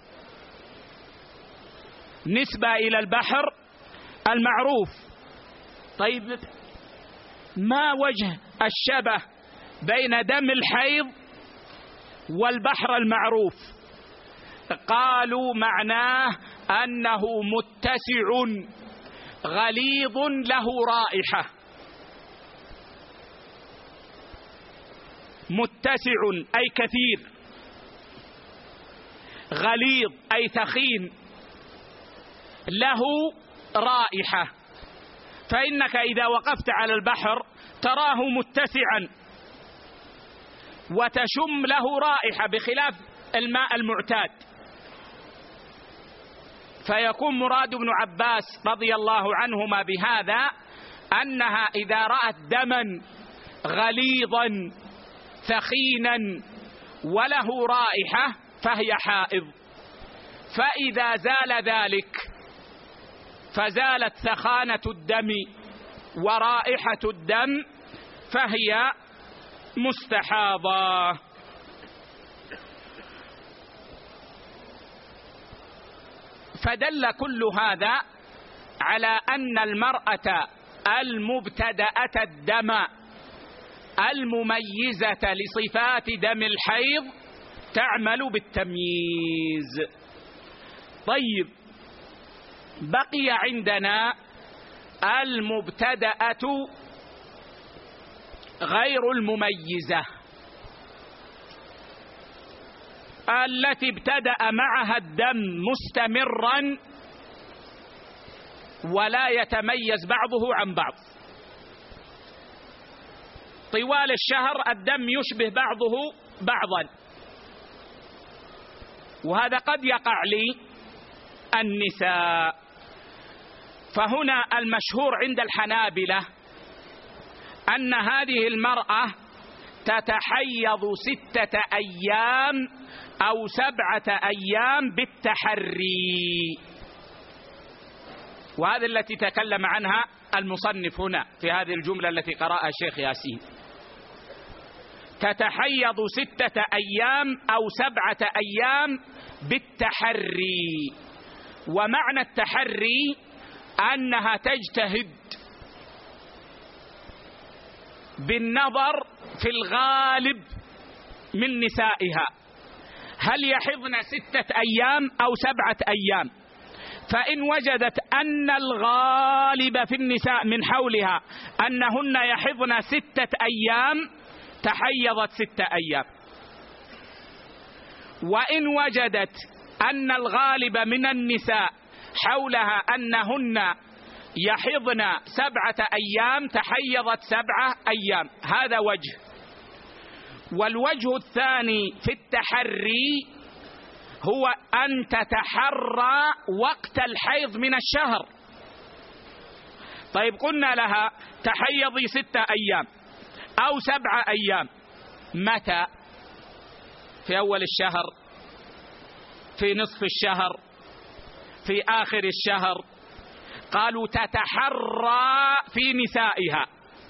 نسبة إلى البحر المعروف. طيب ما وجه الشبه بين دم الحيض والبحر المعروف؟ قالوا معناه أنه متسع غليظ له رائحة، متسع أي كثير، غليظ أي ثخين، له رائحة. فإنك إذا وقفت على البحر تراه متسعا وتشم له رائحة بخلاف الماء المعتاد. فيكون مراد ابن عباس رضي الله عنهما بهذا أنها إذا رأت دما غليظا ثخينا وله رائحة فهي حائض، فإذا زال ذلك فزالت ثخانة الدم ورائحة الدم فهي مستحاضة. فدل كل هذا على أن المرأة المبتدأة الدم المميزة لصفات دم الحيض تعمل بالتمييز. طيب بقي عندنا المبتدأة غير المميزة التي ابتدأ معها الدم مستمرا ولا يتميز بعضه عن بعض. طوال الشهر الدم يشبه بعضه بعضا، وهذا قد يقع للنساء. فهنا المشهور عند الحنابلة أن هذه المرأة تتحيض ستة أيام أو سبعة أيام بالتحري، وهذه التي تكلم عنها المصنف هنا في هذه الجملة التي قرأها الشيخ ياسين. تتحيض ستة أيام أو سبعة أيام بالتحري. ومعنى التحري أنها تجتهد بالنظر في الغالب من نسائها، هل يحضن ستة أيام أو سبعة أيام، فإن وجدت أن الغالب في النساء من حولها أنهن يحضن ستة أيام تحيضت ستة أيام، وإن وجدت أن الغالب من النساء حولها أنهن يحضن سبعة أيام تحيضت سبعة أيام. هذا وجه. والوجه الثاني في التحري هو أن تتحرى وقت الحيض من الشهر. طيب قلنا لها تحيضي ستة أيام أو سبعة أيام، متى؟ في أول الشهر، في نصف الشهر، في آخر الشهر؟ قالوا تتحرى في نسائها،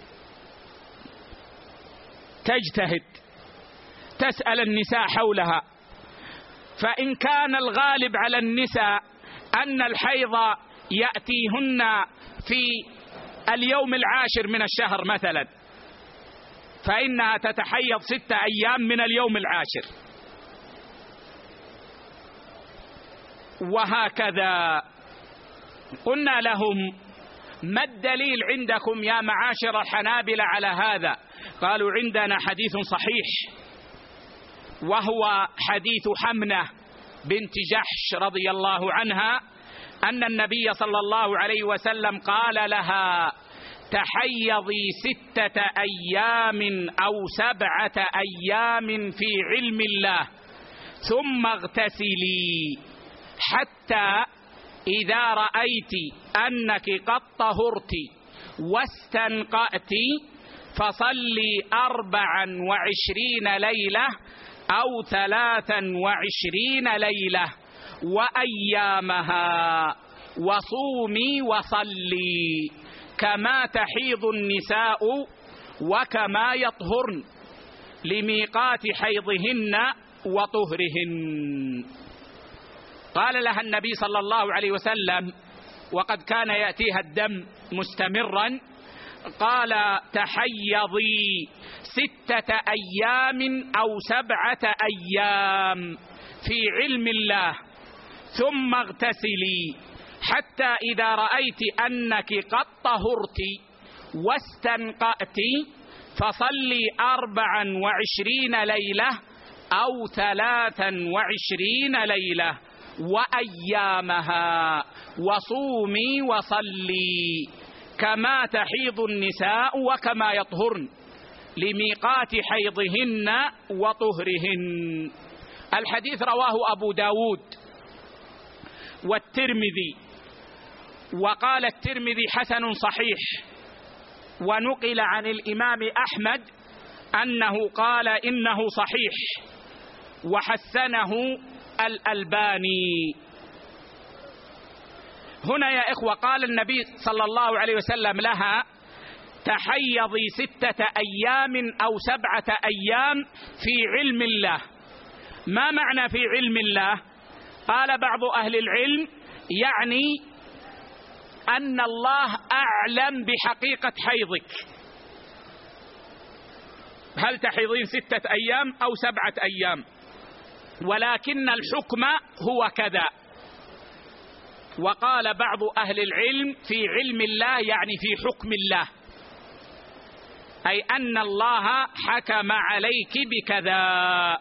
تجتهد، تسأل النساء حولها، فإن كان الغالب على النساء أن الحيض يأتيهن في اليوم العاشر من الشهر مثلا، فإنها تتحيض ستة أيام من اليوم العاشر، وهكذا. قلنا لهم ما الدليل عندكم يا معاشر الحنابلة على هذا؟ قالوا عندنا حديث صحيح، وهو حديث حمنة بنت جحش رضي الله عنها أن النبي صلى الله عليه وسلم قال لها تحيضي ستة أيام أو سبعة أيام في علم الله ثم اغتسلي حتى إذا رأيت أنك قد طهرت واستنقأت فصلي أربعا وعشرين ليلة أو ثلاثا وعشرين ليلة وأيامها وصومي وصلي كما تحيض النساء وكما يطهرن لميقات حيضهن وطهرهن. قال لها النبي صلى الله عليه وسلم وقد كان يأتيها الدم مستمرا، قال تحيضي ستة أيام أو سبعة أيام في علم الله ثم اغتسلي حتى إذا رأيت أنك قد طهرت واستنقأت فصلي أربعا وعشرين ليلة أو ثلاثا وعشرين ليلة وأيامها وصومي وصلي كما تحيض النساء وكما يطهرن لميقات حيضهن وطهرهن. الحديث رواه أبو داود والترمذي، وقال الترمذي حسن صحيح، ونقل عن الإمام أحمد أنه قال إنه صحيح وحسنه الألباني. هنا يا إخوة قال النبي صلى الله عليه وسلم لها تحيضي ستة أيام أو سبعة أيام في علم الله. ما معنى في علم الله؟ قال بعض أهل العلم يعني أن الله أعلم بحقيقة حيضك، هل تحيضين ستة أيام أو سبعة أيام، ولكن الحكم هو كذا. وقال بعض أهل العلم في علم الله يعني في حكم الله، أي أن الله حكم عليك بكذا.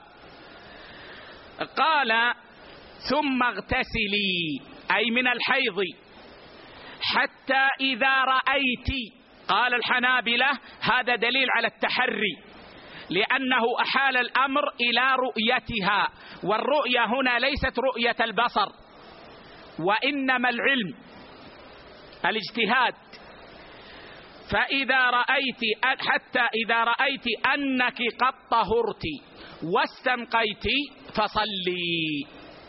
قال ثم اغتسلي أي من الحيض حتى إذا رأيت. قال الحنابلة هذا دليل على التحري، لأنه أحال الأمر إلى رؤيتها، والرؤية هنا ليست رؤية البصر، وإنما العلم الاجتهاد. فإذا رأيت حتى إذا رأيت أنك قد طهرت واستنقيت فصلي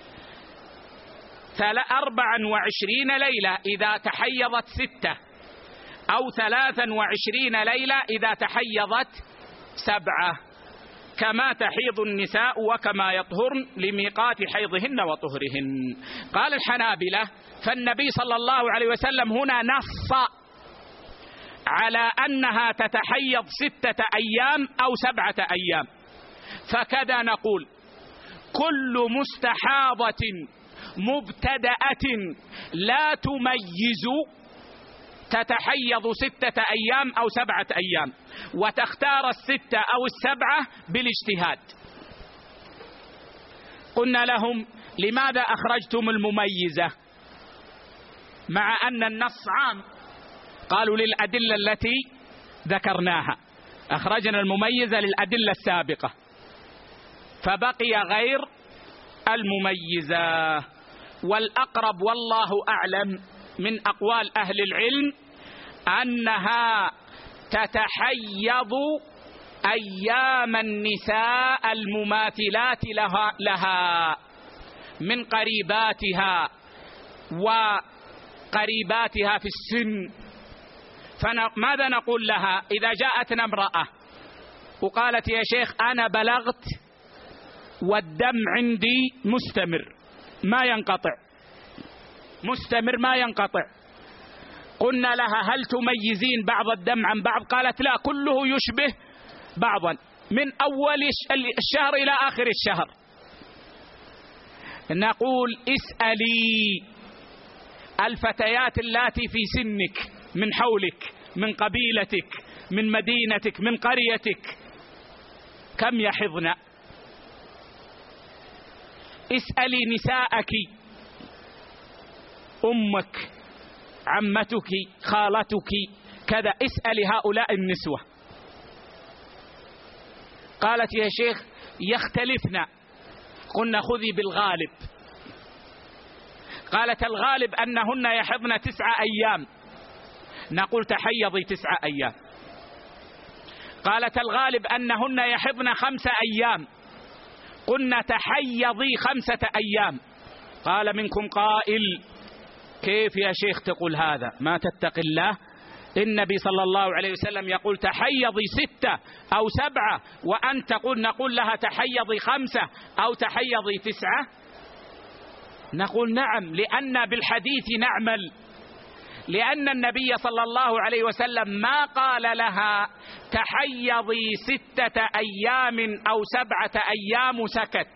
أربعا وعشرين ليلة إذا تحيضت ستة، أو ثلاثا وعشرين ليلة إذا تحيضت سبعة، كما تحيض النساء وكما يطهرن لميقات حيضهن وطهرهن. قال الحنابلة فالنبي صلى الله عليه وسلم هنا نص على أنها تتحيض ستة أيام أو سبعة أيام، فكذا نقول كل مستحاضة مبتدأة لا تميز تتحيض ستة أيام أو سبعة أيام، وتختار الستة أو السبعة بالاجتهاد. قلنا لهم لماذا أخرجتم المميزة مع أن النص عام؟ قالوا للأدلة التي ذكرناها، أخرجنا المميزة للأدلة السابقة فبقي غير المميزة. والأقرب والله أعلم من أقوال أهل العلم أنها تتحيض أيام النساء المماثلات لها, لها من قريباتها وقريباتها في السن. فماذا نقول لها إذا جاءتنا امرأة وقالت يا شيخ أنا بلغت والدم عندي مستمر ما ينقطع، مستمر ما ينقطع، قلنا لها هل تميزين بعض الدم عن بعض؟ قالت لا، كله يشبه بعضا من أول الشهر إلى آخر الشهر. نقول اسألي الفتيات اللاتي في سنك من حولك من قبيلتك من مدينتك من قريتك كم يحضن؟ اسألي نساءك، أمك، عمتك، خالتك، كذا، اسألي هؤلاء النسوة. قالت يا شيخ يختلفنا، قلنا خذي بالغالب. قالت الغالب أنهن يحضن تسعة أيام، نقول تحيضي تسعة أيام. قالت الغالب أنهن يحضن خمسة أيام، قلنا تحيضي خمسة أيام. قال منكم قائل كيف يا شيخ تقول هذا؟ ما تتق الله، النبي صلى الله عليه وسلم يقول تحيضي ستة أو سبعة، وأنت تقول نقول لها تحيضي خمسة أو تحيضي تسعة. نقول نعم، لأن بالحديث نعمل، لأن النبي صلى الله عليه وسلم ما قال لها تحيضي ستة أيام أو سبعة أيام سكت.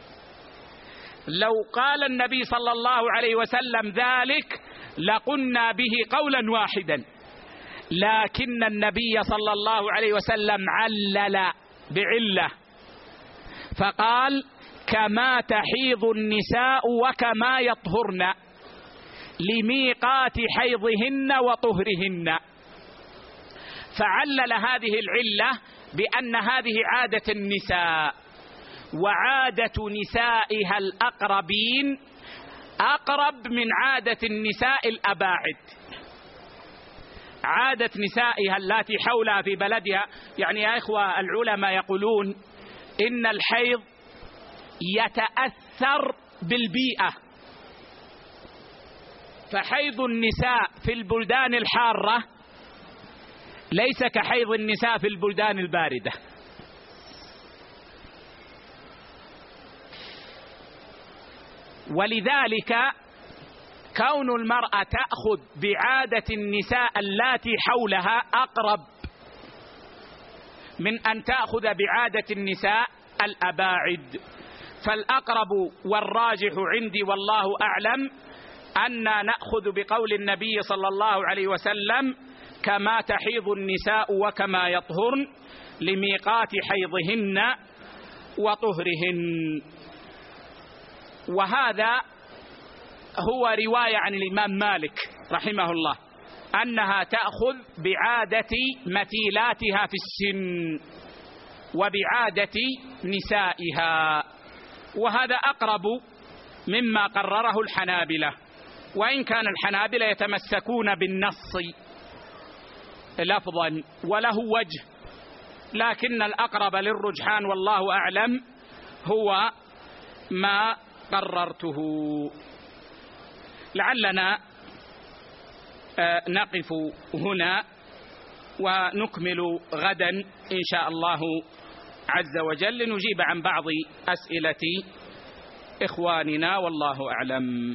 لو قال النبي صلى الله عليه وسلم ذلك لقلنا به قولا واحدا، لكن النبي صلى الله عليه وسلم علل بعلة فقال كما تحيض النساء وكما يطهرن لميقات حيضهن وطهرهن. فعلل هذه العلة بأن هذه عادة النساء، وعادة نسائها الأقربين أقرب من عادة النساء الأباعد. عادة نسائها التي حولها في بلدها، يعني يا إخوة العلماء يقولون إن الحيض يتأثر بالبيئة، فحيض النساء في البلدان الحارة ليس كحيض النساء في البلدان الباردة. ولذلك كون المرأة تأخذ بعادة النساء اللاتي حولها أقرب من أن تأخذ بعادة النساء الأباعد. فالأقرب والراجح عندي والله أعلم أن نأخذ بقول النبي صلى الله عليه وسلم كما تحيض النساء وكما يطهرن لميقات حيضهن وطهرهن. وهذا هو رواية عن الإمام مالك رحمه الله أنها تأخذ بعادة مثيلاتها في السن وبعادة نسائها، وهذا أقرب مما قرره الحنابلة، وإن كان الحنابلة يتمسكون بالنص لفظا وله وجه، لكن الأقرب للرجحان والله أعلم هو ما قررته. لعلنا نقف هنا ونكمل غدا إن شاء الله عز وجل لنجيب عن بعض أسئلة إخواننا، والله أعلم.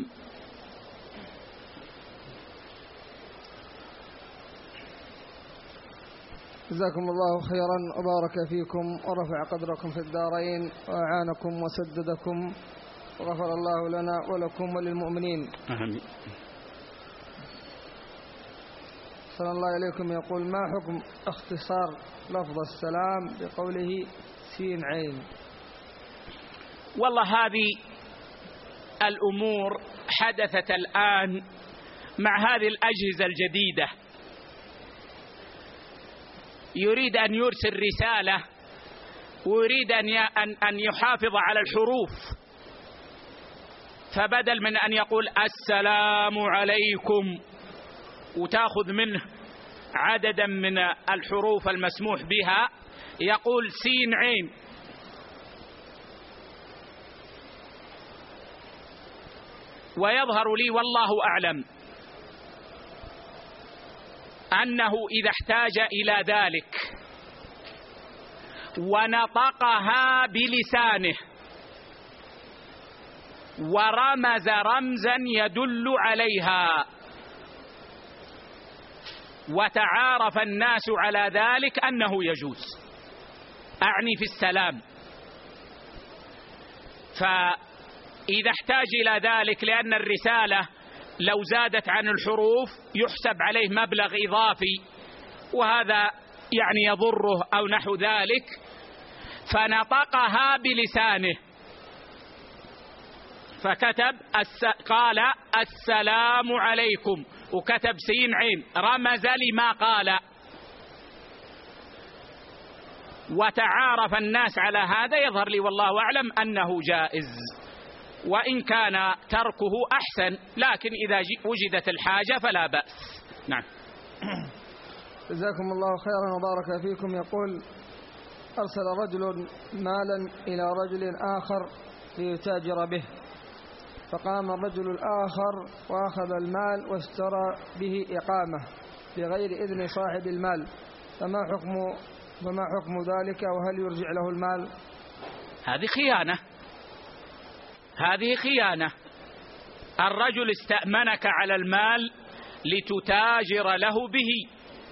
جزاكم الله خيرا وبارك فيكم ورفع قدركم في الدارين وأعانكم وسددكم وغفر الله لنا ولكم وللمؤمنين. آمين. صلى الله عليكم. يقول: ما حكم اختصار لفظ السلام بقوله سين عين؟ والله هذه الأمور حدثت الآن مع هذه الأجهزة الجديدة، يريد أن يرسل رسالة ويريد أن يحافظ على الحروف، فبدل من أن يقول السلام عليكم وتأخذ منه عددا من الحروف المسموح بها، يقول سين عين. ويظهر لي والله أعلم أنه إذا احتاج إلى ذلك ونطقها بلسانه ورمز رمزا يدل عليها وتعارف الناس على ذلك أنه يجوز، أعني في السلام. فإذا احتاج إلى ذلك لأن الرسالة لو زادت عن الحروف يحسب عليه مبلغ إضافي وهذا يعني يضره أو نحو ذلك، فنطقها بلسانه فكتب قال السلام عليكم وكتب سين عين، رمز لما قال وتعارف الناس على هذا، يظهر لي والله أعلم أنه جائز، وإن كان تركه أحسن، لكن إذا وجدت الحاجة فلا بأس. نعم. جزاكم الله خيرا وبارك فيكم. يقول: أرسل رجل مالا إلى رجل آخر ليتاجر به، فقام الرجل الآخر وأخذ المال واشترى به إقامة بغير إذن صاحب المال، فما حكم فما حكم ذلك وهل يرجع له المال؟ هذه خيانة، هذه خيانة. الرجل استأمنك على المال لتتاجر له به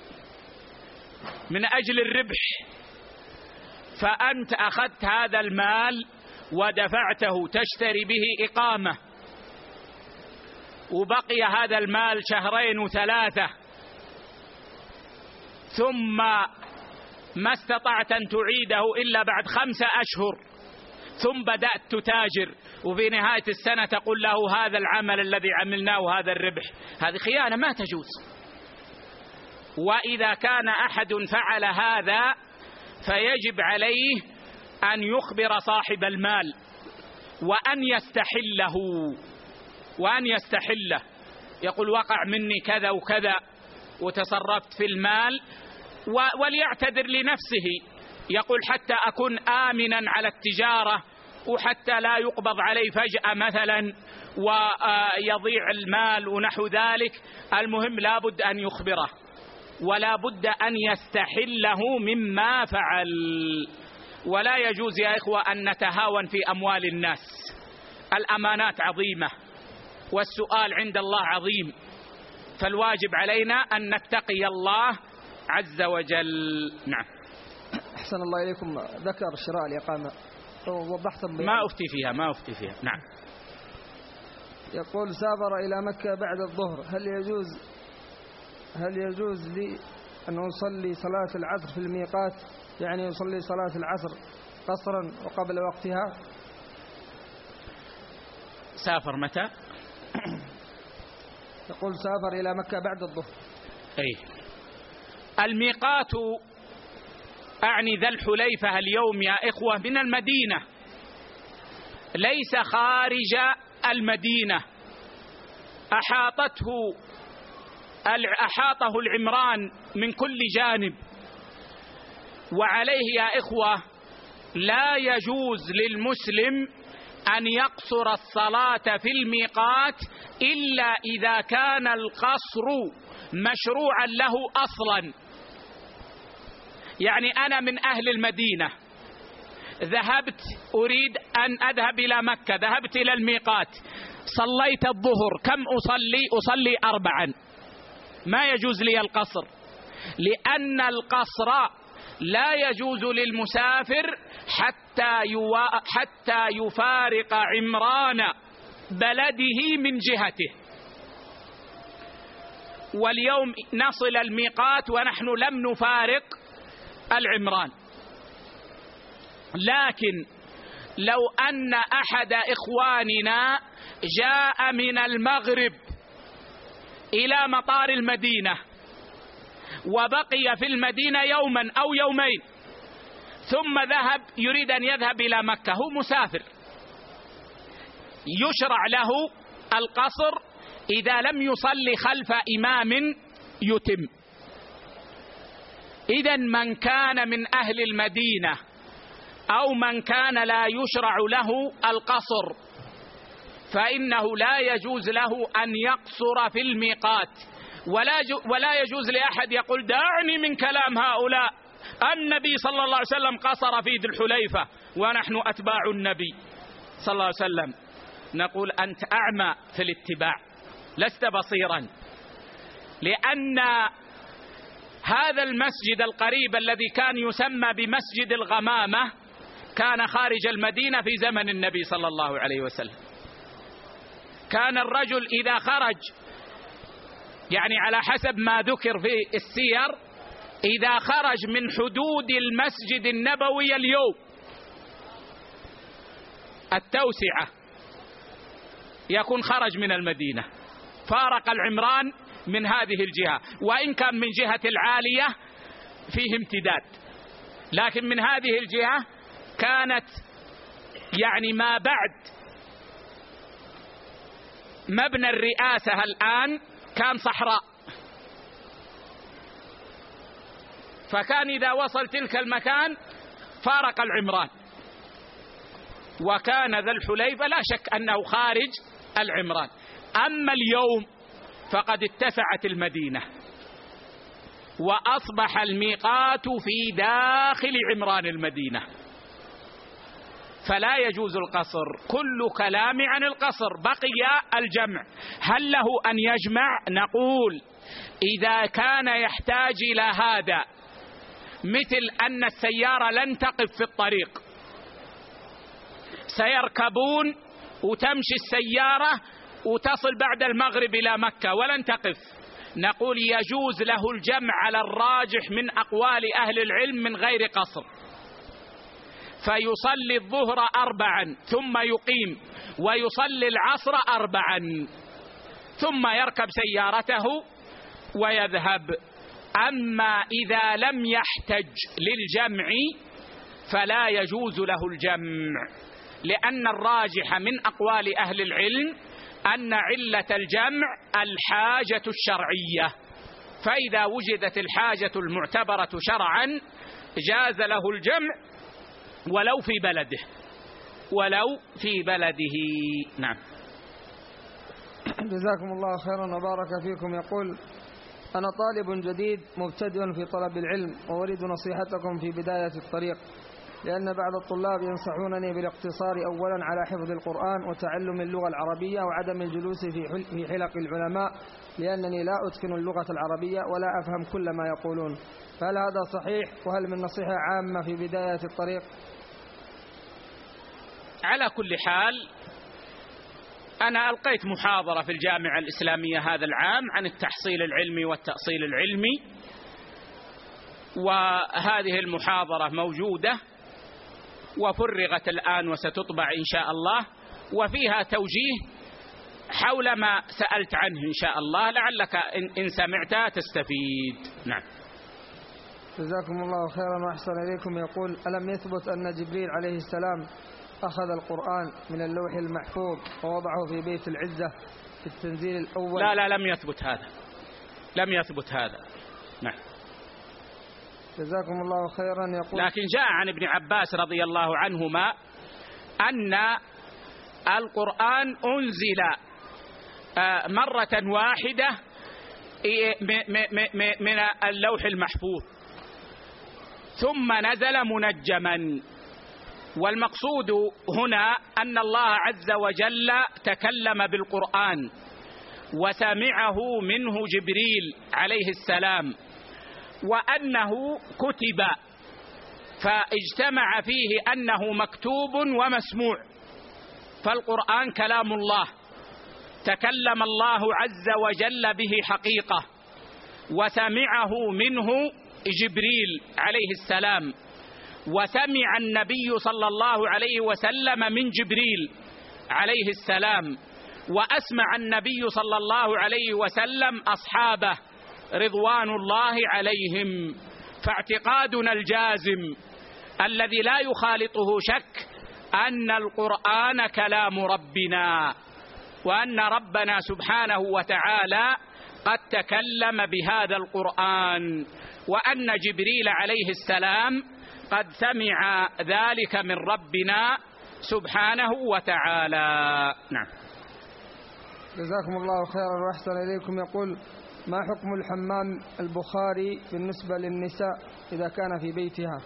من أجل الربح، فأنت أخذت هذا المال ودفعته تشتري به إقامة، وبقي هذا المال شهرين وثلاثة، ثم ما استطعت أن تعيده إلا بعد خمسة أشهر، ثم بدأت تتاجر، وفي نهاية السنة تقول له هذا العمل الذي عملناه هذا الربح. هذه خيانة ما تجوز. وإذا كان أحد فعل هذا فيجب عليه أن يخبر صاحب المال وأن يستحله وأن يستحله يقول وقع مني كذا وكذا وتصرفت في المال، وليعتذر لنفسه، يقول حتى أكون آمنا على التجارة وحتى لا يقبض علي فجأة مثلا ويضيع المال ونحو ذلك. المهم لا بد أن يخبره ولا بد أن يستحله مما فعل. ولا يجوز يا إخوة أن نتهاون في أموال الناس، الأمانات عظيمة والسؤال عند الله عظيم، فالواجب علينا أن نتقي الله عز وجل. نعم. أحسن الله إليكم. ذكر شراء الإقامة وضحت ما أفتي فيها ما أفتي فيها نعم. يقول: سافر إلى مكة بعد الظهر، هل يجوز هل يجوز لي أن أصلي صلاة العصر في الميقات، يعني يصلي صلاة العصر قصرا وقبل وقتها؟ سافر متى؟ يقول: سافر إلى مكة بعد الظهر. أي الميقات أعني ذا الحليفة اليوم يا إخوة من المدينة، ليس خارج المدينة، أحاطته أحاطه العمران من كل جانب. وعليه يا إخوة لا يجوز للمسلم أن يقصر الصلاة في الميقات إلا إذا كان القصر مشروعا له أصلا. يعني أنا من أهل المدينة ذهبت أريد أن أذهب إلى مكة، ذهبت إلى الميقات، صليت الظهر، كم أصلي؟ أصلي أربعا. ما يجوز لي القصر، لأن القصر لا يجوز للمسافر حتى يوا... حتى يفارق عمران بلده من جهته. واليوم نصل الميقات ونحن لم نفارق العمران. لكن لو أن أحد إخواننا جاء من المغرب إلى مطار المدينة وبقي في المدينة يوما أو يومين ثم ذهب يريد أن يذهب إلى مكة، هو مسافر، يشرع له القصر إذا لم يصلي خلف إمام يتم. إذن من كان من أهل المدينة أو من كان لا يشرع له القصر فإنه لا يجوز له أن يقصر في الميقات، ولا ولا يجوز لأحد يقول دعني من كلام هؤلاء، النبي صلى الله عليه وسلم قصر في ذي الحليفة ونحن أتباع النبي صلى الله عليه وسلم. نقول أنت أعمى في الاتباع، لست بصيرا، لأن هذا المسجد القريب الذي كان يسمى بمسجد الغمامة كان خارج المدينة في زمن النبي صلى الله عليه وسلم. كان الرجل إذا خرج، يعني على حسب ما ذكر في السير، إذا خرج من حدود المسجد النبوي اليوم التوسعة يكون خرج من المدينة، فارق العمران من هذه الجهة، وإن كان من جهة العالية فيه امتداد، لكن من هذه الجهة كانت يعني ما بعد مبنى الرئاسة الآن كان صحراء، فكان إذا وصل تلك المكان فارق العمران، وكان ذا الحليفة لا شك أنه خارج العمران. أما اليوم فقد اتسعت المدينة وأصبح الميقات في داخل عمران المدينة، فلا يجوز القصر. كل كلام عن القصر، بقي الجمع. هل له أن يجمع؟ نقول إذا كان يحتاج إلى هذا، مثل أن السيارة لن تقف في الطريق، سيركبون وتمشي السيارة وتصل بعد المغرب إلى مكة ولن تقف، نقول يجوز له الجمع على الراجح من أقوال أهل العلم من غير قصر، فيصلي الظهر أربعا ثم يقيم، ويصلي العصر أربعا ثم يركب سيارته ويذهب. أما إذا لم يحتج للجمع فلا يجوز له الجمع، لأن الراجح من أقوال أهل العلم أن علة الجمع الحاجة الشرعية، فإذا وجدت الحاجة المعتبرة شرعا جاز له الجمع ولو في بلده ولو في بلده. نعم. جزاكم الله خيرا وبارك فيكم. يقول: أنا طالب جديد مبتدئ في طلب العلم وأريد نصيحتكم في بداية الطريق، لأن بعض الطلاب ينصحونني بالاقتصار أولا على حفظ القرآن وتعلم اللغة العربية وعدم الجلوس في حلق العلماء، لأنني لا أتقن اللغة العربية ولا أفهم كل ما يقولون، فهل هذا صحيح؟ وهل من نصيحة عامة في بداية الطريق؟ على كل حال، أنا ألقيت محاضرة في الجامعة الإسلامية هذا العام عن التحصيل العلمي والتأصيل العلمي، وهذه المحاضرة موجودة وفرغت الآن وستطبع إن شاء الله، وفيها توجيه حول ما سألت عنه إن شاء الله، لعلك إن سمعت تستفيد. نعم. جزاكم الله خيرا وأحسن إليكم. يقول: ألم يثبت أن جبريل عليه السلام أخذ القرآن من اللوح المحفوظ ووضعه في بيت العزة في التنزيل الأول؟ لا لا لم يثبت هذا، لم يثبت هذا. نعم. جزاكم الله خيرا. يقول: لكن جاء عن ابن عباس رضي الله عنهما أن القرآن أنزل مرة واحدة من اللوح المحفوظ ثم نزل منجما، والمقصود هنا أن الله عز وجل تكلم بالقرآن وسمعه منه جبريل عليه السلام، وأنه كتب، فاجتمع فيه أنه مكتوب ومسموع. فالقرآن كلام الله، تكلم الله عز وجل به حقيقة، وسمعه منه جبريل عليه السلام، وسمع النبي صلى الله عليه وسلم من جبريل عليه السلام، وأسمع النبي صلى الله عليه وسلم أصحابه رضوان الله عليهم. فاعتقادنا الجازم الذي لا يخالطه شك أن القرآن كلام ربنا، وأن ربنا سبحانه وتعالى قد تكلم بهذا القرآن، وأن جبريل عليه السلام قد سمع ذلك من ربنا سبحانه وتعالى. نعم. جزاكم الله خيرا وأحسن إليكم. يقول: ما حكم الحمام البخاري بالنسبة للنساء إذا كان في بيتها؟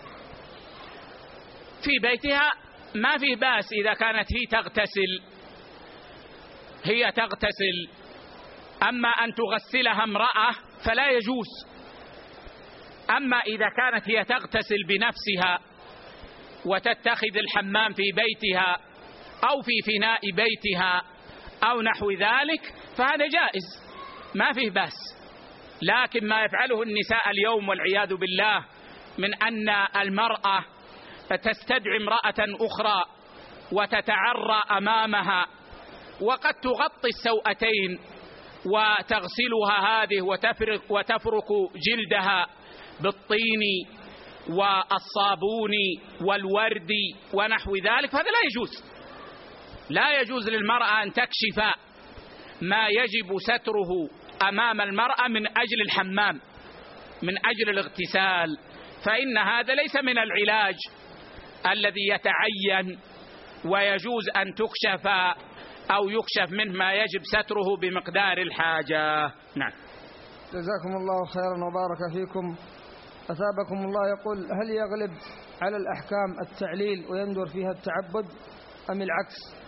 في بيتها ما فيه بأس إذا كانت هي تغتسل، هي تغتسل. أما أن تغسلها امرأة فلا يجوز. أما إذا كانت هي تغتسل بنفسها وتتخذ الحمام في بيتها أو في فناء بيتها أو نحو ذلك فهذا جائز، ما فيه بأس. لكن ما يفعله النساء اليوم والعياذ بالله من أن المرأة تستدعي امرأة أخرى وتتعرى أمامها، وقد تغطي السوأتين وتغسلها هذه وتفرق, وتفرك جلدها بالطين والصابون والورد ونحو ذلك، فهذا لا يجوز. لا يجوز للمرأة أن تكشف ما يجب ستره أمام المرأة من أجل الحمام، من أجل الاغتسال، فإن هذا ليس من العلاج الذي يتعين ويجوز أن تكشف أو يكشف منه ما يجب ستره بمقدار الحاجة. نعم. جزاكم الله خيرا وبارك فيكم. أثابكم الله. يقول: هل يغلب على الأحكام التعليل ويندر فيها التعبد أم العكس؟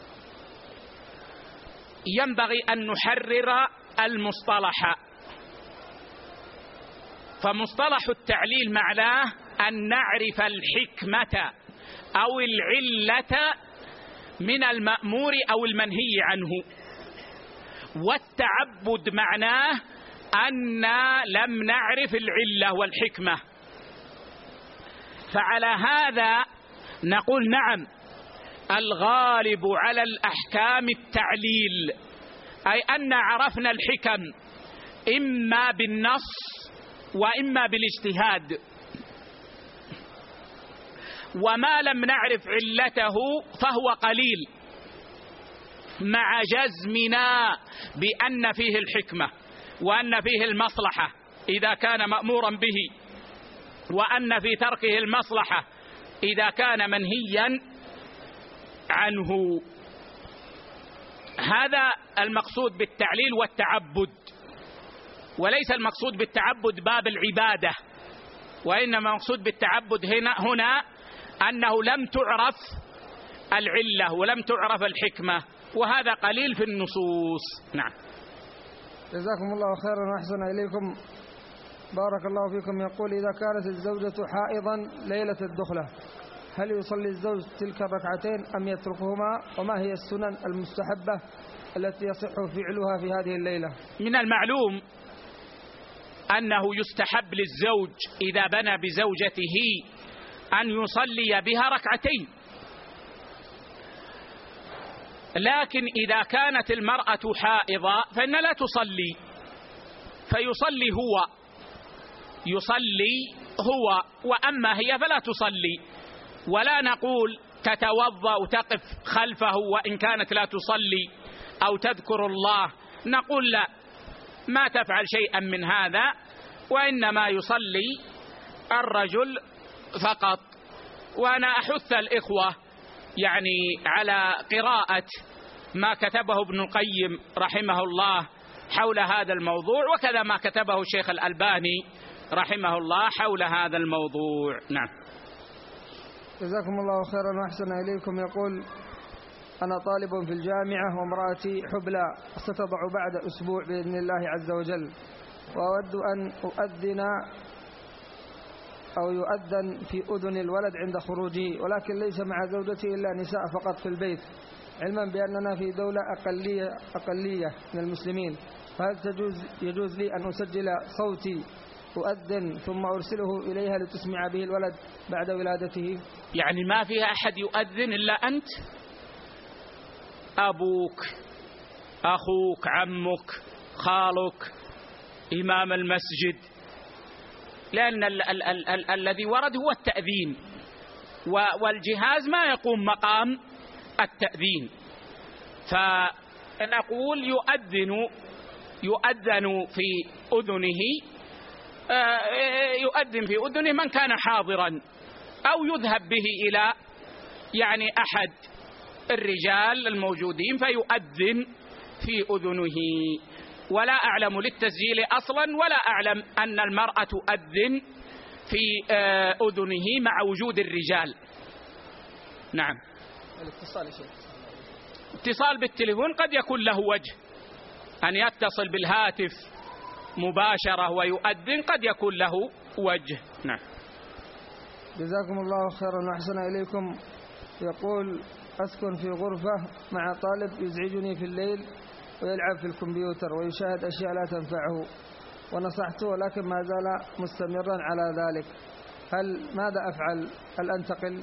ينبغي أن نحرر المصطلح. فمصطلح التعليل معناه أن نعرف الحكمة أو العلة من المأمور أو المنهي عنه، والتعبد معناه أن لم نعرف العلة والحكمة. فعلى هذا نقول: نعم، الغالب على الأحكام التعليل، أي أن عرفنا الحكم إما بالنص وإما بالاجتهاد، وما لم نعرف علته فهو قليل، مع جزمنا بأن فيه الحكمة وأن فيه المصلحة إذا كان مأمورا به، وأن في تركه المصلحة إذا كان منهيا عنه. هذا المقصود بالتعليل والتعبد، وليس المقصود بالتعبد باب العبادة، وإنما المقصود بالتعبد هنا هنا أنه لم تعرف العلة ولم تعرف الحكمة، وهذا قليل في النصوص. نعم. جزاكم الله خيرا وأحسن إليكم. بارك الله فيكم. يقول: إذا كانت الزوجة حائضا ليلة الدخلة هل يصلي الزوج تلك الركعتين أم يتركهما؟ وما هي السنن المستحبة التي يصح فعلها في هذه الليلة؟ من المعلوم أنه يستحب للزوج إذا بنى بزوجته أن يصلي بها ركعتين، لكن إذا كانت المرأة حائضة فإن لا تصلي، فيصلي هو يصلي هو وأما هي فلا تصلي. ولا نقول تتوضأ وتقف خلفه وإن كانت لا تصلي أو تذكر الله، نقول لا، ما تفعل شيئا من هذا، وإنما يصلي الرجل فقط. وأنا أحث الإخوة يعني على قراءة ما كتبه ابن القيم رحمه الله حول هذا الموضوع، وكذا ما كتبه الشيخ الألباني رحمه الله حول هذا الموضوع. نعم. جزاكم الله خيرا وأحسن إليكم. يقول: أنا طالب في الجامعة وامرأتي حبلى ستضع بعد أسبوع بإذن الله عز وجل، وأود أن أؤذن أو يؤذن في أذن الولد عند خروجه، ولكن ليس مع زوجتي إلا نساء فقط في البيت، علما بأننا في دولة أقلية, أقلية من المسلمين، فهل تجوز يجوز لي أن أسجل صوتي أؤذن ثم أرسله إليها لتسمع به الولد بعد ولادته؟ يعني ما فيها أحد يؤذن إلا أنت؟ أبوك، أخوك، عمك، خالك، إمام المسجد، لأن ال ال ال ال الذي ورد هو التأذين، والجهاز ما يقوم مقام التأذين. فنقول يؤذن يؤذن في أذنه، يؤذن في أذنه من كان حاضرا، أو يذهب به إلى يعني أحد الرجال الموجودين فيؤذن في أذنه. ولا أعلم للتسجيل أصلا، ولا أعلم أن المرأة تؤذن في أذنه مع وجود الرجال. نعم. الاتصال يا شيخ، اتصال بالتليفون قد يكون له وجه، أن يتصل بالهاتف مباشرة ويؤذن قد يكون له وجه. نعم. جزاكم الله خيرا وأحسن إليكم. يقول: أسكن في غرفة مع طالب يزعجني في الليل ويلعب في الكمبيوتر ويشاهد أشياء لا تنفعه، ونصحته ولكن ما زال مستمرا على ذلك، هل ماذا أفعل؟ هل أنتقل؟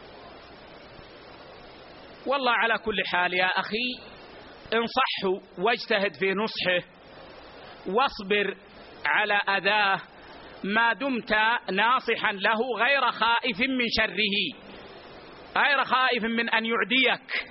والله على كل حال يا أخي انصحه واجتهد في نصحه واصبر على أذاه ما دمت ناصحا له غير خائف من شره، غير خائف من أن يعديك.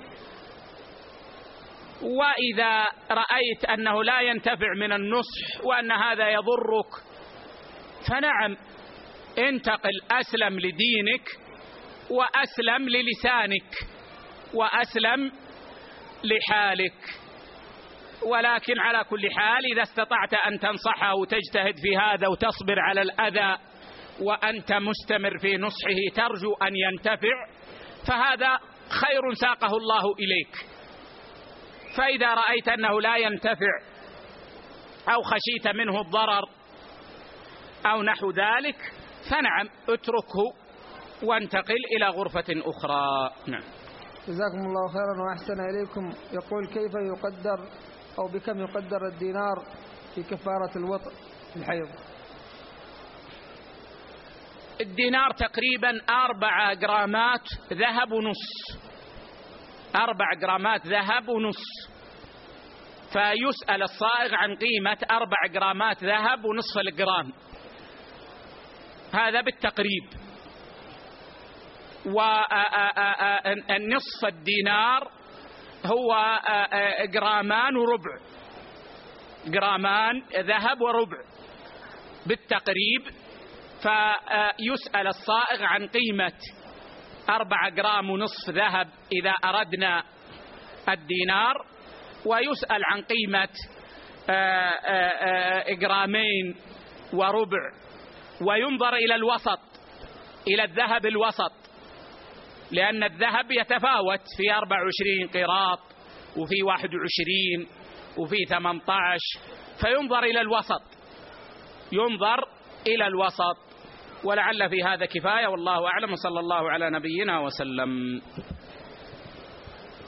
وإذا رأيت أنه لا ينتفع من النصح وأن هذا يضرك فنعم انتقل، أسلم لدينك وأسلم للسانك وأسلم لحالك. ولكن على كل حال إذا استطعت أن تنصحه وتجتهد في هذا وتصبر على الأذى وأنت مستمر في نصحه ترجو أن ينتفع، فهذا خير ساقه الله إليك. فإذا رأيت أنه لا ينتفع أو خشيت منه الضرر أو نحو ذلك فنعم اتركه وانتقل إلى غرفة أخرى. نعم. جزاكم الله خيرا وأحسن إليكم. يقول: كيف يقدر أو بكم يقدر الدينار في كفارة الوطء في الحيض؟ الدينار تقريبا أربع جرامات ذهب ونص، أربع جرامات ذهب ونص، فيسأل الصائغ عن قيمة أربع جرامات ذهب ونصف الجرام، هذا بالتقريب. والنصف الدينار هو جرامان وربع، جرامان ذهب وربع بالتقريب. فيسأل الصائغ عن قيمة أربعة جرام ونصف ذهب إذا أردنا الدينار، ويسأل عن قيمة جرامين وربع، وينظر إلى الوسط، إلى الذهب الوسط، لأن الذهب يتفاوت في أربع وعشرين قيراط وفي واحد وعشرين وفي ثمانية عشر، فينظر إلى الوسط، ينظر إلى الوسط. ولعل في هذا كفاية، والله أعلم، صلى الله على نبينا وسلم.